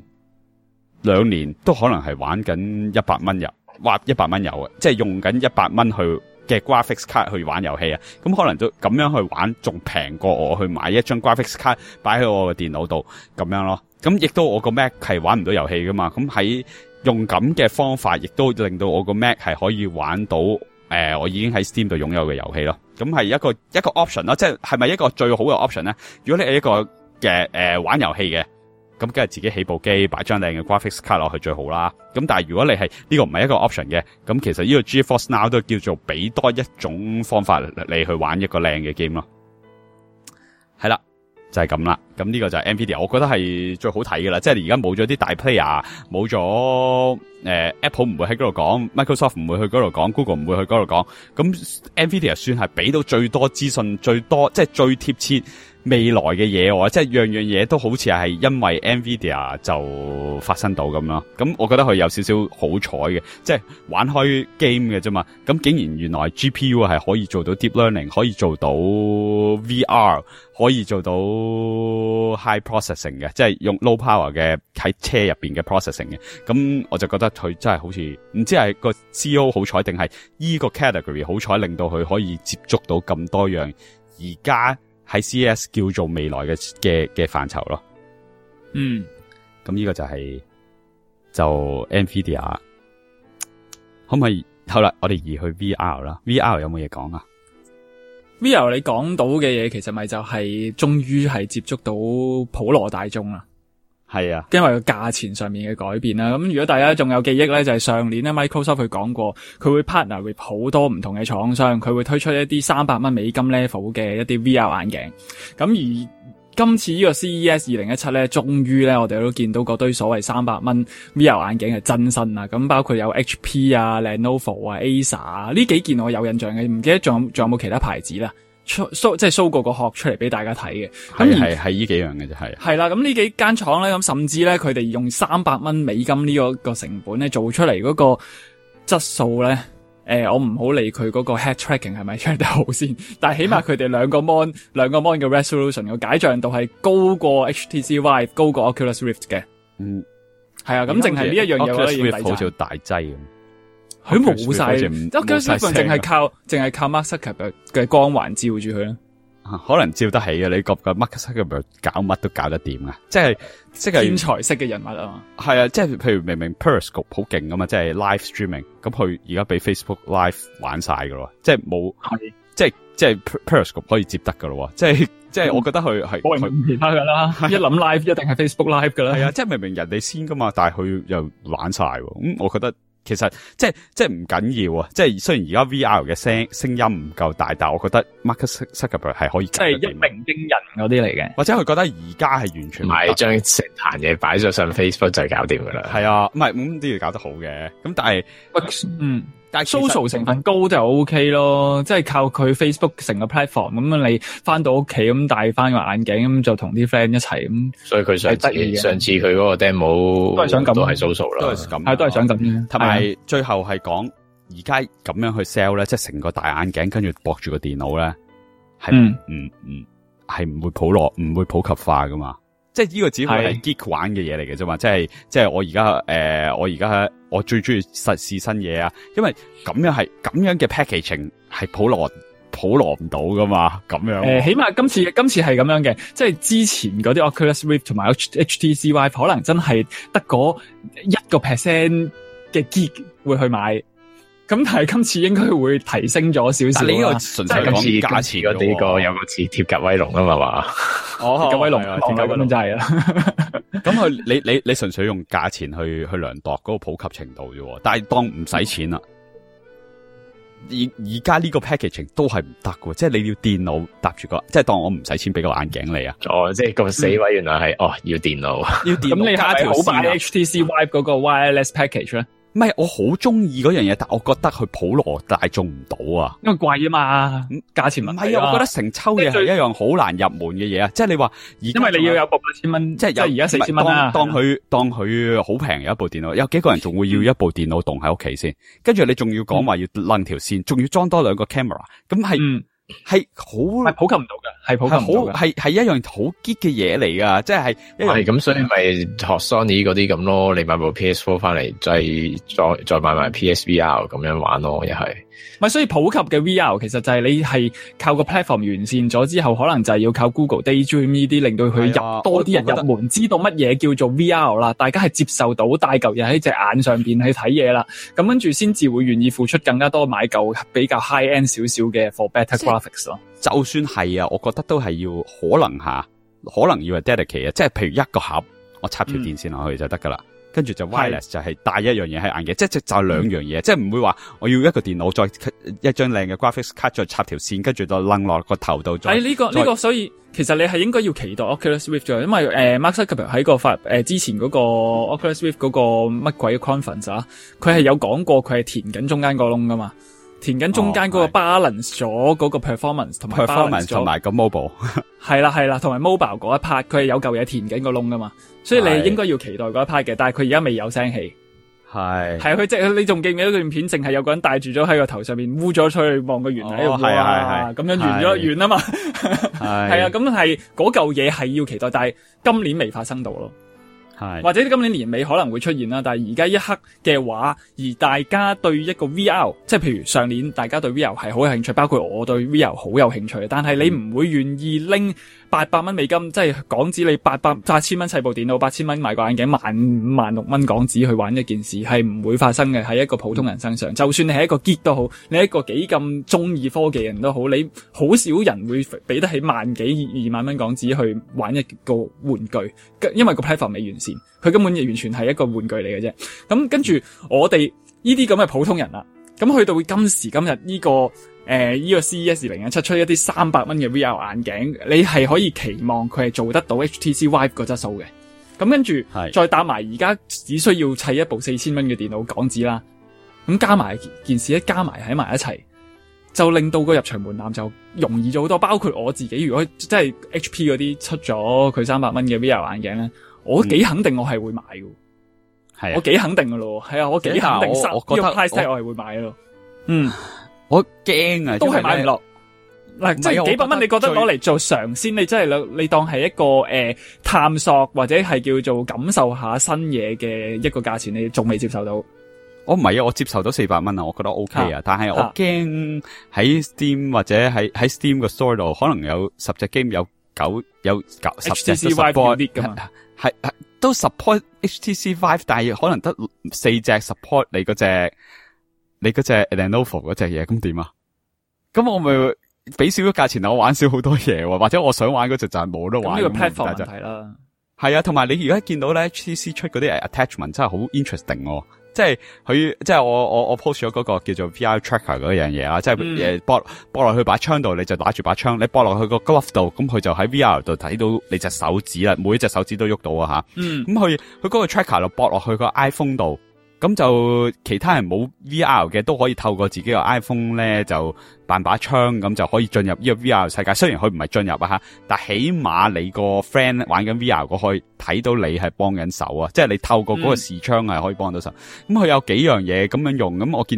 2年都可能係玩緊100蚊100蚊嘅，即係用緊100蚊去嘅 graphics card 去玩遊戲啊，咁可能都咁樣去玩仲平過我去買一張 graphics card 擺喺我嘅電腦度咁樣咯。咁亦都我個 Mac 係玩唔到遊戲噶嘛，咁喺用咁嘅方法，亦都令到我個 Mac 係可以玩到我已經喺 Steam 度擁有嘅遊戲咯。咁係一個 option 咯，即係咪一個最好嘅 option 咧？如果你係一個嘅玩遊戲嘅，咁梗係自己起部機擺張靚嘅 graphics card 落去最好啦。咁但係如果你係呢個唔係一個 option 嘅，咁其實呢個 GeForce Now 都叫做俾多一種方法你去玩一個靚嘅 game 咯。係啦，就係咁啦。咁呢個就係 Nvidia， 我覺得係最好睇嘅啦。即係而家冇咗啲大 player， 冇咗Apple 唔會喺嗰度講 ，Microsoft 唔會去嗰度講 ，Google 唔會去嗰度講。咁 Nvidia 算係俾到最多資訊，最多即係最貼切未來嘅嘢喎，即係樣樣嘢都好似係因為 Nvidia 就發生到咁咯。咁我覺得佢有少少好彩嘅，即係玩開 game 嘅啫嘛。咁竟然原來 GPU 係可以做到 deep learning， 可以做到 VR， 可以做到 high processing 嘅，即係用 low power 嘅喺車入邊嘅 processing 嘅。咁我就覺得佢真係好似唔知係個 CEO 好彩定係依個 category 好彩，令到佢可以接觸到咁多樣而家喺 CES 叫做未來嘅範疇咯。咁呢個就 Nvidia 可唔可以？好啦，我哋移去 VR 啦。VR 有冇嘢講啊？ VR 你講到嘅嘢，其實咪就係終於係接觸到普羅大眾啦。 係啊， 因為個價錢上面嘅改變啦。咁如果大家仲有記憶咧，就係上年咧 Microsoft 佢講過，佢會 partner with 好多唔同嘅廠商，佢會推出一啲300蚊美金 level 嘅一啲 VR 眼鏡。咁而今次呢個 CES 2017咧，終於咧我哋都見到嗰堆所謂300蚊 VR 眼鏡係真身啦。咁包括有 HP 啊、Lenovo 啊、Acer 啊呢幾件我有印象嘅，唔記得仲有冇其他牌子啦。即係 show 過個殼出嚟俾大家睇嘅， 係呢幾樣嘅啫，係啦。 咁呢幾間廠咧，咁甚至咧，佢哋用300蚊美金呢個成本咧，做出嚟嗰個質素咧，我唔好理佢嗰個 head tracking 係咪 track 得好先，但係起碼佢哋兩個 mon 嘅 resolution 個解像度係高過 HTC Vive， 高過 Oculus Rift 嘅。係啊，咁淨係呢一樣嘢可以抵讚。 好似大劑咁。 佢冇晒，Oculus Rift 淨係靠 Mark Zuckerberg 嘅光環照住佢啦。 可能照得起嘅，你覺唔覺 Mark Zuckerberg 搞乜都搞得掂啊？即係天才式嘅人物啊嘛。係啊，即係譬如明 Periscope 好勁㗎嘛，即係 live streaming， 咁佢而家俾 Facebook Live 玩晒噶咯，即係冇，即係 Periscope 可以接得噶咯，即係我覺得佢係我唔其他噶啦，一諗 live 一定係 Facebook Live 噶啦。係啊， 即係明人哋先噶嘛，但係佢又玩晒，咁我覺得。其實即係唔緊要啊！即係雖然而家 VR 嘅聲音唔夠大，但係我覺得 Mark Zuckerberg 係可以，即係一鳴驚人嗰啲嚟嘅。或者佢覺得而家係完全買將成壇嘢擺咗上 Facebook 就搞掂噶啦。 係啊，唔係咁都要搞得好嘅。咁但係 social 成分高就 OK 咯，即係靠佢 Facebook 成個 platform 咁你翻到屋企咁戴翻個眼鏡咁就同啲 friend 一齊咁。 所以佢上次佢嗰個 demo 都係想咁， 都係 social 啦， 都係咁， 係都係想咁嘅。 同埋最後係講而家咁樣去 sell 咧，即係成個大眼鏡跟住駁住個電腦咧，係係唔會普及化噶嘛。 即係呢個只會係 geek 玩嘅嘢嚟嘅啫嘛，即係我而家我最中意試新嘢啊，因為咁樣嘅 packaging 係普羅唔到噶嘛，咁樣。 起碼今次係咁樣嘅，即係之前嗰啲 Oculus Rift 同埋 HTC Vive 可能真係得嗰1% 嘅 geek 會去買。咁但係今次應該會提升咗少少啦。 呢個純粹講價錢嗰啲個有個似鐵甲威龍啊嘛， 鐵甲威龍咁就係啦。 咁你純粹用價錢去量度嗰個普及程度啫，但係當唔使錢啦。而家呢個 packaging 都係唔得嘅，即係你要電腦搭住個，即係當我唔使錢俾個眼鏡你啊。 即係個死位原來係要電腦， 咁你加條線啊。HTC Vive 嗰個 wireless package 咧？ 唔係，我好中意嗰樣嘢，但我覺得佢普羅大眾唔到啊， 因為貴啊嘛，價錢問題。 係啊，我覺得成抽嘢係一樣好難入門嘅嘢啊，即係你話因為你要有部8000蚊，即係而家4000蚊啦。 當佢好平有一部電腦，有幾個人仲會要一部電腦棟喺屋企先，跟住你仲要講話要掕條線，仲要裝多2個 camera， 咁係好普及唔到嘅，係普及唔到嘅， 係一樣好 geek 嘅嘢嚟噶，即係係咁，所以咪學 Sony 嗰啲咁咯，你買部 PS4 翻嚟，再買埋 PSVR 咁樣玩咯，又係。 咪所以普及嘅 VR 其實就係你係靠個 platform 完善咗之後，可能就係要靠 Google Daydream 呢啲，令到佢入多啲人入門，知道乜嘢叫做 VR 啦，大家係接受到帶嚿嘢喺隻眼上邊去睇嘢啦，咁跟住先至會願意付出更加多買嚿比較 high end 少少嘅 for better graphics 咯。 就算係啊，我覺得都係要可能要係 dedicate 啊，即係譬如一個盒，我插條電線落去就得噶啦。跟住就 wireless 就係帶一樣嘢喺眼鏡，即係就兩樣嘢，即係唔會話我要一個電腦再一張靚嘅 graphics card 再插條線，跟住就掕落個頭度。 呢個，所以其實你係應該要期待 Oculus Rift 嘅，因為Mark Zuckerberg 喺個之前嗰個 Oculus Rift 嗰個乜鬼 conference 啊，佢係有講過佢係填緊中間個窿噶嘛。填緊中間嗰個 balance 咗嗰個 performance 同埋個 mobile 係啦，同埋 mobile 嗰一 part 佢係有嚿嘢填緊個窿噶嘛，所以你應該要期待嗰一 part 嘅，但係佢而家未有聲氣。係佢即係你仲記唔記得嗰段片淨係有個人戴住咗喺個頭上面污咗出去望個圓喺度，係咁樣完啊嘛，係啊，咁係嗰嚿嘢係要期待，但係今年未發生到咯。或者今年年尾可能會出現啦，但係而家一刻嘅話，而大家對一個 VR， 即係譬如上年大家對 VR 係好有興趣，包括我對 VR 好有興趣，但係你唔會願意拎800蚊美金，即係港紙你8000蚊砌部電腦，8000蚊買個眼鏡，15000蚊港紙去玩一件事，係唔會發生嘅喺一個普通人身上。就算你係一個 geek 都好，你係一個幾咁中意科技人都好，你好少人會俾得起1幾2萬蚊港紙去玩一個玩具，因為個 platform 未完善。佢根本完全係一個玩具嚟嘅啫。咁跟住我哋呢啲咁嘅普通人啦，咁去到今時今日呢個CES 2017出一啲300蚊嘅 VR 眼鏡，你係可以期望佢係做得到 HTC Vive 個質素嘅。咁跟住再搭埋而家只需要砌一部4000蚊嘅電腦港紙啦，咁加埋件事加埋喺埋一齊，就令到個入場門檻就容易咗好多。包括我自己，如果即係 HP 嗰啲出咗佢300蚊嘅 VR 眼鏡咧，我幾肯定我係會買嘅，係我幾肯定嘅咯，係啊，我幾肯定呢個 price tag 我係會買嘅咯。 我驚啊， 都係買唔落。嗱，即係幾百蚊，你覺得攞嚟做嘗鮮，你真係你當係一個探索或者係叫做感受下新嘢嘅一個價錢，你仲未接受到？ 我唔係啊，我接受到400蚊啊，我覺得 OK 啊，但係我驚喺 Steam 或者喺 Steam 個 store 度，可能有10隻 game 有9 10隻 support 噶嘛，係都 support HTC Vive， 但係可能得4隻 support 你嗰隻 Lenovo 嗰隻嘢，咁點啊？咁我咪俾少咗價錢，我玩少好多嘢喎，或者我想玩嗰隻就係冇得玩。 咁呢個 platform 問題啦。 係啊，同埋你而家見到咧 HTC 出嗰啲 attachment 真係好 interesting 喎。即係佢，即係我 post 咗嗰個叫做 VR tracker 嗰樣嘢啊，即係駁落去把槍度，你就打住把槍，你駁落去個 glove 度，咁佢就喺 VR 度睇到你隻手指啦，每一隻手指都喐到啊吓。咁佢嗰個 tracker 度駁落去個 iPhone 度，咁就其他人冇 VR 嘅都可以透過自己個 iPhone 咧就扮把槍，咁就可以進入呢個 VR 世界。雖然佢唔係進入啊吓，但起碼你個 friend 玩緊 VR 嗰可以睇到你係幫緊手啊，即係你透過嗰個視窗係可以幫到手。咁佢有幾樣嘢咁樣用，咁我見到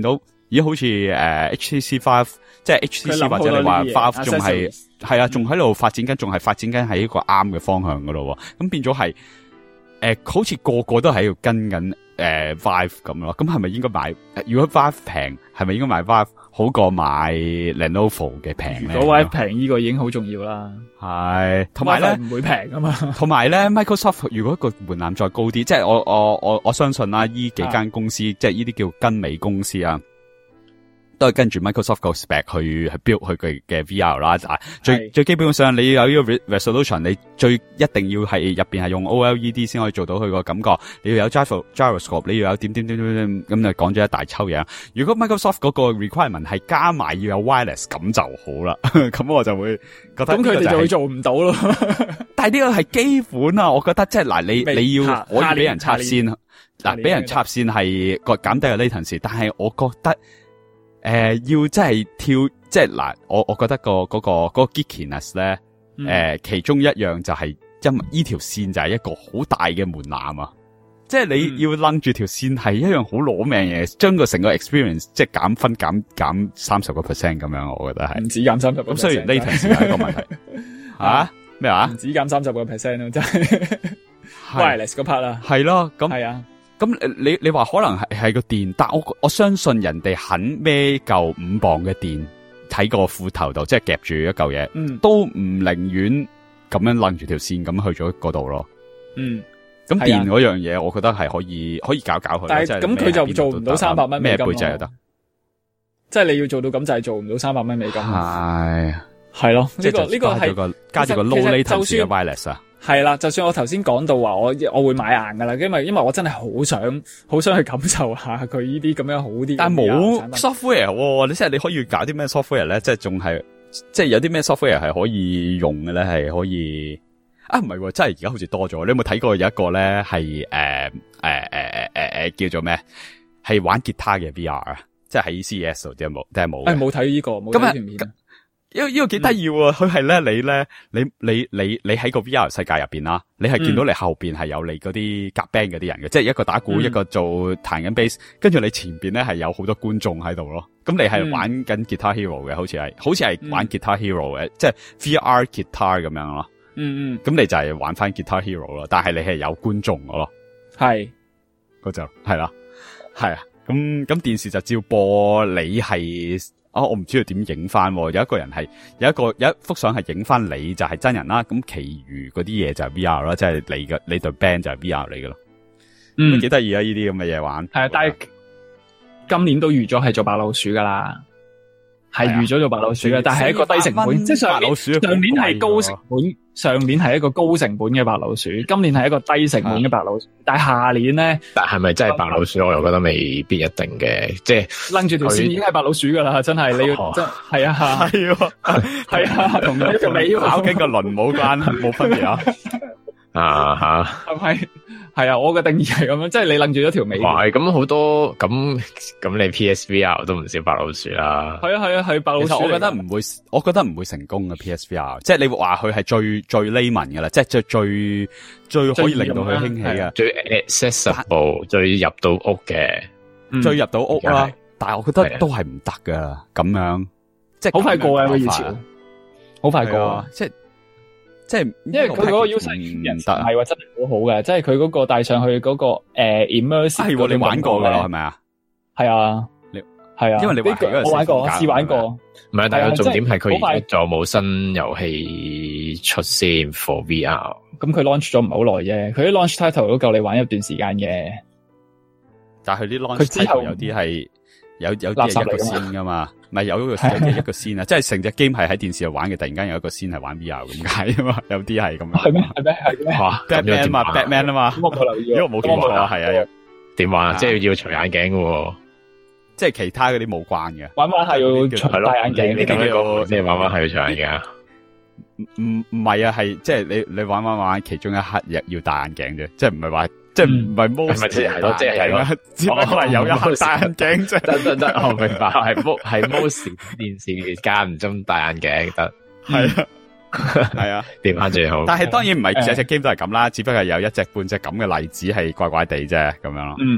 咦，好似HTC Vive，即係 HTC 或者你話 Vive 仲係啊，仲喺度發展緊，仲係發展緊喺一個啱嘅方向噶咯。咁變咗係好似個個都喺度跟緊Vive 咁咯。咁係咪應該買？如果 Vive 平，係咪應該買 Vive 好過買 Lenovo 嘅平咧？ 如果 Vive 平，呢個已經好重要啦。 係，同埋咧唔會平啊嘛。 同埋咧 ，Microsoft 如果個門檻再高啲，即係我相信啦，呢幾間公司，即係呢啲叫跟美公司啊。都係跟住 Microsoft 個 spec 去 build 佢嘅 VR 啦，最基本上你要有呢個 resolution， 你最一定要係入邊係用 OLED 先可以做到佢個感覺，你要有 gyroscope， 你要有點，咁就講咗一大抽嘢。如果 Microsoft 嗰個 requirement 係加埋要有 wireless， 咁就好啦，咁我就會覺得咁佢哋就會做唔到咯。但係呢個係基本啊，我覺得即係嗱，你要可以俾人插線，嗱俾人插線係個減低個 latency， 但係我覺得。要真係跳，即係嗱，我覺得嗰個 geekiness 咧，其中一樣就係因為呢條線就係一個好大嘅門檻啊！即係你要掕住條線係一樣好攞命嘅，將個成個 experience 即係減分減 30% 咁樣，我覺得係唔止減 30%。咁雖然 latency 係一個問題，吓咩話？唔止減 30% 咯，真係 wireless 嗰 part 啦。係咯，咁係啊。咁你話可能係個電，但我相信人哋肯孭嚿5磅嘅電喺個褲頭度，即係夾住一嚿嘢，都唔寧願咁樣掕住條線咁去咗嗰度咯。咁電嗰樣嘢，我覺得係可以搞佢。但係咁佢就做唔到300蚊美金咯。咩背脊就得？即係你要做到咁就係做唔到300蚊美金。係咯，呢個係加咗個 low latency 嘅 wireless 啊。係啦，就算我頭先講到話我會買硬噶啦，因為我真係好想去感受下佢呢啲咁樣好啲。但係冇 software， 你即係你可以搞啲咩 software 咧？即係仲係即係有啲咩 software 係可以用嘅咧？係可以啊？唔係，真係而家好似多咗。你有冇睇過有一個咧係叫做咩？係玩吉他嘅 VR 啊？即係喺 CES 度有冇？定係冇？冇睇呢個，冇睇條片。呢個幾得意喎，佢係咧，你喺個 VR 世界入邊啦，你係見到你後邊係有你嗰啲夾 band 嗰啲人嘅，即係一個打鼓，一個做彈緊 bass， 跟住你前邊咧係有好多觀眾喺度咯。咁你係玩緊 Guitar Hero 嘅，好似係玩 Guitar Hero 嘅，即係 VR Guitar 咁樣咯。咁你就係玩翻 Guitar Hero 咯，但係你係有觀眾嘅咯。係，嗰就係啦，係啊。咁電視就照播你係。我唔知道點影翻，有一個人係有一幅相係影翻你就係真人啦，咁其餘嗰啲嘢就係 VR 啦，即係你對 band 就係 VR 嚟噶咯。幾得意啊！呢啲咁嘅嘢玩係啊，但係今年都預咗係做白老鼠噶啦，係預咗做白老鼠嘅，但係一個低成本，即係上年係高成本，上年係一個高成本嘅白老鼠，今年係一個低成本嘅白老鼠，但係下年咧，但係咪真係白老鼠？我又覺得未必一定嘅，即係掕住條線已經係白老鼠噶啦，真係你要真係啊，係啊，同一個尾跑緊個輪冇關冇分別啊，係咪？係啊，我嘅定義係咁樣，即係你掕住咗條尾。係咁好多咁你 PSVR 都唔少白老鼠啦。係啊，係白老鼠。其實我覺得唔會成功嘅 PSVR，即係你話佢係最 layman 噶啦，即係最可以令到佢興起嘅，最 accessible， 最入到屋嘅，最入到屋啦。但係我覺得都係唔得噶，咁樣即係好快過啊個熱潮，好快過啊，即係，因為佢嗰個 user experience 唔係話真係好好嘅，即係佢嗰個帶上去嗰個immersive 係你玩過噶啦，係咪啊？係啊，係啊，因為你我玩過，試玩過。唔係，但係個重點係佢而家仲有冇新遊戲出先 for VR？咁佢 launch 咗唔係好耐啫，佢啲 launch title 都夠你玩一段時間嘅。但係佢啲 launch title 有啲係有啲係一個先噶嘛。唔係有一個先啊，即係成隻 game 係喺電視度玩嘅，突然間有一個先係玩 VR 咁解啊嘛，有啲係咁樣。係咩？係咩？Batman 嘛 ，Batman 啊嘛。咁我冇留意，因為冇見過啊。係啊，點玩啊？即係要除眼鏡嘅，即係其他嗰啲冇關嘅。玩係要除戴眼鏡，你咁樣即係玩係要除眼鏡啊？唔係啊，係即係你玩，其中一刻要戴眼鏡啫，即係唔係話。即係唔係 most 係咯，即係只不過係有一刻戴眼鏡啫。得，我明白，係 most 電視間唔中戴眼鏡得。係啊，調翻最好。但係當然唔係隻 game 都係咁啦，只不過係有一隻半隻咁嘅例子係怪怪地啫，咁樣咯。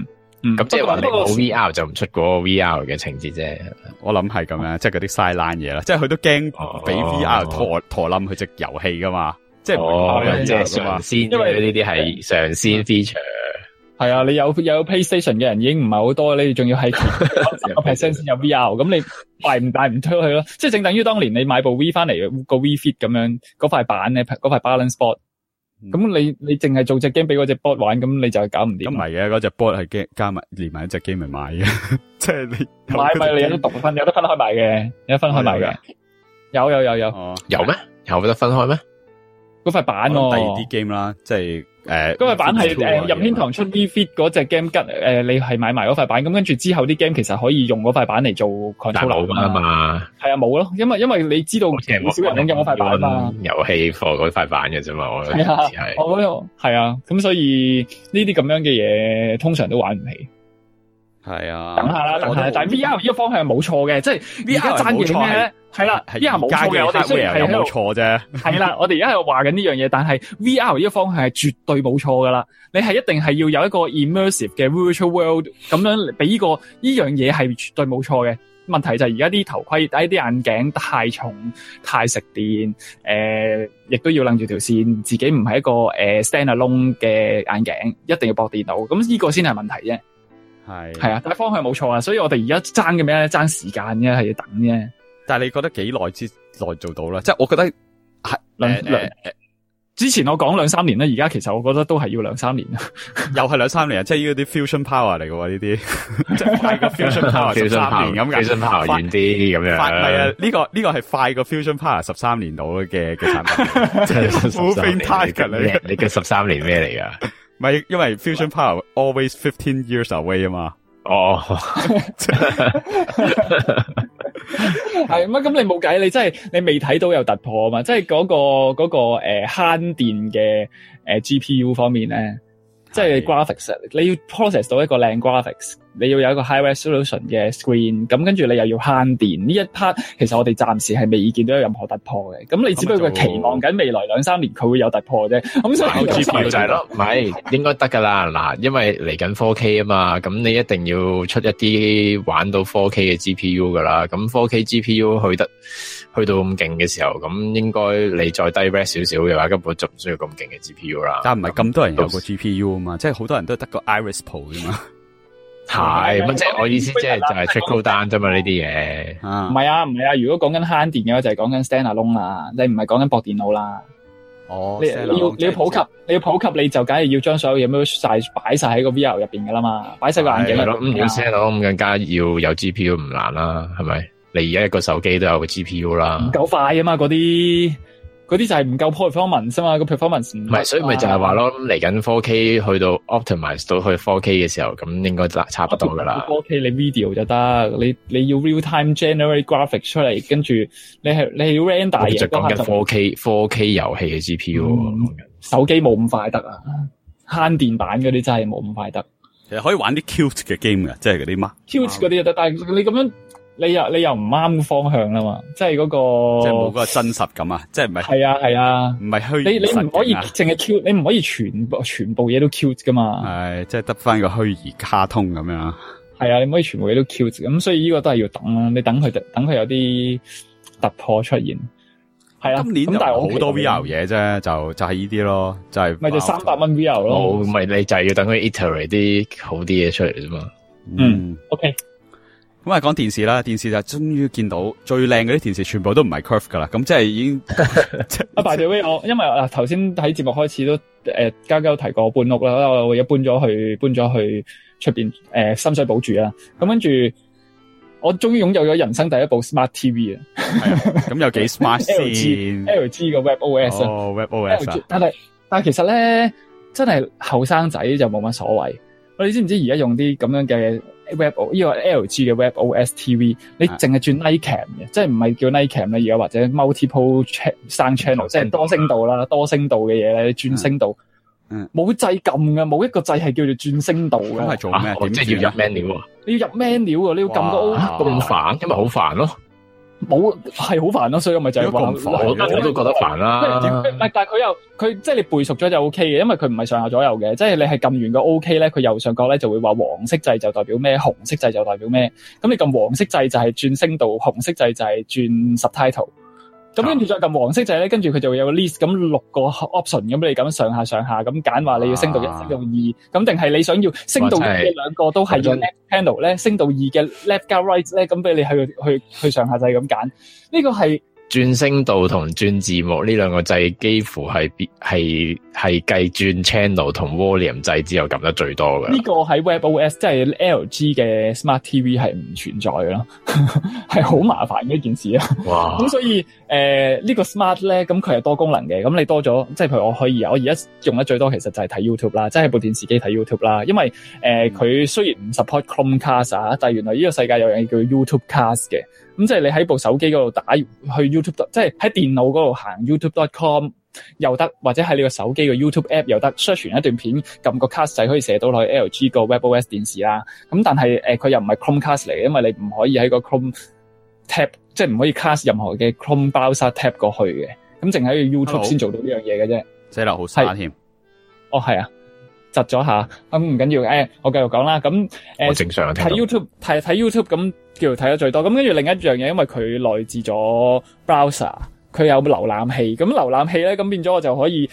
咁即係話你冇 VR 就唔出嗰個 VR 嘅情節啫。 我諗係咁樣，即係嗰啲 sideline 嘢啦，即係佢都驚俾 VR 拖冧佢隻遊戲噶嘛，即係即係上先，因為呢啲係上先 feature。 係啊，你有 PlayStation 嘅人已經唔係好多，你仲要係 10% 先有 VR， 咁你帶唔出去咯？即係正等於當年你買部 V 翻嚟個 V Fit 咁樣，嗰塊板咧，嗰塊 balance board，咁你淨係做隻 game 俾嗰隻 board 玩，咁你就係搞唔掂。咁唔係嘅，嗰隻 board 係加埋連埋一隻 game 咪買嘅，即係你買咪你有得分開賣嘅，有得分開賣嘅，有。 有咩？有得分開咩？ 嗰塊板第二啲 game 啦，即係嗰塊板係任天堂出 V Fit 嗰隻 game 你係買埋嗰塊板，咁跟住之後啲 game 其實可以用嗰塊板嚟做 controller 啊嘛。係啊，冇咯，因為你知道好少人用嗰塊板啊嘛。 遊戲貨嗰塊板嘅啫嘛，我係啊，咁所以呢啲咁樣嘅嘢通常都玩唔起。 係啊， 等下啦，但係 VR 呢個方向係冇錯嘅，即係 VR 爭嘢咧，係啦，VR 冇錯嘅，我哋雖然係冇錯啫，係啦，我哋而家係話緊呢樣嘢，但係 VR 呢個方向係絕對冇錯噶啦，你係一定係要有一個 immersive 嘅 virtual world 咁樣俾呢樣嘢係絕對冇錯嘅。問題就係而家啲頭盔、啲眼鏡太重、太食電，亦都要擰住條線，自己唔係一個standalone 嘅眼鏡，一定要駁電腦，咁呢個先係問題啫。係啊，但係方向冇錯啊，所以我哋而家爭嘅咩咧？爭時間啫，係要等啫。 但係你覺得幾耐之內做到咧？即係我覺得係之前我講2-3年啦，而家其實我覺得都係要2-3年。 又係2-3年啊！即係呢啲 fusion power 嚟嘅喎，呢啲即係快過 fusion power 13年咁嘅。 fusion power 遠啲咁樣。 係啊，呢個係快過 fusion power 13年到嘅產品。即係 moving target 你嘅13年咩嚟噶？ 唔係，因為 fusion power always 15 years away 啊嘛。 哦， 係乜？咁你冇計，你真係你未睇到有突破啊嘛！即係嗰個慳電嘅GPU 方面咧，即係 graphics， 你要 process 到一個靚 graphics， 你要有一個 high resolution 嘅 screen， 咁跟住你又要慳電呢一 part， 其實我哋暫時係未見到有任何突破嘅。咁你只不過期望緊未來2-3年佢會有突破啫。咁所以 GPU 就係咯，唔係應該得噶啦。嗱，因為嚟緊 4K 啊嘛，咁你一定要出一啲玩到 4K 嘅 GPU 噶啦。咁 4K GPU 去到咁勁嘅時候，咁應該你再低 res 少少嘅話，根本就唔需要咁勁嘅 GPU 啦。 但唔係咁多人有個 GPU 啊嘛，即係好多人都得個 Iris Pro 啫嘛。 係，咁即係我意思，即係就係 trickle down 啫嘛呢啲嘢。 唔係啊，如果講緊慳電嘅話，就係講緊 standalone 啦，你唔係講緊駁電腦啦。 哦， 你要普及，你就梗係要將所有嘢都擺晒喺個 VR 入邊噶啦嘛，擺晒個眼鏡入邊。 要 standalone 咁更加要有 GPU 唔難啦，係咪？你而家一個手機都有個 GPU 啦，唔夠快啊嘛，嗰啲就係唔夠 performance 啊嘛，個 performance 唔係， 所以咪就係話咯，嚟緊 4K 去到 optimize 到去 4K 嘅時候，咁應該差不多噶啦。4K 你 video 就得，你要 real time generate graphics 出嚟，跟住你係要 render 嘢。就講緊 4K 遊戲嘅 GPU， 手機冇咁快得啊，慳電版嗰啲真係冇咁快得。 其實可以玩啲 cute 嘅 game 嘅，即係嗰啲乜 cute 嗰啲就得，但係你咁樣。你又唔啱方向啦嘛，即係嗰個， 即係冇嗰個真實感啊，即係唔係？ 係啊， 唔係虛擬。 你唔可以淨係 cute，你唔可以全部嘢都 cute 噶嘛。 係，即係得翻個虛擬卡通咁樣。 係啊，你唔可以全部嘢都 cute，咁所以呢個都係要等啦。你等佢有啲突破出現。係啊， 今年但係好多 VR 嘢啫，就係呢啲咯，就係咪就300蚊 VR 咯。 咪你就係要等佢 iterate 啲好啲嘢出嚟啫嘛。 OK。 咁啊，講電視啦，電視就終於見到最靚嗰啲電視，全部都唔係 curve 噶啦，咁即係已經。 by the way，因為頭先喺節目開始都嘉嘉提過搬屋啦，我而家搬咗去出邊深水埗住啦，咁跟住我終於擁有咗人生第一部 smart TV 啊！ 咁有幾 smart 先 ？LG 個 WebOS 啊 ，WebOS 但係其實咧，真係後生仔就冇乜所謂。你知唔知而家用啲咁樣嘅？呢個 LG 嘅 WebOS TV， 你淨係轉 Night Cam 嘅，即係唔係叫 Night Cam 咧，而家或者 multiple sound channel， 即係多聲道啦，多聲道嘅嘢咧，轉聲道，冇掣撳嘅，冇一個掣係叫做轉聲道嘅。 咁係做咩？ 即係要入 menu 啊？ 你要入 menu 啊？你要撳個 O 咁煩，因為好煩咯。 冇係好煩咯，所以我咪就係話點解咁煩我都覺得煩啦。 唔係，但係佢即係你背熟咗就 O K 嘅，因為佢唔係上下左右嘅，即係你係撳完個 O K 咧，佢右上角咧就會話黃色掣就代表咩，紅色掣就代表咩。咁你撳黃色掣就係轉聲道，紅色掣就係轉 subtitle。咁跟住再撳黃色掣咧，跟住佢就會有個 list 咁6個 option 咁你咁上下咁揀話你要升到1、升到2，咁定係你想要升到1嘅兩個都係要 left panel 咧，升到2嘅 left 加 right 咧，咁俾你去上下掣咁揀。呢個係轉聲道同轉字幕呢兩個掣幾乎係計轉 channel 同 volume 掣之後撳得最多嘅。 呢個喺 WebOS 即係 LG 嘅 Smart TV 係唔存在嘅咯，係好麻煩嘅一件事啊。 哇！ 咁所以呢個 Smart 咧，咁佢係多功能嘅。咁你多咗，即係譬如我而家用得最多其實就係睇 YouTube 啦，即係部電視機睇 YouTube 啦。因為佢雖然唔 support Chromecast 啊，但係原來呢個世界有樣嘢叫 YouTube Cast 嘅。咁即係你喺部手機嗰度打去 YouTube， 即係喺電腦嗰度行 YouTube.com 又得，或者喺你個手機嘅 YouTube app 又得 search 完一段片，撳個 cast 掣可以射到落去 LG 個 WebOS 電視啦。咁但係佢又唔係 Chromecast 嚟嘅，因為你唔可以喺個 Chrome tab， 即係唔可以 cast 任何嘅 Chrome browser tab 過去嘅。咁淨喺 YouTube 先做到呢樣嘢嘅啫。 寫落好沙添。 哦，係啊。窒咗下，咁唔緊要，我繼續講啦。咁我正常睇 YouTube 睇 YouTube 咁叫做睇得最多。咁跟住另一樣嘢，因為佢內置咗 browser， 佢有瀏覽器。咁瀏覽器咧，咁變咗我就可以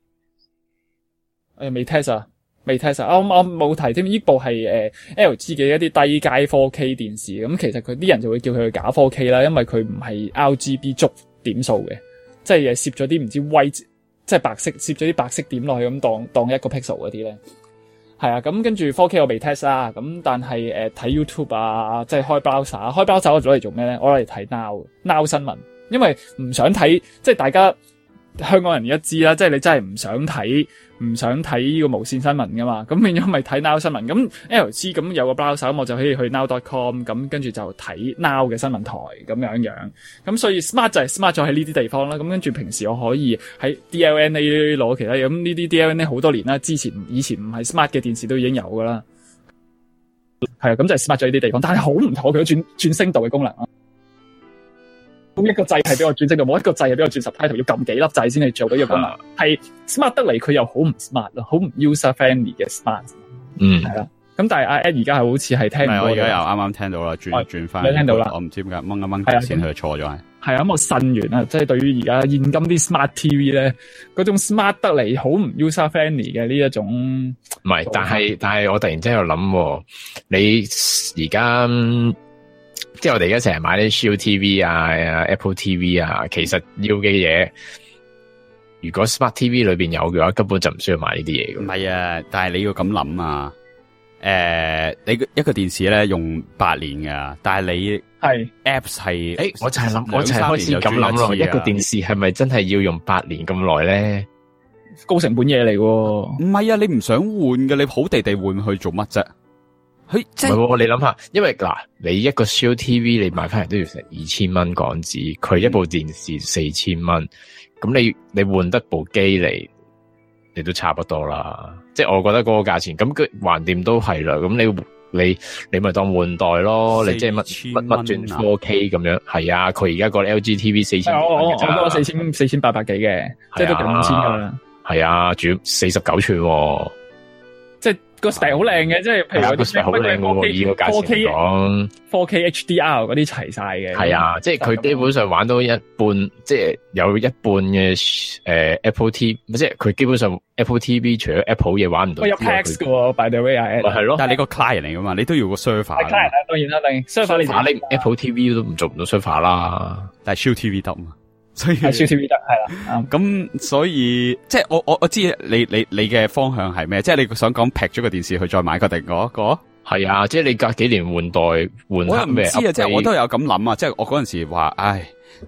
未 test 啊，我冇提添。呢部係LG 嘅一啲低階 4K 電視。咁其實佢啲人就會叫佢假 4K 啦，因為佢唔係 RGB 觸點數嘅，即係攝咗啲唔知 white。即係白色，攝咗啲白色點落去咁當一個 pixel 嗰啲咧，係啊。咁跟住 4K 我未 test 啦，咁但係睇 YouTube 啊，即係開 browser 我攞嚟做咩咧？我攞嚟睇 now 新聞，因為唔想睇，即係大家香港人而家知啦，即係你真係唔想睇呢個無線新聞噶嘛，咁變咗咪睇 now 新聞。咁 LG 咁有個 browser，咁我就可以去 now.com， 咁跟住就睇 now 嘅新聞台咁樣。咁所以 smart 就係 smart 咗喺呢啲地方啦。咁跟住平時我可以喺 DLNA 攞其他嘢，咁呢啲 DLNA 好多年啦，以前唔係 smart 嘅電視都已經有噶啦。係啊，咁就係 smart 咗呢啲地方，但係好唔妥佢轉聲道嘅功能啊。咁一個掣係俾我轉聲道，冇一個掣係俾我轉 subtitle， 要撳幾粒掣先至做到呢個功能。係 smart 得嚟，佢又好唔 smart 咯，好唔 user friendly 嘅 smart。係啦。咁但係阿 Ed 而家係好似係聽唔到。我而家又啱啱聽到啦，轉翻。你聽到啦？我唔知點解掹一掹條線佢錯咗係。係啊，咁我呻完啦，即係對於而家現今啲 smart TV 咧，嗰種 smart 得嚟好唔 user friendly 嘅呢一種。唔係，但係我突然之間又諗，你而家。即係我哋而家成日買啲 Shield TV 啊、Apple TV 啊，其實要嘅嘢，如果 Smart TV 裏邊有嘅話，根本就唔需要買呢啲嘢嘅。唔係啊，但係你要咁諗啊，你一個電視咧用8年噶，但係你係 Apps 係，我就係開始咁諗咯，一個電視係咪真係要用8年咁耐咧？高成本嘢嚟喎，唔係啊，你唔想換嘅，你好地換去做乜啫？唔係，你諗下，因為嗱，你一個 Shield TV 你買翻嚟都要成2000蚊港紙，佢一部電視4000蚊，咁你換得部機嚟，你都差不多啦。即係我覺得嗰個價錢，咁佢橫掂都係啦。咁你咪當換代咯，你即係乜轉 4K 咁樣，係啊。佢而家個 LG TV 4000，我嗰個4800幾嘅，即係都近5000噶啦。係啊，仲要49寸喎。即係個 spec 好靚嘅，即係譬如個 spec 好靚嘅，以個價錢講 4K HDR 嗰啲齊晒嘅。係啊，即係佢基本上玩到一半，即係有一半嘅Apple TV，即係佢基本上 Apple TV 除咗 Apple 嘢玩唔到。有 Packs 嘅喎 ，by the way 係咯。但係你個 client 嚟噶嘛，你都要個 server。client 當然啦，當然 server 你 Apple TV 都唔做唔到 server 啦，但係 Shield TV 得嘛。所以係 Shield TV 得係啦，咁所以即係我知你嘅方向係咩？即係你想講劈咗個電視去再買個定嗰個？係啊，即係你隔幾年換代換下咩？我唔知啊，即係我都有咁諗啊，即係我嗰陣時話，唉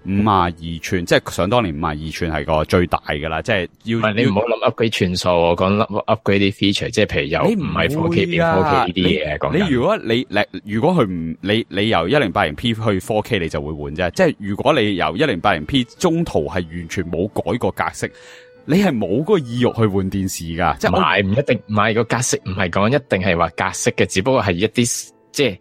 ，52寸，即係想當年52寸係個最大噶啦，即係要。唔係你唔好諗 upgrade 寸數，我講 upgrade 啲 feature， 即係譬如有唔係 4K 變 4K 呢啲嘢講緊。如果佢唔你由 1080p 去 4K 你就會換啫，即係如果你由 1080p 中途係完全冇改過格式。你係冇嗰個意欲去換電視噶，即係唔一定，唔係個格式，唔係講一定係話格式嘅，只不過係一啲即係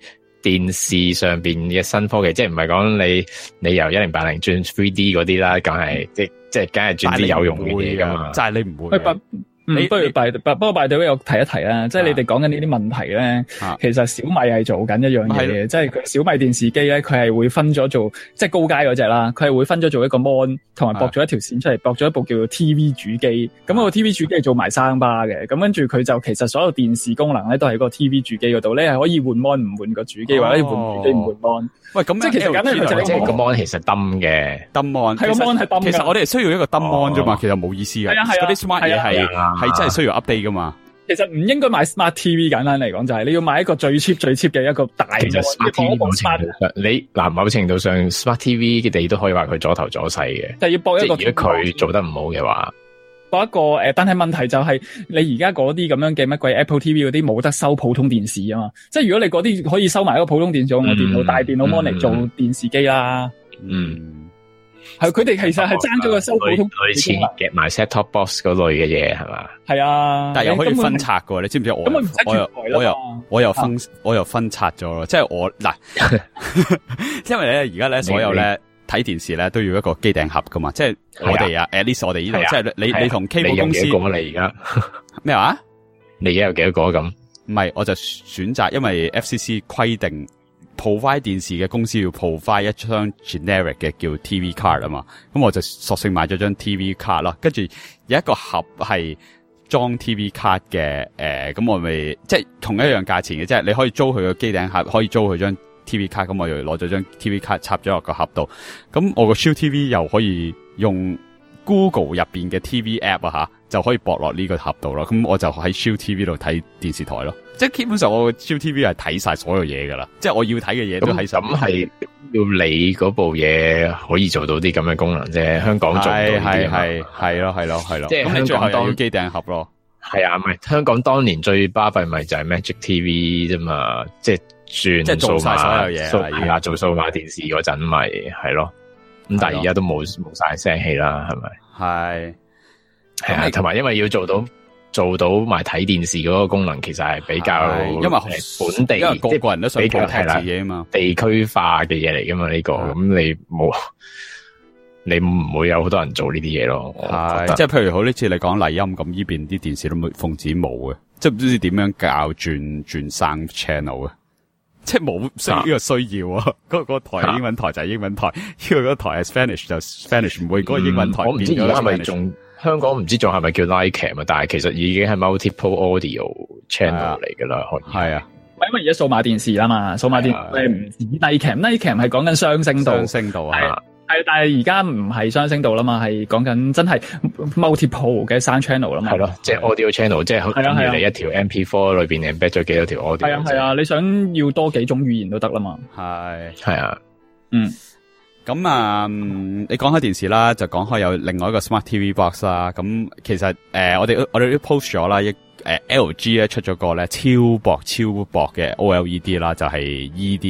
電視上邊嘅新科技，即係唔係講你由1080轉 3D 嗰啲啦，梗係即係梗係轉啲有用嘅嘢噶嘛。 就係你唔會嘅。 不過拜對我提一提啦，即係你哋講緊呢啲問題咧，其實小米係做緊一樣嘢嘅，即係佢小米電視機咧，佢係會分咗做即係高階嗰隻啦，佢係會分咗做一個 mon， 同埋駁咗一條線出嚟，駁咗一部叫做 TV 主機。咁個 TV 主機係做埋生巴嘅，咁跟住佢就其實所有電視功能咧都喺個 TV 主機嗰度，你係可以換 mon 唔換個主機，或者換主機唔換 mon。喂，咁即係其實簡單嚟講， 即係個 mon 其實抌嘅抌 mon， 係個 mon 係抌嘅。 其實我哋係需要一個抌 mon 啫嘛，其實冇意思嘅。嗰啲 smart 嘢係真係需要 update 噶嘛。 其實唔應該買 smart TV， 簡單嚟講就係你要買一個最 cheap 嘅一個大。 其實 smart TV 某程度上，你某程度上 smart TV 嘅你都可以話佢阻頭阻勢嘅。 就要播一個， 如果佢做得唔好嘅話。 播一個但係問題就係你而家嗰啲咁樣嘅乜鬼 Apple TV 嗰啲冇得收普通電視啊嘛，即係如果你嗰啲可以收埋一個普通電視，用個電腦大電腦 mon 嚟做電視機啦。係佢哋其實係爭咗個收普通類似夾埋 set top box 嗰類嘅嘢係嘛？ 係啊， 但係又可以分拆嘅，你知唔知我又分拆咗咯，即係我嗱，因為咧而家咧所有咧。睇電視咧都要一個機頂盒噶嘛，即係我哋啊 at least 我哋呢度，即係你同 cable 公司， 你有幾個你而家咩話？ 你而家有幾多個咁？ 唔係，我就選擇，因為 FCC 規定 provide 電視嘅公司要 provide 一張 generic 嘅叫 TV card 啊嘛，咁我就索性買咗張 TV card 啦，跟住有一個盒係裝 TV card 嘅，咁我咪即係同一樣價錢嘅，即係你可以租佢個機頂盒，可以租佢張TV 卡，咁我又攞咗張 TV 卡插咗落個盒度，咁我個 Shield TV 又可以用 Google 入邊嘅 TV app 啊就可以駁落呢個盒度咯，咁我就喺 Shield TV 度睇電視台咯，即係基本上我個 Shield TV 係睇晒所有嘢噶啦，即係我要睇嘅嘢都睇晒。 咁係要你嗰部嘢可以做到啲咁嘅功能啫，香港做唔到呢啲係咯， 即係咁你最後又要機頂盒咯。 係啊，唔係香港當年最巴閉咪就係 Magic TV 啫嘛，即係做晒所有嘢， 係啊，做數碼電視嗰陣咪係咯，咁但係而家都冇晒聲氣啦，係咪？係啊，同埋因為要做到埋睇電視嗰個功能，其實係比較因為本地， 因為個個人都想保護自己啊嘛， 地區化嘅嘢嚟噶嘛呢個，咁你唔會有好多人做呢啲嘢咯， 即係譬如好呢次你講麗音咁，呢邊啲電視都奉旨冇嘅，即係唔知點樣教轉生 channel 嘅，即係冇呢個需要啊。嗰個台係英文台就係英文台，呢個台係 Spanish 就 Spanish， 唔會嗰個英文台我唔知而家係咪仲香港唔知仲係咪叫 Nicam 啊？但係其實已經係 multiple audio channel 嚟噶啦，可以係啊。 因為而家數碼電視啦嘛，數碼電視唔止 Nicam 係講緊雙聲道啊。係，但係而家唔係雙聲道啦嘛，係講緊真係 multiple 嘅3 channel 啦嘛。係咯， 即係 audio channel， 即係跟住你一條 MP4 裏邊 embed 咗幾多條 audio。 係啊，你想要多幾種語言都得啦嘛。 係啊， 咁啊，你講開電視啦，就講開有另外一個 Smart TV Box 啦。咁其實我哋都 post 咗啦，LG 咧出咗個咧超薄嘅 OLED 啦，就係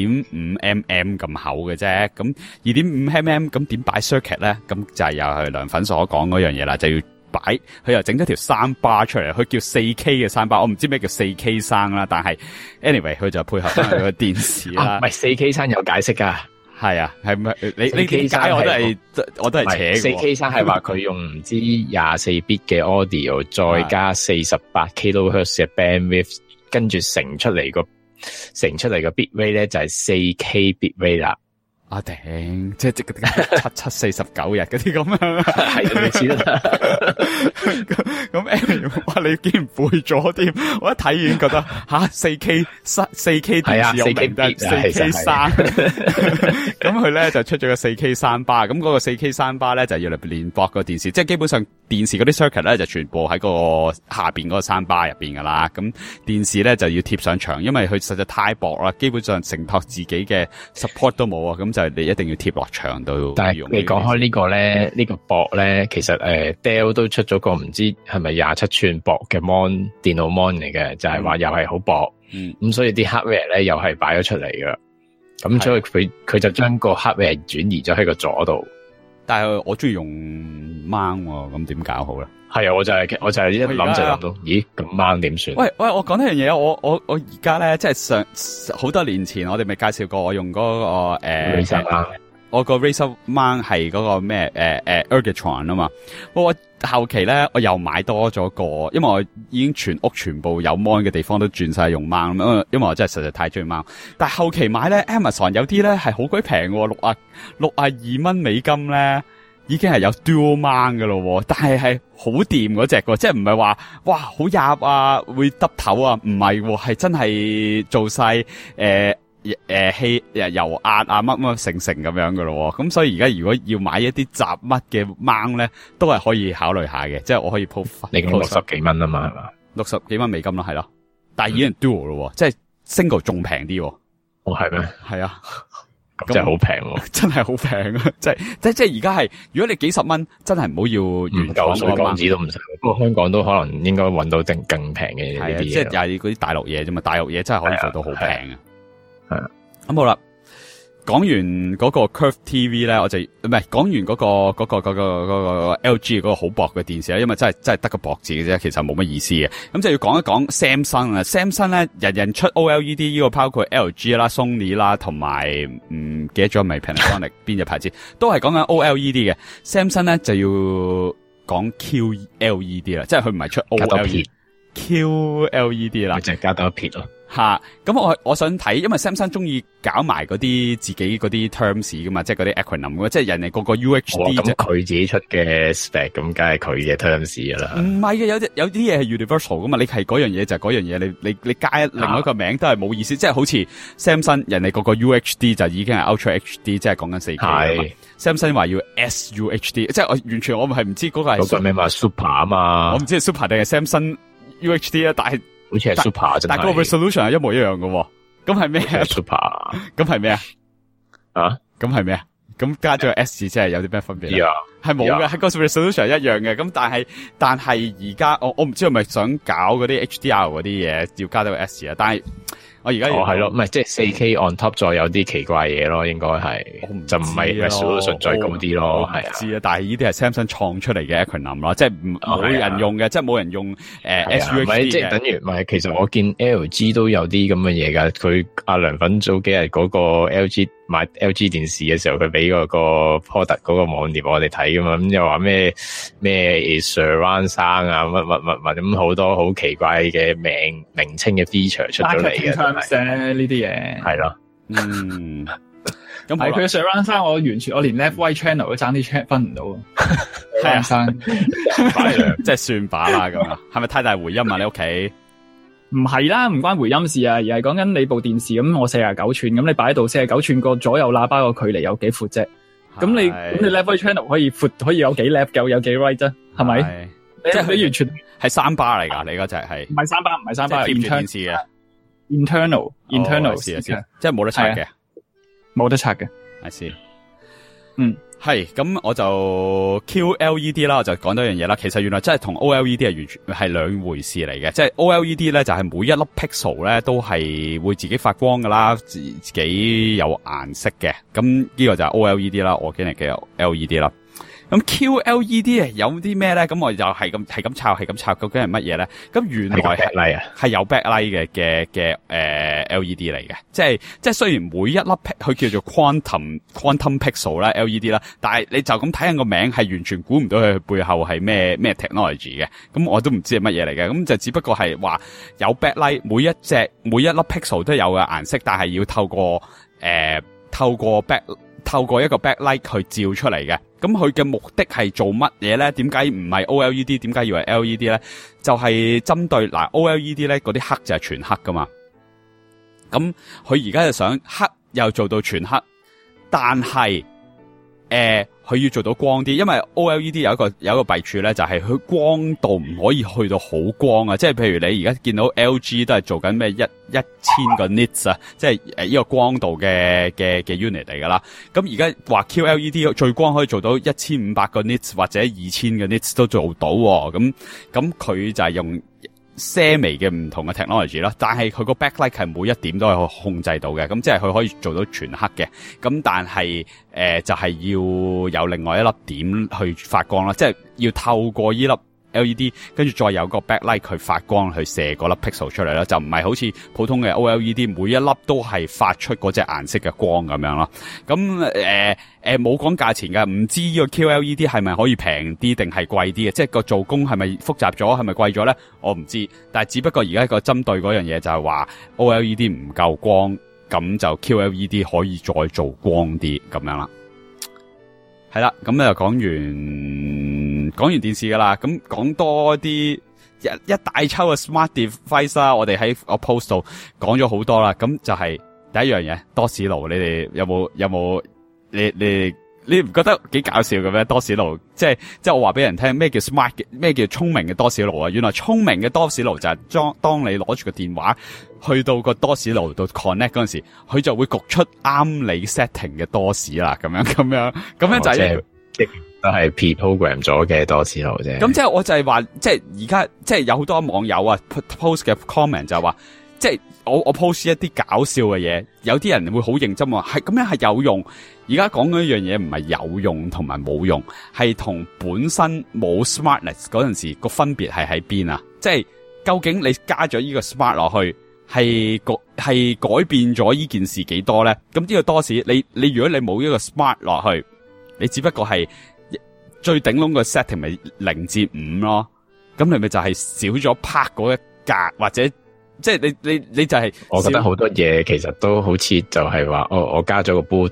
2.5mm 咁厚嘅啫。咁 2.5mm 咁點擺 circuit 咧？咁就係又係涼粉所講嗰樣嘢啦，就要擺佢又整咗條3巴出嚟，佢叫 4K 嘅3巴，我唔知咩叫 4K 3啦，但係 anyway 佢就配合翻佢個電視啦。 唔係 4K 3有解釋噶。係啊，係咪你點解我都係扯嘅 ？4K 3係話佢用唔知24 bit 嘅 audio， 再加48 kHz 嘅 bandwidth， 跟住乘出嚟個 bit rate 咧就係 4K bit rate 啦。 啊頂，即係7749日嗰啲咁樣， 係類似啦。 咁哇，你竟然背咗添？我一睇已經覺得4K 電視有名得 4K 3，咁佢咧就出咗個 4K 3巴，咁嗰個 4K 3巴咧就要嚟連駁個電視，即係基本上電視嗰啲 circuit 咧就全部喺個下邊嗰個3巴入邊噶啦，咁電視咧就要貼上牆，因為佢實在太薄啦，基本上承托自己嘅 support 都冇啊，咁就你一定要貼落牆度。 但係你講開呢個咧，呢個薄咧，其實Dell 都出咗個唔知係咪27寸薄嘅 mon 電腦 mon 嚟嘅，就係話又係好薄，咁所以啲 hardware 咧又係擺咗出嚟㗎。咁所以佢就將個 hardware 轉移咗喺個左度。 但係我中意用 mount 喎，咁點搞好咧？ 係啊，我就係一諗就諗到，咦咁啱點算？ 喂，我講一樣嘢，我而家咧，即係好多年前，我哋咪介紹過，我用嗰個我個 Razer Mount 係嗰個咩Ergotron 啊嘛。我後期咧我又買多咗個，因為我已經全屋全部有 mon 嘅地方都轉晒用 Mount 咁，因為我真係實在太中意 Mount。但係後期買咧 Amazon 有啲咧係好鬼平喎，62蚊美金咧。已經係有 dual mount 嘅咯，但係好掂嗰隻嘅，即係唔係話哇好入啊會耷頭啊，唔係，係真係做晒氣油壓啊乜成咁樣嘅咯。咁所以而家如果要買一啲雜乜嘅 mount 咧，都係可以考慮下嘅，即係我可以鋪你講60幾蚊啊嘛，係嘛 ？60幾蚊美金咯，係咯，但係已經 dual 咯，即係 single 仲平啲。 哦，係咩？ 係啊。 真係好平喎， 真係好平啊！即係而家係，如果你幾十蚊，真係唔好要原廠水港紙都唔使。不過香港都可能應該搵到更平嘅呢啲嘢。 即係又係嗰啲大陸嘢啫嘛，大陸嘢真係可以做到好平啊！ 係啊， 咁好啦，講完嗰個 Curve TV 咧，我就唔係講完嗰個 LG 嗰個好薄嘅電視咧，因為真係得個薄字嘅啫，其實冇乜意思嘅。咁就要講一講 Samsung 啊 ，Samsung 咧人人出 OLED 呢個，包括 LG 啦、Sony 啦，同埋記得咗未 Panasonic 邊隻牌子，都係講緊 OLED 嘅。Samsung 咧就要講 QLED 啦，即係佢唔係出 OLED，QLED 啦， 就係加多一撇咯。 吓，咁我想睇，因為 Samsung 中意搞埋嗰啲自己嗰啲 terms 噶嘛，即係嗰啲 acronym 噶，即係人哋個 UHD 咁佢自己出嘅 spec， 咁梗係佢嘅 terms 噶啦。 唔係嘅，有啲嘢係 universal 噶嘛，你係嗰樣嘢就係嗰樣嘢，你加另外一個名都係冇意思，即係好似 Samsung 人哋個 UHD 就已經係 Ultra HD，即係講緊 4K 啊嘛。Samsung 話要 SUHD， 即係我完全我係唔知嗰個係嗰個咩嘛 Super 啊嘛， 我唔知係 Super 定係 Samsung UHD 啊，但係。 好似係 Super， 但係個 resolution 係一模一樣嘅，咁係咩 ？Super， 咁係咩啊？ 啊？ 咁係咩啊？咁加咗個 S 字，即係有啲咩分別咧？係冇嘅，係個 resolution 一樣嘅。咁但係而家我唔知係咪想搞嗰啲 HDR 嗰啲嘢，要加多個 S 字啊？但係我而家係咯，唔係即係 4K on top 再有啲奇怪嘢咯，應該係就唔係 resolution 再高啲咯，係啊。 知啊，但係呢啲係 Samsung 創出嚟嘅 acronym 咯，即係冇人用嘅，即係冇人用SUHD 嘅。 即係等於唔係，其實我見 LG 都有啲咁嘅嘢噶。佢阿梁粉早幾日嗰個 LG 買 LG 電視嘅時候，佢俾嗰個 product 嗰個網頁我哋睇噶嘛，咁又話咩 surround sound 啊，乜咁好多好奇怪嘅名稱嘅 feature 出咗嚟嘅。 呢啲嘢係咯， 咁係佢嘅 surround sound，我連 left right channel 都爭啲 check 分唔到。surround sound 即係算把啦咁啊？係咪太大回音啊？你屋企？ 唔係啦，唔關回音事啊，而係講緊你部電視咁，我49寸，咁你擺喺度49寸個左右喇叭個距離有幾闊啫？咁你 left right channel 可以闊，可以有幾 left 有幾 right 啫？係咪？即係佢完全係 3巴嚟㗎，你嗰隻係唔係3巴？唔係3巴， 貼住電視嘅。 internal 即係冇得拆嘅， 冇得拆嘅。 I see。係咁，我就 QLED 啦，我就講多樣嘢啦。其實原來真係同 OLED 係完全係兩回事嚟嘅。即係 OLED 咧，就係每一粒 pixel 咧都係會自己發光噶啦，自己有顏色嘅。咁呢個就係 OLED 啦，我經歷嘅 LED 啦。咁 QLED 有啲咩咧？咁我就係咁抄，究竟係乜嘢咧？咁原來係有 backlight 嘅LED 嚟嘅，即係雖然每一粒佢叫做 quantum pixel 啦 LED 啦，但係你就咁睇下個名係完全估唔到佢背後係咩 technology 嘅。咁我都唔知係乜嘢嚟嘅。咁就只不過係話有 backlight，每一粒 pixel 都有嘅顏色，但係要透過一個 backlight 去照出嚟嘅。咁佢嘅目的係做乜嘢咧？點解唔係 OLED？ 點解要係 LED 咧？就係針對嗱 OLED 咧，嗰啲黑就係全黑噶嘛。咁佢而家就想黑又做到全黑，但係佢要做到光啲，因為 OLED 有一個弊處咧，就係佢光度唔可以去到好光啊！即係譬如你而家見到 LG 都係做緊咩1000個 nits 啊，即係呢個光度嘅 unit 嚟噶啦。咁而家話 QLED 最光可以做到1500個 nits 或者2000個 nits 都做到喎。咁佢就係用些微嘅唔同嘅 technology 啦，但係佢個 backlight 係每一點都係控制到嘅，咁即係佢可以做到全黑嘅，咁但係就係要有另外一粒點去發光啦，即係要透過呢粒 LED， 跟住再有個 backlight 佢發光去射嗰粒 pixel 出嚟啦，就唔係好似普通嘅 OLED 每一粒都係發出嗰隻顏色嘅光咁樣咯。咁冇講價錢㗎，唔知呢個 QLED 係咪可以平啲定係貴啲嘅？即係個做工係咪複雜咗，係咪貴咗咧？我唔知，但係只不過而家個針對嗰樣嘢就係話 OLED 唔夠光，咁就 QLED 可以再做光啲咁樣啦。係啦，咁就講完電視噶啦，咁講多啲一大抽嘅 smart device 啦，我哋喺我 post 度講咗好多啦，咁就係第一樣嘢多士爐，你哋有冇你唔覺得幾搞笑嘅咩？多士爐即係我話俾人聽咩叫 smart 嘅，咩叫聰明嘅多士爐啊？原來聰明嘅多士爐就係當你攞住個電話去到個多士爐度 connect 嗰陣時，佢就會焗出啱你 setting 嘅多士啦，咁樣就係都係 pre-program 咗嘅多士爐啫。 咁即係我就係話，即係而家即係有好多網友啊 post 嘅 comment 就係話，即係我 post 一啲搞笑嘅嘢，有啲人會好認真話係咁樣係有用。而家講嗰一樣嘢唔係有用同埋冇用，係同本身冇 smartness 嗰陣時個分別係喺邊啊？即係究竟你加咗呢個 smart 落去，係改變咗呢件事幾多咧？咁呢個多士，你如果你冇呢個 smart 落去，你只不過係最頂籠個 setting 咪0至5咯，咁你咪就係少咗拍嗰一格，或者即係你就係， 我覺得好多嘢其實都好似就係話，我加咗個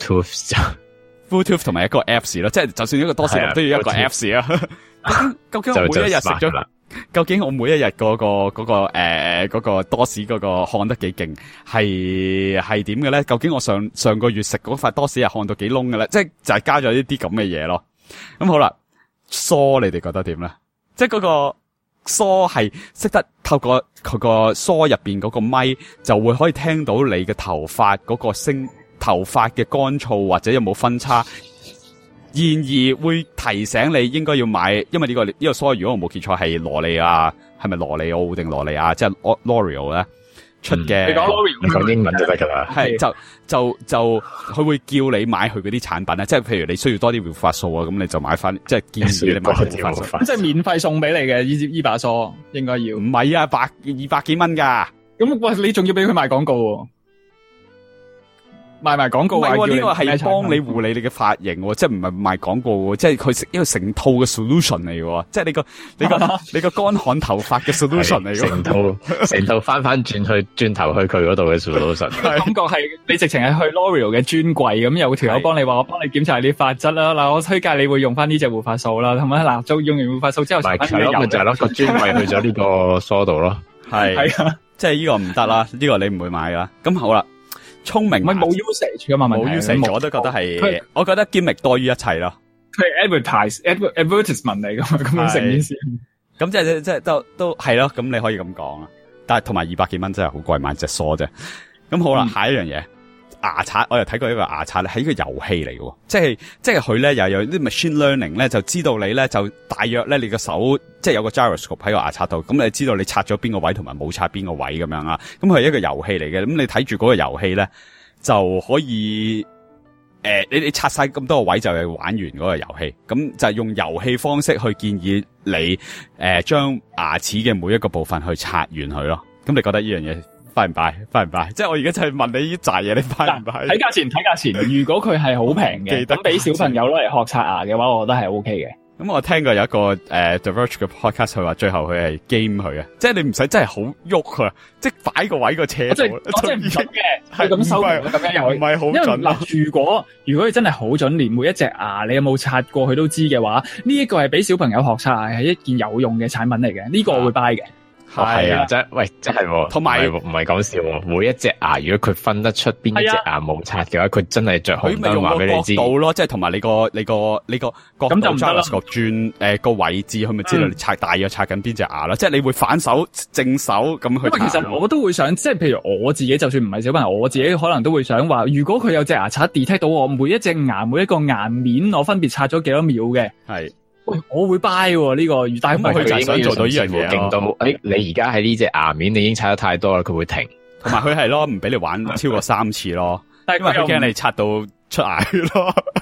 Bluetooth 同埋一個 apps 咯，即係就算一個多士爐都要一個 apps 啊。究竟我每一日食咗，究竟我每一日嗰個多士嗰個看得幾勁，係點嘅咧？究竟我上個月食嗰塊多士係看到幾窿嘅咧？即係就係加咗呢啲咁嘅嘢咯。咁好啦，梳你哋覺得點咧？即係嗰個梳係識得透過佢個梳入邊嗰個咪，就會可以聽到你嘅頭髮嗰個聲，頭髮嘅乾燥或者有冇分叉，然而會提醒你應該要買，因為呢個梳如果我冇記錯係羅利亞，係咪羅利奧定羅利亞，即係 L'Oreal 咧出嘅。 你講 L'Oreal， 你講英文就得噶啦。 係就佢會叫你買佢嗰啲產品啊，即係譬如你需要多啲護髮素啊，咁你就買翻，即係建議你買護髮素。 即係免費送俾你嘅呢把梳，應該要。 唔係啊，200幾蚊噶。 咁喂，你仲要俾佢賣廣告喎？賣廣告啊！ 呢個係幫你護理你嘅髮型，即係唔係賣廣告，即係佢食一個成套嘅 solution 嚟嘅，即係你個乾旱頭髮嘅 solution 嚟嘅， 成套翻轉頭去佢嗰度嘅 solution。 感覺係你直情係去 L'Oreal 嘅專櫃咁，有條友幫你話我幫你檢查你髮質啦。嗱，我推介你會用翻呢隻護髮素啦，同埋嗱，做用完護髮素之後， 咪就係咯個專櫃去咗呢個梳度咯。 係啊，即係呢個唔得啦，呢個你唔會買噶。咁好啦。聰明冇 usage 噶嘛， 冇 usage 我都覺得係，我覺得 gimmick 多於一切咯。 佢係 advertisement 嚟噶嘛，咁樣成件事。 咁即係都係咯，咁你可以咁講啦。但係同埋200幾蚊真係好貴，買隻梳啫。咁好啦，下一樣嘢牙刷，我又睇過一個牙刷咧，係一個遊戲嚟嘅，即係佢咧又有啲 machine learning 咧，就知道你咧就大約咧你個手即係有個 gyroscope 喺個牙刷度，咁你知道你刷咗邊個位同埋冇刷邊個位咁樣啊。咁佢係一個遊戲嚟嘅，咁你睇住嗰個遊戲咧就可以你刷晒咁多個位就係玩完嗰個遊戲，咁就係用遊戲方式去建議你將牙齒嘅每一個部分去刷完佢咯。咁你覺得呢樣嘢快唔快？即係我而家就係問你呢扎嘢，你快唔快？ 睇價錢。如果佢係好平嘅，咁俾小朋友攞嚟學刷牙嘅話，我覺得係 OK 嘅。 咁我聽過有一個The Verge 嘅 podcast，佢話最後佢係 game 佢啊，即係你唔使真係好喐佢，即係擺個位個斜度。 我真係唔準嘅，係咁收咁樣又唔係好準。 嗱，如果佢真係好準，連每一隻牙你有冇刷過佢都知嘅話，呢一個係俾小朋友學刷牙係一件有用嘅產品嚟嘅，呢個我會 buy 嘅。 係啊，真係，同埋唔係講笑，每一隻牙如果佢分得出邊一隻牙冇刷嘅話，佢真係着紅燈話俾你知。佢咪用個角度咯，即係同埋你個角度轉個位置，佢咪知道你大約刷緊邊隻牙咯。即係你會反手正手咁去。因為其實我都會想，即係譬如我自己，就算唔係小朋友，我自己可能都會想話，如果佢有隻牙刷 detect 到我每一隻牙每一個牙面，我分別刷咗幾多秒嘅，係。我會 buy 呢個，但係佢就係想做到呢樣嘢勁到，你而家喺呢隻牙面，你已經刷得太多啦，佢會停。 同埋佢係咯，唔俾你玩超過3次咯，因為佢驚你刷到出牙血咯。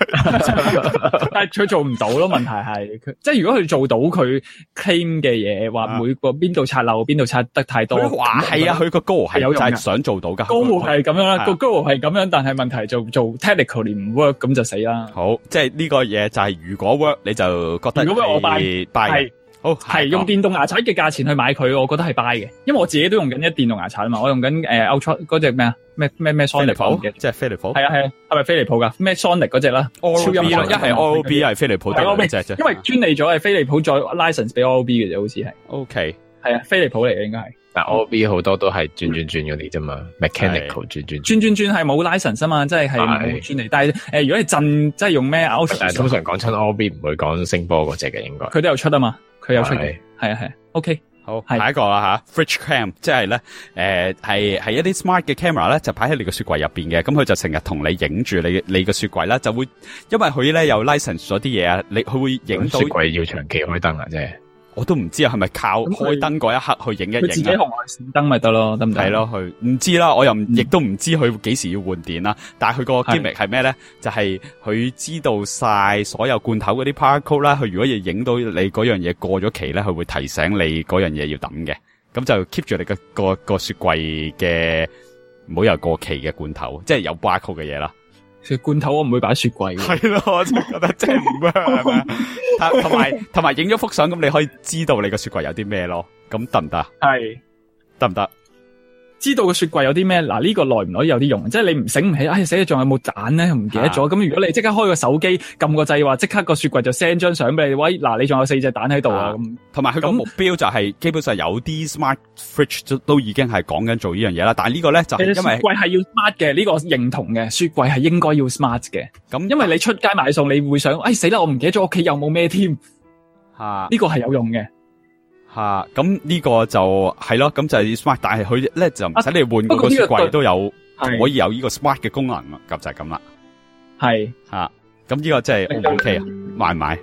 但係佢做唔到咯。問題係佢即係如果佢做到佢 claim 嘅嘢，話每個邊度刷漏邊度刷得太多， 佢話係啊，佢個 goal 係有用㗎就係想做到噶。 goal 係咁樣啦， 係啊個 goal 係咁樣，但係問題做 technically 唔 work 咁就死啦。 好，即係呢個嘢就係如果 work 你就覺得如果 work 我 buy 係好係用電動牙刷嘅價錢去買佢，我覺得係 buy 嘅，因為我自己都用緊一電動牙刷啊嘛，我用緊Ultra 嗰隻咩啊咩 Sonic 嘅， 即係飛利浦， 係啊係啊，係咪飛利浦噶咩 Sonic 嗰隻啦 Oral B 啦，一係 Oral B 係飛利浦， 係我兩隻啫。 因為專利咗係飛利浦再 license 俾 Oral B 嘅啫，好似係 OK 係啊飛利浦嚟嘅應該係。 但 OB 好多都係轉嗰啲啫嘛 ，mechanical 轉。 轉係冇 license 啊嘛，即係冇專利。但係如果係震，即係用咩 Ultra， 但係通常講親 OB 唔會講聲波嗰隻嘅應該。 佢都有出啊嘛，佢有出嘅，係啊係。OK， 好， 係下一個啦吓 ，Fridge Cam，即係咧，係一啲 smart 嘅 camera 咧，就擺喺你個雪櫃入邊嘅，咁佢就成日同你影住你個雪櫃啦，就會因為佢咧有 license 咗啲嘢啊，佢會影到雪櫃要長期開燈啊，即係。 我都唔知啊，係咪靠開燈嗰一刻去影一影啊？ 佢自己紅外線燈咪得咯，得唔得？ 係咯，佢唔知啦，我又亦都唔知佢幾時要換電啦。但係佢個 gimmick 係咩咧？就係佢知道晒所有罐頭嗰啲 part code 啦。佢如果要影到你嗰樣嘢過咗期咧，佢會提醒你嗰樣嘢要抌嘅。咁就 keep 住你個雪櫃嘅唔好有過期嘅罐頭，即係有 part code 嘅嘢啦。 罐頭我唔會擺雪櫃嘅。 係咯，我真係覺得真係唔 work 係咪？同埋影咗幅相，咁你可以知道你個雪櫃有啲咩咯？咁得唔得？ 係得唔得？ 知道個雪櫃有啲咩？嗱，呢個耐唔耐有啲用，即係你唔醒唔起，死咗仲有冇盞咧？唔記得咗。咁如果你即刻開個手機，撳個掣話，即刻個雪櫃就 send 張相俾你，喂，嗱，你仲有4隻蛋喺度啊！咁同埋佢個目標就係基本上有啲 smart fridge 都已經係講緊做呢樣嘢啦。但係呢個咧就係因為雪櫃係要 smart 嘅，呢個認同嘅。雪櫃係應該要 smart 嘅。咁因為你出街買餸，你會想，死啦！我唔記得咗屋企有冇咩添。呢個係有用嘅。 咁呢個就係咯，咁就係 smart，但係佢咧就唔使你換嗰個雪櫃都有可以有呢個 smart 嘅功能啊，咁就係咁啦。係咁呢個真係 O 唔 OK 啊？買唔買？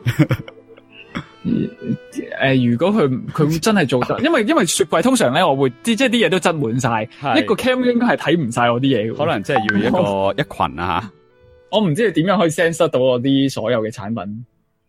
如果佢真係做得，因為雪櫃通常咧，我會即係啲嘢都擠滿晒，一個 cam 應該係睇唔晒我啲嘢， 可能即係要一群啊吓。 我唔知你點樣可以 sense 到我啲所有嘅產品。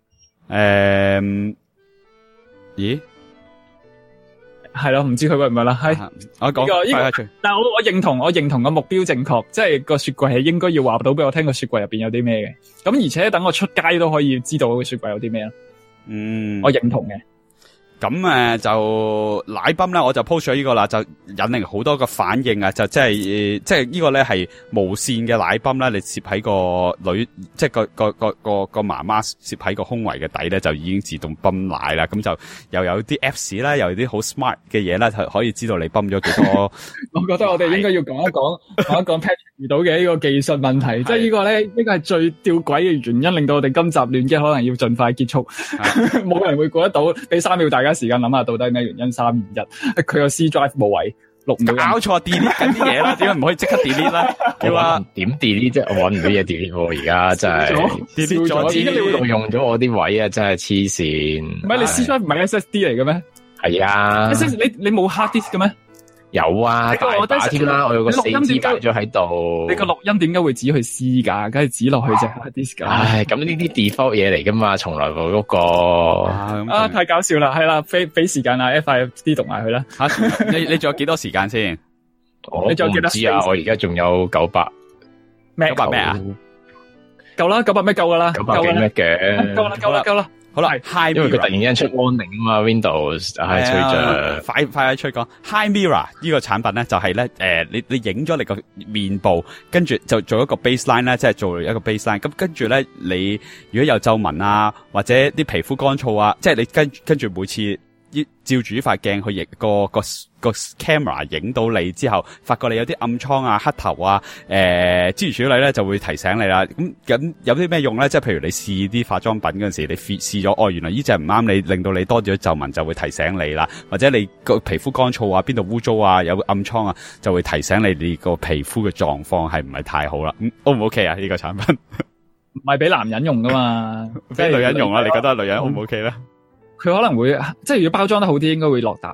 咦？ 係咯，唔知佢會唔會啦。係我講呢個， 但係我認同個目標正確，即係個雪櫃係應該要話到俾我聽個雪櫃入邊有啲咩嘅。咁而且等我出街都可以知道個雪櫃有啲咩咯。我認同嘅。 咁就奶泵咧，我就 post 咗呢個啦，就引嚟好多個反應啊！就即係呢個咧係無線嘅奶泵啦，你攝喺個女，即係個媽媽攝喺個胸圍嘅底咧，就已經自動泵奶啦。咁就又有啲 apps 啦，又有啲好 smart 嘅嘢啦，可以知道你泵咗幾多。 我覺得我哋應該要講一講 Patrick 遇到嘅呢個技術問題，即係呢個咧，呢個係最吊詭嘅原因，令到我哋今集亂機可能要盡快結束，冇人會估得到，俾3秒大家時間諗下到底咩原因。3、2、1，佢個 C drive 冇位，6秒。搞錯 delete 緊啲嘢啦，點解唔可以即刻 delete 啦？叫啊， 點 delete 啫？我搵唔到嘢 delete 喎，而家真係 delete 咗， 點解你會用咗我啲位啊？真係黐線。 唔係你 C drive 唔係 SSD 嚟嘅咩？ 係啊。 你冇 hard disk 嘅咩？ 有啊，大把添啦，我有個4G 擺咗喺度。 你個錄音點解會指去 C 噶？梗係指落去隻 hard disk 噶。 唉，咁呢啲 default 嘢嚟噶嘛，從來冇喐過。 太搞笑啦，係啦，俾時間啊 FID 讀埋佢啦。 你仲有幾多時間先？ 你仲有幾多？唔知啊，我而家仲有900。 咩？900咩啊？ 夠啦，900咩夠噶啦 ，900幾咩嘅？ 夠啦。好啦，Hi， 因為佢突然間出 warning 啊嘛 ，Windows 係吹着， 快吹講 Hi Mirror 呢個產品咧，就係咧你影咗你個面部，跟住就做一個 baseline 咧，即係做一個 baseline。咁跟住咧，你如果有皺紋啊，或者啲皮膚乾燥啊，即係你跟住每次照住呢塊鏡去影個 camera 影到你之後，發覺你有啲暗瘡啊、黑頭啊、諸如此類咧，就會提醒你啦。咁有啲咩用咧？即係譬如你試啲化妝品嗰陣時，你試咗原來呢隻唔啱你，令到你多咗皺紋，就會提醒你啦。或者你個皮膚乾燥啊、邊度污糟啊、有暗瘡啊，就會提醒你個皮膚嘅狀況係唔係太好啦。O 唔 OK 啊？呢個產品唔係俾男人用噶嘛， 俾女人用啊？你覺得女人 O 唔 OK 咧？ 佢可能會即係如果包裝得好啲，應該會落搭嘅。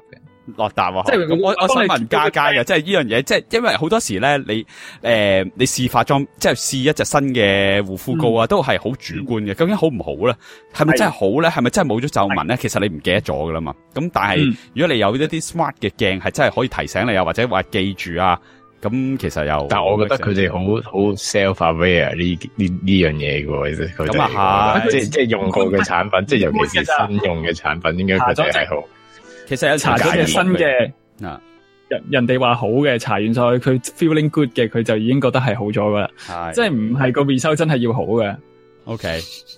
落答啊！ 即係咁我想問嘉嘉嘅，即係呢樣嘢，即係因為好多時咧，你試化妝，即係試一隻新嘅護膚膏啊，都係好主觀嘅。究竟好唔好咧？係咪真係好咧？係咪真係冇咗皺紋咧？其實你唔記得咗噶啦嘛。咁但係如果你有一啲 smart 嘅鏡，係真係可以提醒你啊，或者話記住啊，咁其實又， 但係我覺得佢哋好 self-aware 呢樣嘢嘅喎，其實佢哋咁啊係， 即係用過嘅產品，即係尤其是新用嘅產品，應該佢哋係好。 其實有搽咗隻新嘅啊， 人哋話好嘅，搽完上去佢 feeling good 嘅，佢就已經覺得係好咗噶啦。 係， 即係唔係個 result 真係要好嘅。 OK，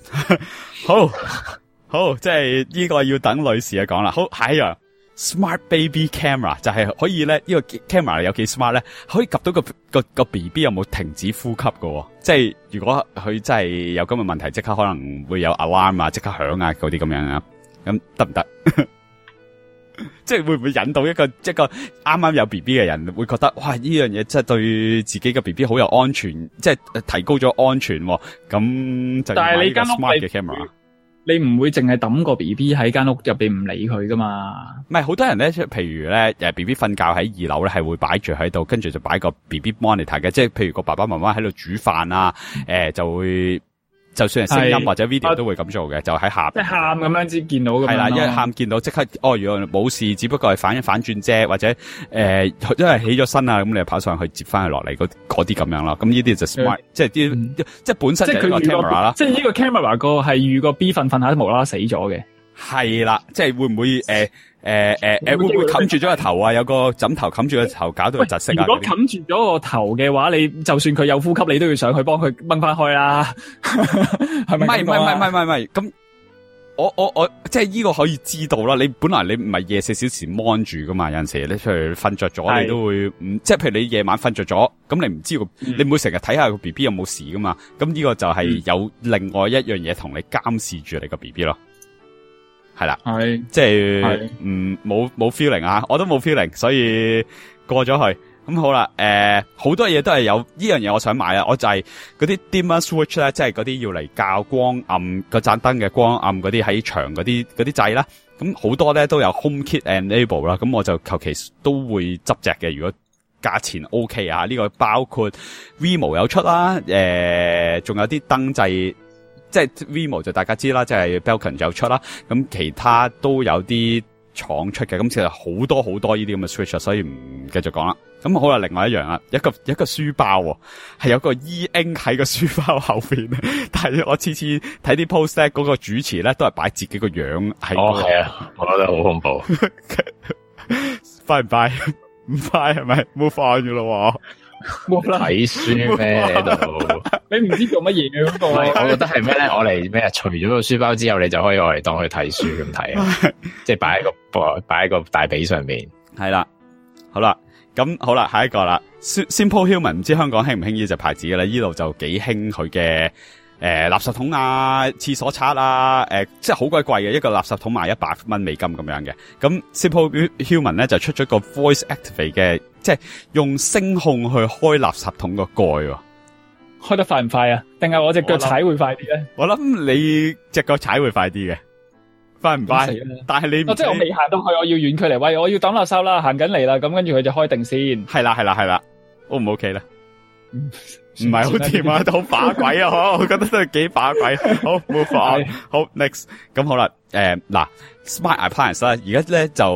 好，即係呢個要等女士去講啦。好，下一樣 Smart Baby Camera 就係可以咧，呢個 camera 有幾 smart 咧，可以及到個 BB 有冇停止呼吸喎。即係如果佢真係有咁嘅問題，即刻可能會有 alarm 啊，即刻響啊嗰啲咁樣啊，咁得唔得？即係會唔會引到一個啱啱有 BB 嘅人會覺得哇，呢樣嘢真係對自己嘅 BB 好有安全，即係提高咗安全喎。咁就但係你間屋 smart 嘅 camera， 你唔會淨係抌個 BB 喺間屋入邊唔理佢噶嘛？ 唔係好多人咧，譬如咧BB 瞓覺喺2樓咧，係會擺住喺度，跟住就擺個 BB monitor 嘅，即係譬如個爸爸媽媽喺度煮飯啊，就會。就算係聲音或者 video 都會咁做嘅，就喺下邊。 即係喊咁樣先見到咁樣。係啦，一喊見到即刻，原來冇事，只不過係反一反轉啫，或者因為起咗身啊，咁你就跑上去接翻佢落嚟嗰啲咁樣啦。咁呢啲就 smart，即係即係本身就係個 camera 啦。 即係呢個 camera 個係預個 B 瞓下都無啦啦死咗嘅。 係啦，即係會唔會會唔會冚住咗個頭啊？有個枕頭冚住個頭，搞到佢窒息啊！ 如果冚住咗個頭嘅話，你就算佢有呼吸，你都要上去幫佢掹翻開啦。係咪？唔係。咁我即係呢個可以知道啦。你本來你唔係夜4小時 mon 住噶嘛？有陣時你譬如瞓着咗，你都會即係譬如你夜晚瞓着咗，咁你唔知你唔會成日睇下個 B B 有冇事噶嘛？咁呢個就係有另外一樣嘢同你監視住你個 B B 咯。係啦，即係冇 feeling 啊，我都冇 feeling， 所以過咗去。咁好啦，好多嘢都係有呢樣嘢，我想買啊！我就係嗰啲 dimmer switch 咧，即係嗰啲要嚟校光暗個盞燈嘅光暗嗰啲喺牆嗰啲掣啦。咁好多咧都有 HomeKit enable 啦，咁我就求其都會執隻嘅。如果價錢 OK 啊，呢個包括 Vimo 有出啦，仲有啲燈掣。即係 Vimo 就大家知啦，即係 Belkin 有出啦，咁其他都有啲廠出嘅，咁其實好多呢啲咁嘅 switch， 所以唔繼續講啦。咁好啦，另外一樣啊，一個書包係有個 E-ink 喺個書包後邊，但係我次次睇啲 post 咧，嗰個主持咧都係擺自己個樣喺。 哦，係啊，我覺得好恐怖。 快唔快？唔快係咪？冇快噶咯。 睇書咩喺度？ 你唔知做乜嘢嘅嗰個？ 我覺得係咩咧？我嚟咩？除咗個書包之後，你就可以我嚟當佢睇書咁睇啊！即係擺喺個大髀上面。係啦，好啦，咁好啦，下一個啦。Simple Human 唔知香港興唔興呢隻牌子嘅咧？呢度就幾興佢嘅垃圾桶啊、廁所刷啊，即係好鬼貴嘅，一個垃圾桶賣100蚊美金咁樣嘅。咁 Simple Human 咧就出咗個 Voice Activate 嘅，即係用聲控去開垃圾桶個蓋。 開得快唔快啊？定係我隻腳踩會快啲咧？ 我諗你隻腳踩會快啲嘅，快唔快？但係你即係我未行到去，我要遠距離，喂，我要抌垃圾啦，行緊嚟啦，咁跟住佢就開定先。係啦，O 唔 OK 咧？唔係好掂啊，好把鬼啊！我覺得都係幾把鬼。好，move on。好 ，next。咁好啦，嗱 ，Smart Appliance 啦，而家咧就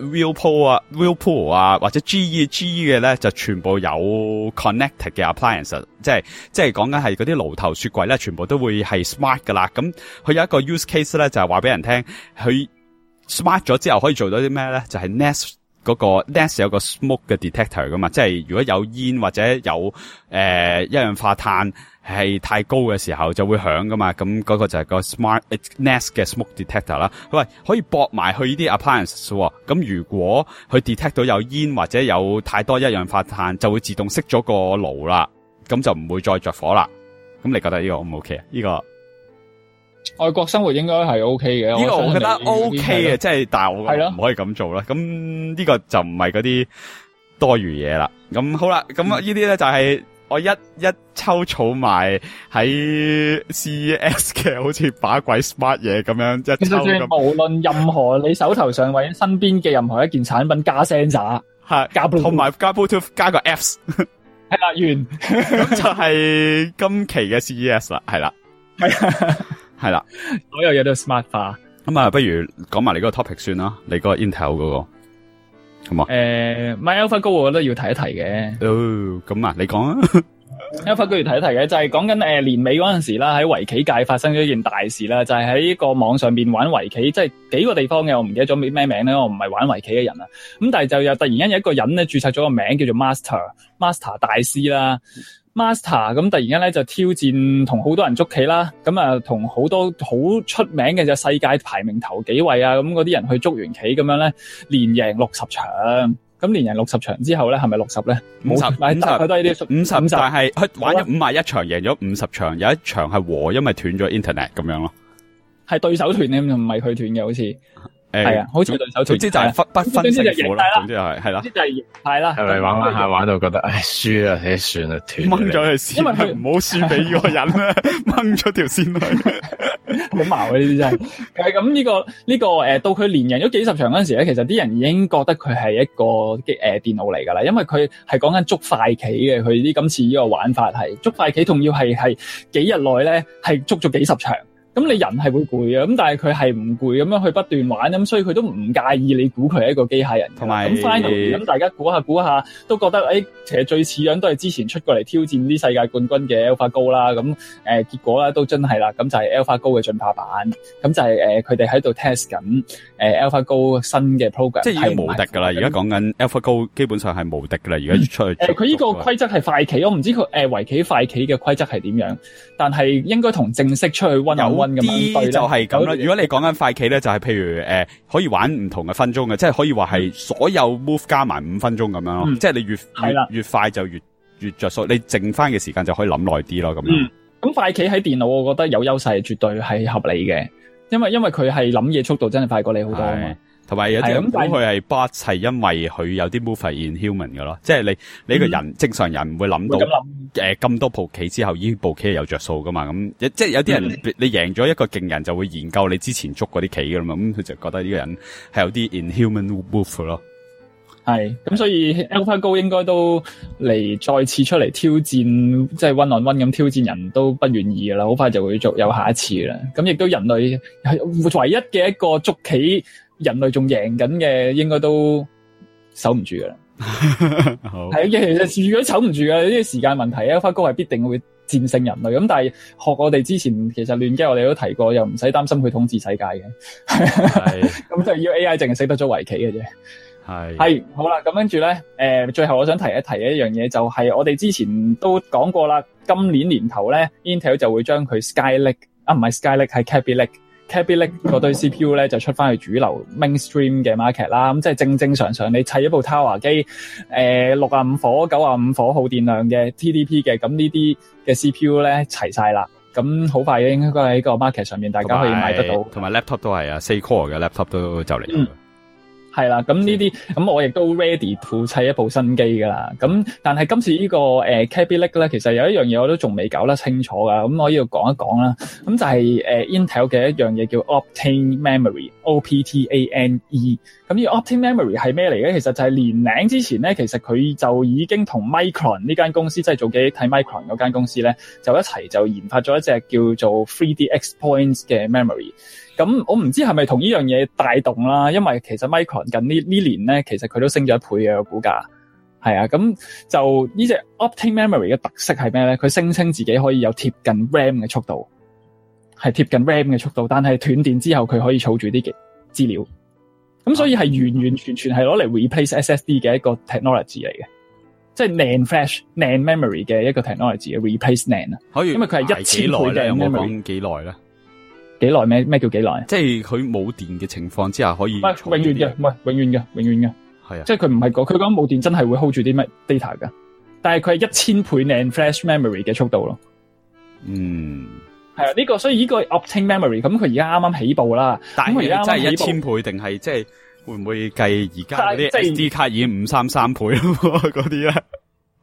Whirlpool 啊，或者 GE 嘅咧就全部有 connected 嘅 appliance， 即係講緊係嗰啲爐頭雪櫃咧，全部都會係 smart 噶啦。咁佢有一個 use case 咧，就係話俾人聽，佢 smart 咗之後可以做到啲咩咧？就係 Nest。嗰個 Nest 有個 smoke 嘅 detector 噶嘛，即係如果有煙或者有一氧化碳係太高嘅時候就會響噶嘛，咁嗰個就係個 Smart Nest 嘅 smoke detector 啦。佢話可以駁埋去呢啲 appliances 喎，咁如果佢 detect 到有煙或者有太多一氧化碳，就會自動熄咗個爐啦，咁就唔會再着火啦。咁你覺得呢個 O 唔 OK 啊？呢個外國生活應該係 OK 嘅， 呢個我覺得 OK 嘅，即係但係我唔可以咁做啦。咁呢個就唔係嗰啲多餘嘢啦。咁好啦，咁呢啲咧就係我一抽儲埋喺 CES 嘅，好似把鬼 smart 嘢咁樣一抽咁。 無論任何你手頭上或者身邊嘅任何一件產品加 sensor， 係加 Bluetooth 同埋加 Bluetooth 加個 apps， 係啦，完咁就係今期嘅 CES 啦，係啦，係啦， 所有嘢都 smart 化。 咁啊，不如講埋你嗰個 topic 算啦，你嗰個 Intel 嗰個，好嘛？ 買 AlphaGo 我覺得要提一提嘅。 哦，咁啊，你講啊。 AlphaGo 要提一提嘅就係講緊年尾嗰陣時啦，喺圍棋界發生咗一件大事啦，就係喺個網上邊玩圍棋，即係幾個地方嘅，我唔記得咗咩名咧，我唔係玩圍棋嘅人啊。咁但係就又突然間有一個人咧註冊咗個名叫做 Master 大師啦。Master 咁突然間咧就挑戰同好多人捉棋啦，咁啊同好多好出名嘅就世界排名頭幾位啊，咁嗰啲人去捉完棋咁樣咧，連贏60場。咁連贏60場之後咧，係咪60咧？50，大概都係啲50， 但係佢玩咗51場，贏咗50場，有一場係和，因為斷咗 internet 咁樣咯。 係對手斷嘅，唔係佢斷嘅，好似。係啊，好似對手斷。 總之就係不分勝負啦。總之係啦。 總之就係係啦。 係咪玩下玩到覺得唉輸啦，唉算啦，斷掹咗佢先，因為佢唔好輸俾呢個人啦，掹咗條線去。 好矛啊！呢啲真係。咁呢個到佢連贏咗幾十場嗰陣時咧，其實啲人已經覺得佢係一個電腦嚟㗎啦，因為佢係講緊捉快棋嘅，佢啲今次呢個玩法係捉快棋，仲要係幾日內咧係捉咗幾十場。咁你人係會攰嘅，咁但係佢係唔攰咁樣去不斷玩，咁所以佢都唔介意你估佢係一個機械人。同埋咁 finally 咁大家估下，都覺得其實最似樣都係之前出過嚟挑戰啲世界冠軍嘅 AlphaGo 啦。咁結果咧都真係啦，咁就係 AlphaGo 嘅進化版，咁就係佢哋喺度 test 緊AlphaGo 新嘅 program。 即係已經無敵㗎啦！而家講緊 AlphaGo 基本上係無敵㗎啦！而家出去佢呢個規則係快棋，我唔知佢圍棋快棋嘅規則係點樣，但係應該同正式出去溫啲就係咁啦。如果你講緊快棋咧，就係譬如可以玩唔同嘅分鐘嘅，即係可以話係所有 move 加埋5分鐘咁樣咯。即係你越快就越着數，你剩翻嘅時間就可以諗耐啲咯。咁樣。 咁快棋喺電腦，我覺得有優勢，絕對係合理嘅，因為佢係諗嘢速度真係快過你好多啊嘛。 同埋有啲人估佢係 bot 係因為佢有啲 move 係 inhuman 嘅咯，即係你個人正常人唔會諗到咁多步棋之後，呢步棋係有着數噶嘛。咁即係有啲人你贏咗一個勁人就會研究你之前捉嗰啲棋噶啦嘛。咁佢就覺得呢個人係有啲 inhuman move 咯。 係咁，所以 AlphaGo 應該都嚟再次出嚟挑戰，即係 one on one 咁挑戰人都不願意噶啦，好快就會有下一次啦。咁亦都人類係唯一嘅一個捉棋。人類仲贏緊嘅，應該都守唔住噶啦。係嘅，其實如果守唔住嘅呢啲時間問題，AlphaGo係必定會戰勝人類。咁但係學我哋之前其實亂機我哋都提過，又唔使擔心佢統治世界嘅。咁就要 AI 淨係識得捉圍棋嘅啫。係好啦，咁跟住咧，最後我想提一提一樣嘢，就係我哋之前都講過啦。今年年頭咧 ，Intel 就會將佢 Skylake 唔係 Skylake 係 Kaby Lake 嗰堆 CPU 咧就出翻去主流 mainstream 嘅 market 啦，咁即係正常你砌一部 Tower 機，65火、95火耗電量嘅 TDP 嘅，咁呢啲嘅 CPU 咧齊晒啦，咁好快應該喺個 market 上面大家可以買得到， 同埋 laptop 都係啊，4 core 嘅 laptop 都就嚟。 係啦，咁呢啲咁我亦都 ready to 砌一部新機噶啦。咁但係今次呢個Kaby Lake 咧，其實有一樣嘢我都仲未搞得清楚噶。咁我呢度講一講啦。咁就係Intel 嘅一樣嘢叫 Optane Memory，OPTANE。咁呢個 Optane Memory 係咩嚟嘅？其實就係年零之前咧，其實佢就已經同 Micron 呢間公司，即係做記憶體 Micron 嗰間公司咧，就一齊就研發咗一隻叫做 3DX Points 嘅 memory。咁我唔知係咪同呢樣嘢帶動啦，因為其實 Micron 近呢年咧，其實佢都升咗1倍嘅股價，係啊，咁就呢隻 Optane Memory 嘅特色係咩咧？佢聲稱自己可以有貼近 RAM 嘅速度，係貼近 RAM 嘅速度，但係斷電之後佢可以儲住啲資料，咁所以係完全係攞嚟 replace SSD 嘅一個 technology 嚟嘅，即係 NAND Flash、NAND Memory 嘅一個 technology 嘅 replace NAND 啊， 可以， 因為佢係1000倍嘅 memory。 幾耐咧？ 幾耐咩叫幾耐？ 即係佢冇電嘅情況之下可以， 唔係永遠嘅，唔係永遠嘅， 係啊， 即係佢唔係佢講冇電真係會 hold 住啲咩 data 噶，但係佢係1000倍 NAND Flash Memory 嘅速度咯。係啊，呢個所以呢個 Optane Memory 咁佢而家啱啱起步啦， 但係佢真係1000倍定係即係會唔會計而家嗰啲 SD 卡已經533倍咯嗰啲咧？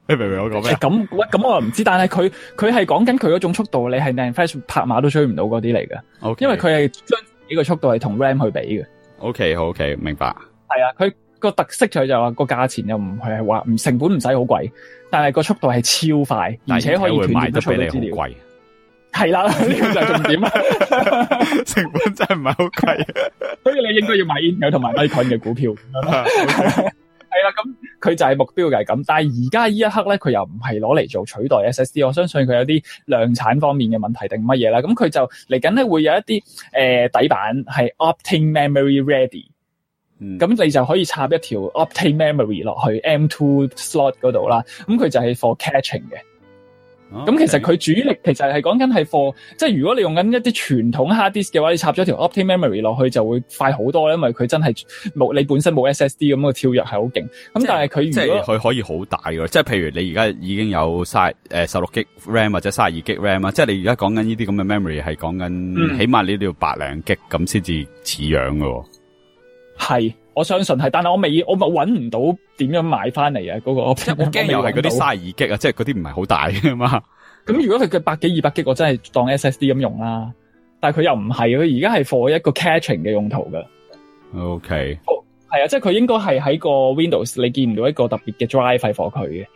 你明唔明我講咩？ 咁我又唔知，但係佢係講緊佢嗰種速度，你係 NAND Flash 拍馬都追唔到嗰啲嚟嘅。 Okay. 因為佢係將自己個速度係同 RAM 去比嘅。 OK， 好 OK， 明白。 係啊，佢個特色就係話個價錢又唔係話唔成本唔使好貴，但係個速度係超快，而且可以斷斷續續嘅資料。貴。係啦，呢個就係重點啦。 成本真係唔係好貴， 所以你應該要買 Intel 同埋 Micron 嘅股票。係啦，咁佢就係目標就係咁，但係而家呢一刻咧，佢又唔係攞嚟做取代 SSD， 我相信佢有啲量產方面嘅問題定乜嘢啦。咁佢就嚟緊咧會有一啲底板係 Optane Memory Ready，咁你就可以插一條 Optane Memory 落去 M2 slot 嗰度啦。咁佢就係 for caching 嘅。咁其實佢主力其實係講緊係 for， 即係如果你用緊一啲傳統 hard disk 嘅話，你插咗條 Optane Memory 落去就會快好多，因為佢真係你本身冇 SSD 咁個跳躍係好勁。咁但係佢如果佢可以好大嘅，即係譬如你而家已經有16 GB RAM 或者32 GB RAM 啊，即係你而家講緊呢啲咁嘅 memory 係講緊起碼你都要100GB咁先至似樣嘅。係。 我相信係，但係我揾唔到點樣買翻嚟啊！嗰個我驚又係嗰啲32 GB啊，即係嗰啲唔係好大嘅嘛。 咁如果佢嘅100幾200 GB，我真係當 SSD 咁用啦。但係佢又唔係，佢而家係 for 一個 caching 嘅用途㗎。 OK， 係啊，即係佢應該係喺個 Windows 你見唔到一個特別嘅 drive 係 for 佢嘅。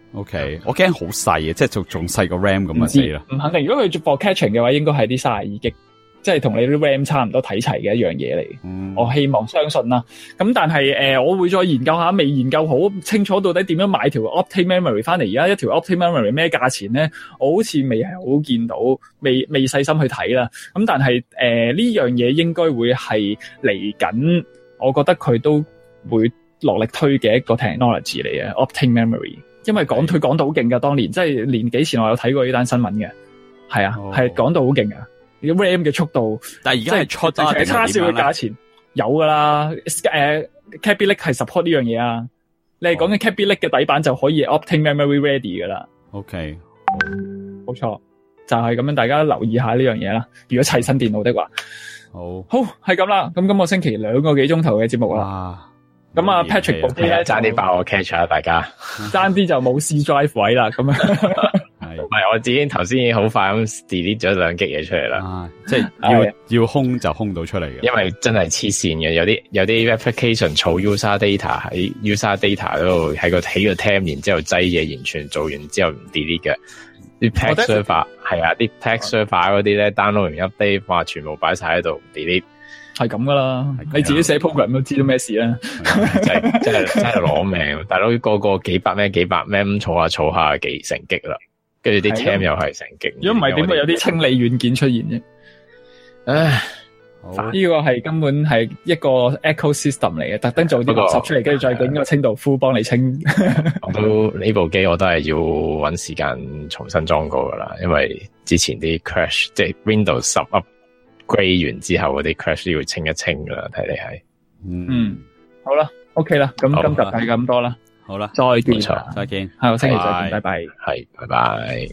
OK， 我驚好細啊，即係仲細過 RAM 咁啊死啦！ 唔肯定，如果佢 for caching 嘅話，應該係啲32 GB。即係同你啲 RAM 差唔多睇齊嘅一樣嘢嚟，我希望相信啦。咁但係我會再研究下，未研究好清楚到底點樣買條 Optane Memory 翻嚟。而家一條 Optane Memory 咩價錢咧？我好似未係好見到，未細心去睇啦。咁但係呢樣嘢應該會係嚟緊，我覺得佢都會落力推嘅一個 technology 嚟嘅 Optane Memory。因為佢講到好勁㗎，當年即係年幾前我有睇過呢單新聞嘅，係啊，係講到好勁啊！RAM 嘅速度， 但係而家係出係叉燒嘅價錢有噶啦。Kaby Lake 係 support 呢樣嘢啊。你係講緊 Kaby Lake 嘅底板就可以 Optane Memory Ready 噶啦。 OK， 冇錯，就係咁樣，大家留意下呢樣嘢啦。如果砌新電腦的話，好係咁啦。咁今個星期2個幾鐘頭嘅節目啦。咁啊 Patrick 部機咧爭啲爆我 catch 啊，大家爭啲就冇 C drive 位啦。咁樣。 唔係，我自己頭先已經好快咁 delete 咗2 GB 嘢出嚟啦， 即係要空就空到出嚟嘅。 因為真係黐線嘅，有啲 application 儲 user data 喺 user data 嗰度喺個起個 tab， 然之後擠嘢，完全做完之後唔 delete 嘅。啲 pack server 係啊，啲 pack server 嗰啲咧 download 完 update， 哇，全部擺晒喺度唔 delete。係咁噶啦，你自己寫 program 都知道咩事啦。 真係攞命，大佬個幾百 M 咁儲下幾成擊啦。跟住啲 cam 又係成勁， 如果唔係點會有啲清理軟件出現啫？唉，呢個係根本係一個 ecosystem 嚟嘅，特登做啲垃圾出嚟，跟住再整個清道夫幫你清。 都呢部機我都係要搵時間重新裝過噶啦，因為之前啲 crash 即係 Windows 10 upgrade 完之後嗰啲 crash 都要清一清噶啦，睇你係。 好啦 ，OK 啦，咁今集係咁多啦。 好啦， 再見， 再見， 下個星期再見，拜拜， 係，拜拜。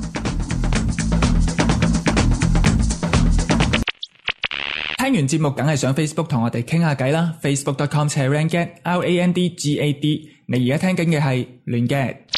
聽完節目梗係上 Facebook 同我哋傾下偈啦 ，Facebook.com/rangad，RANDGAD。你而家聽緊嘅係亂 gad。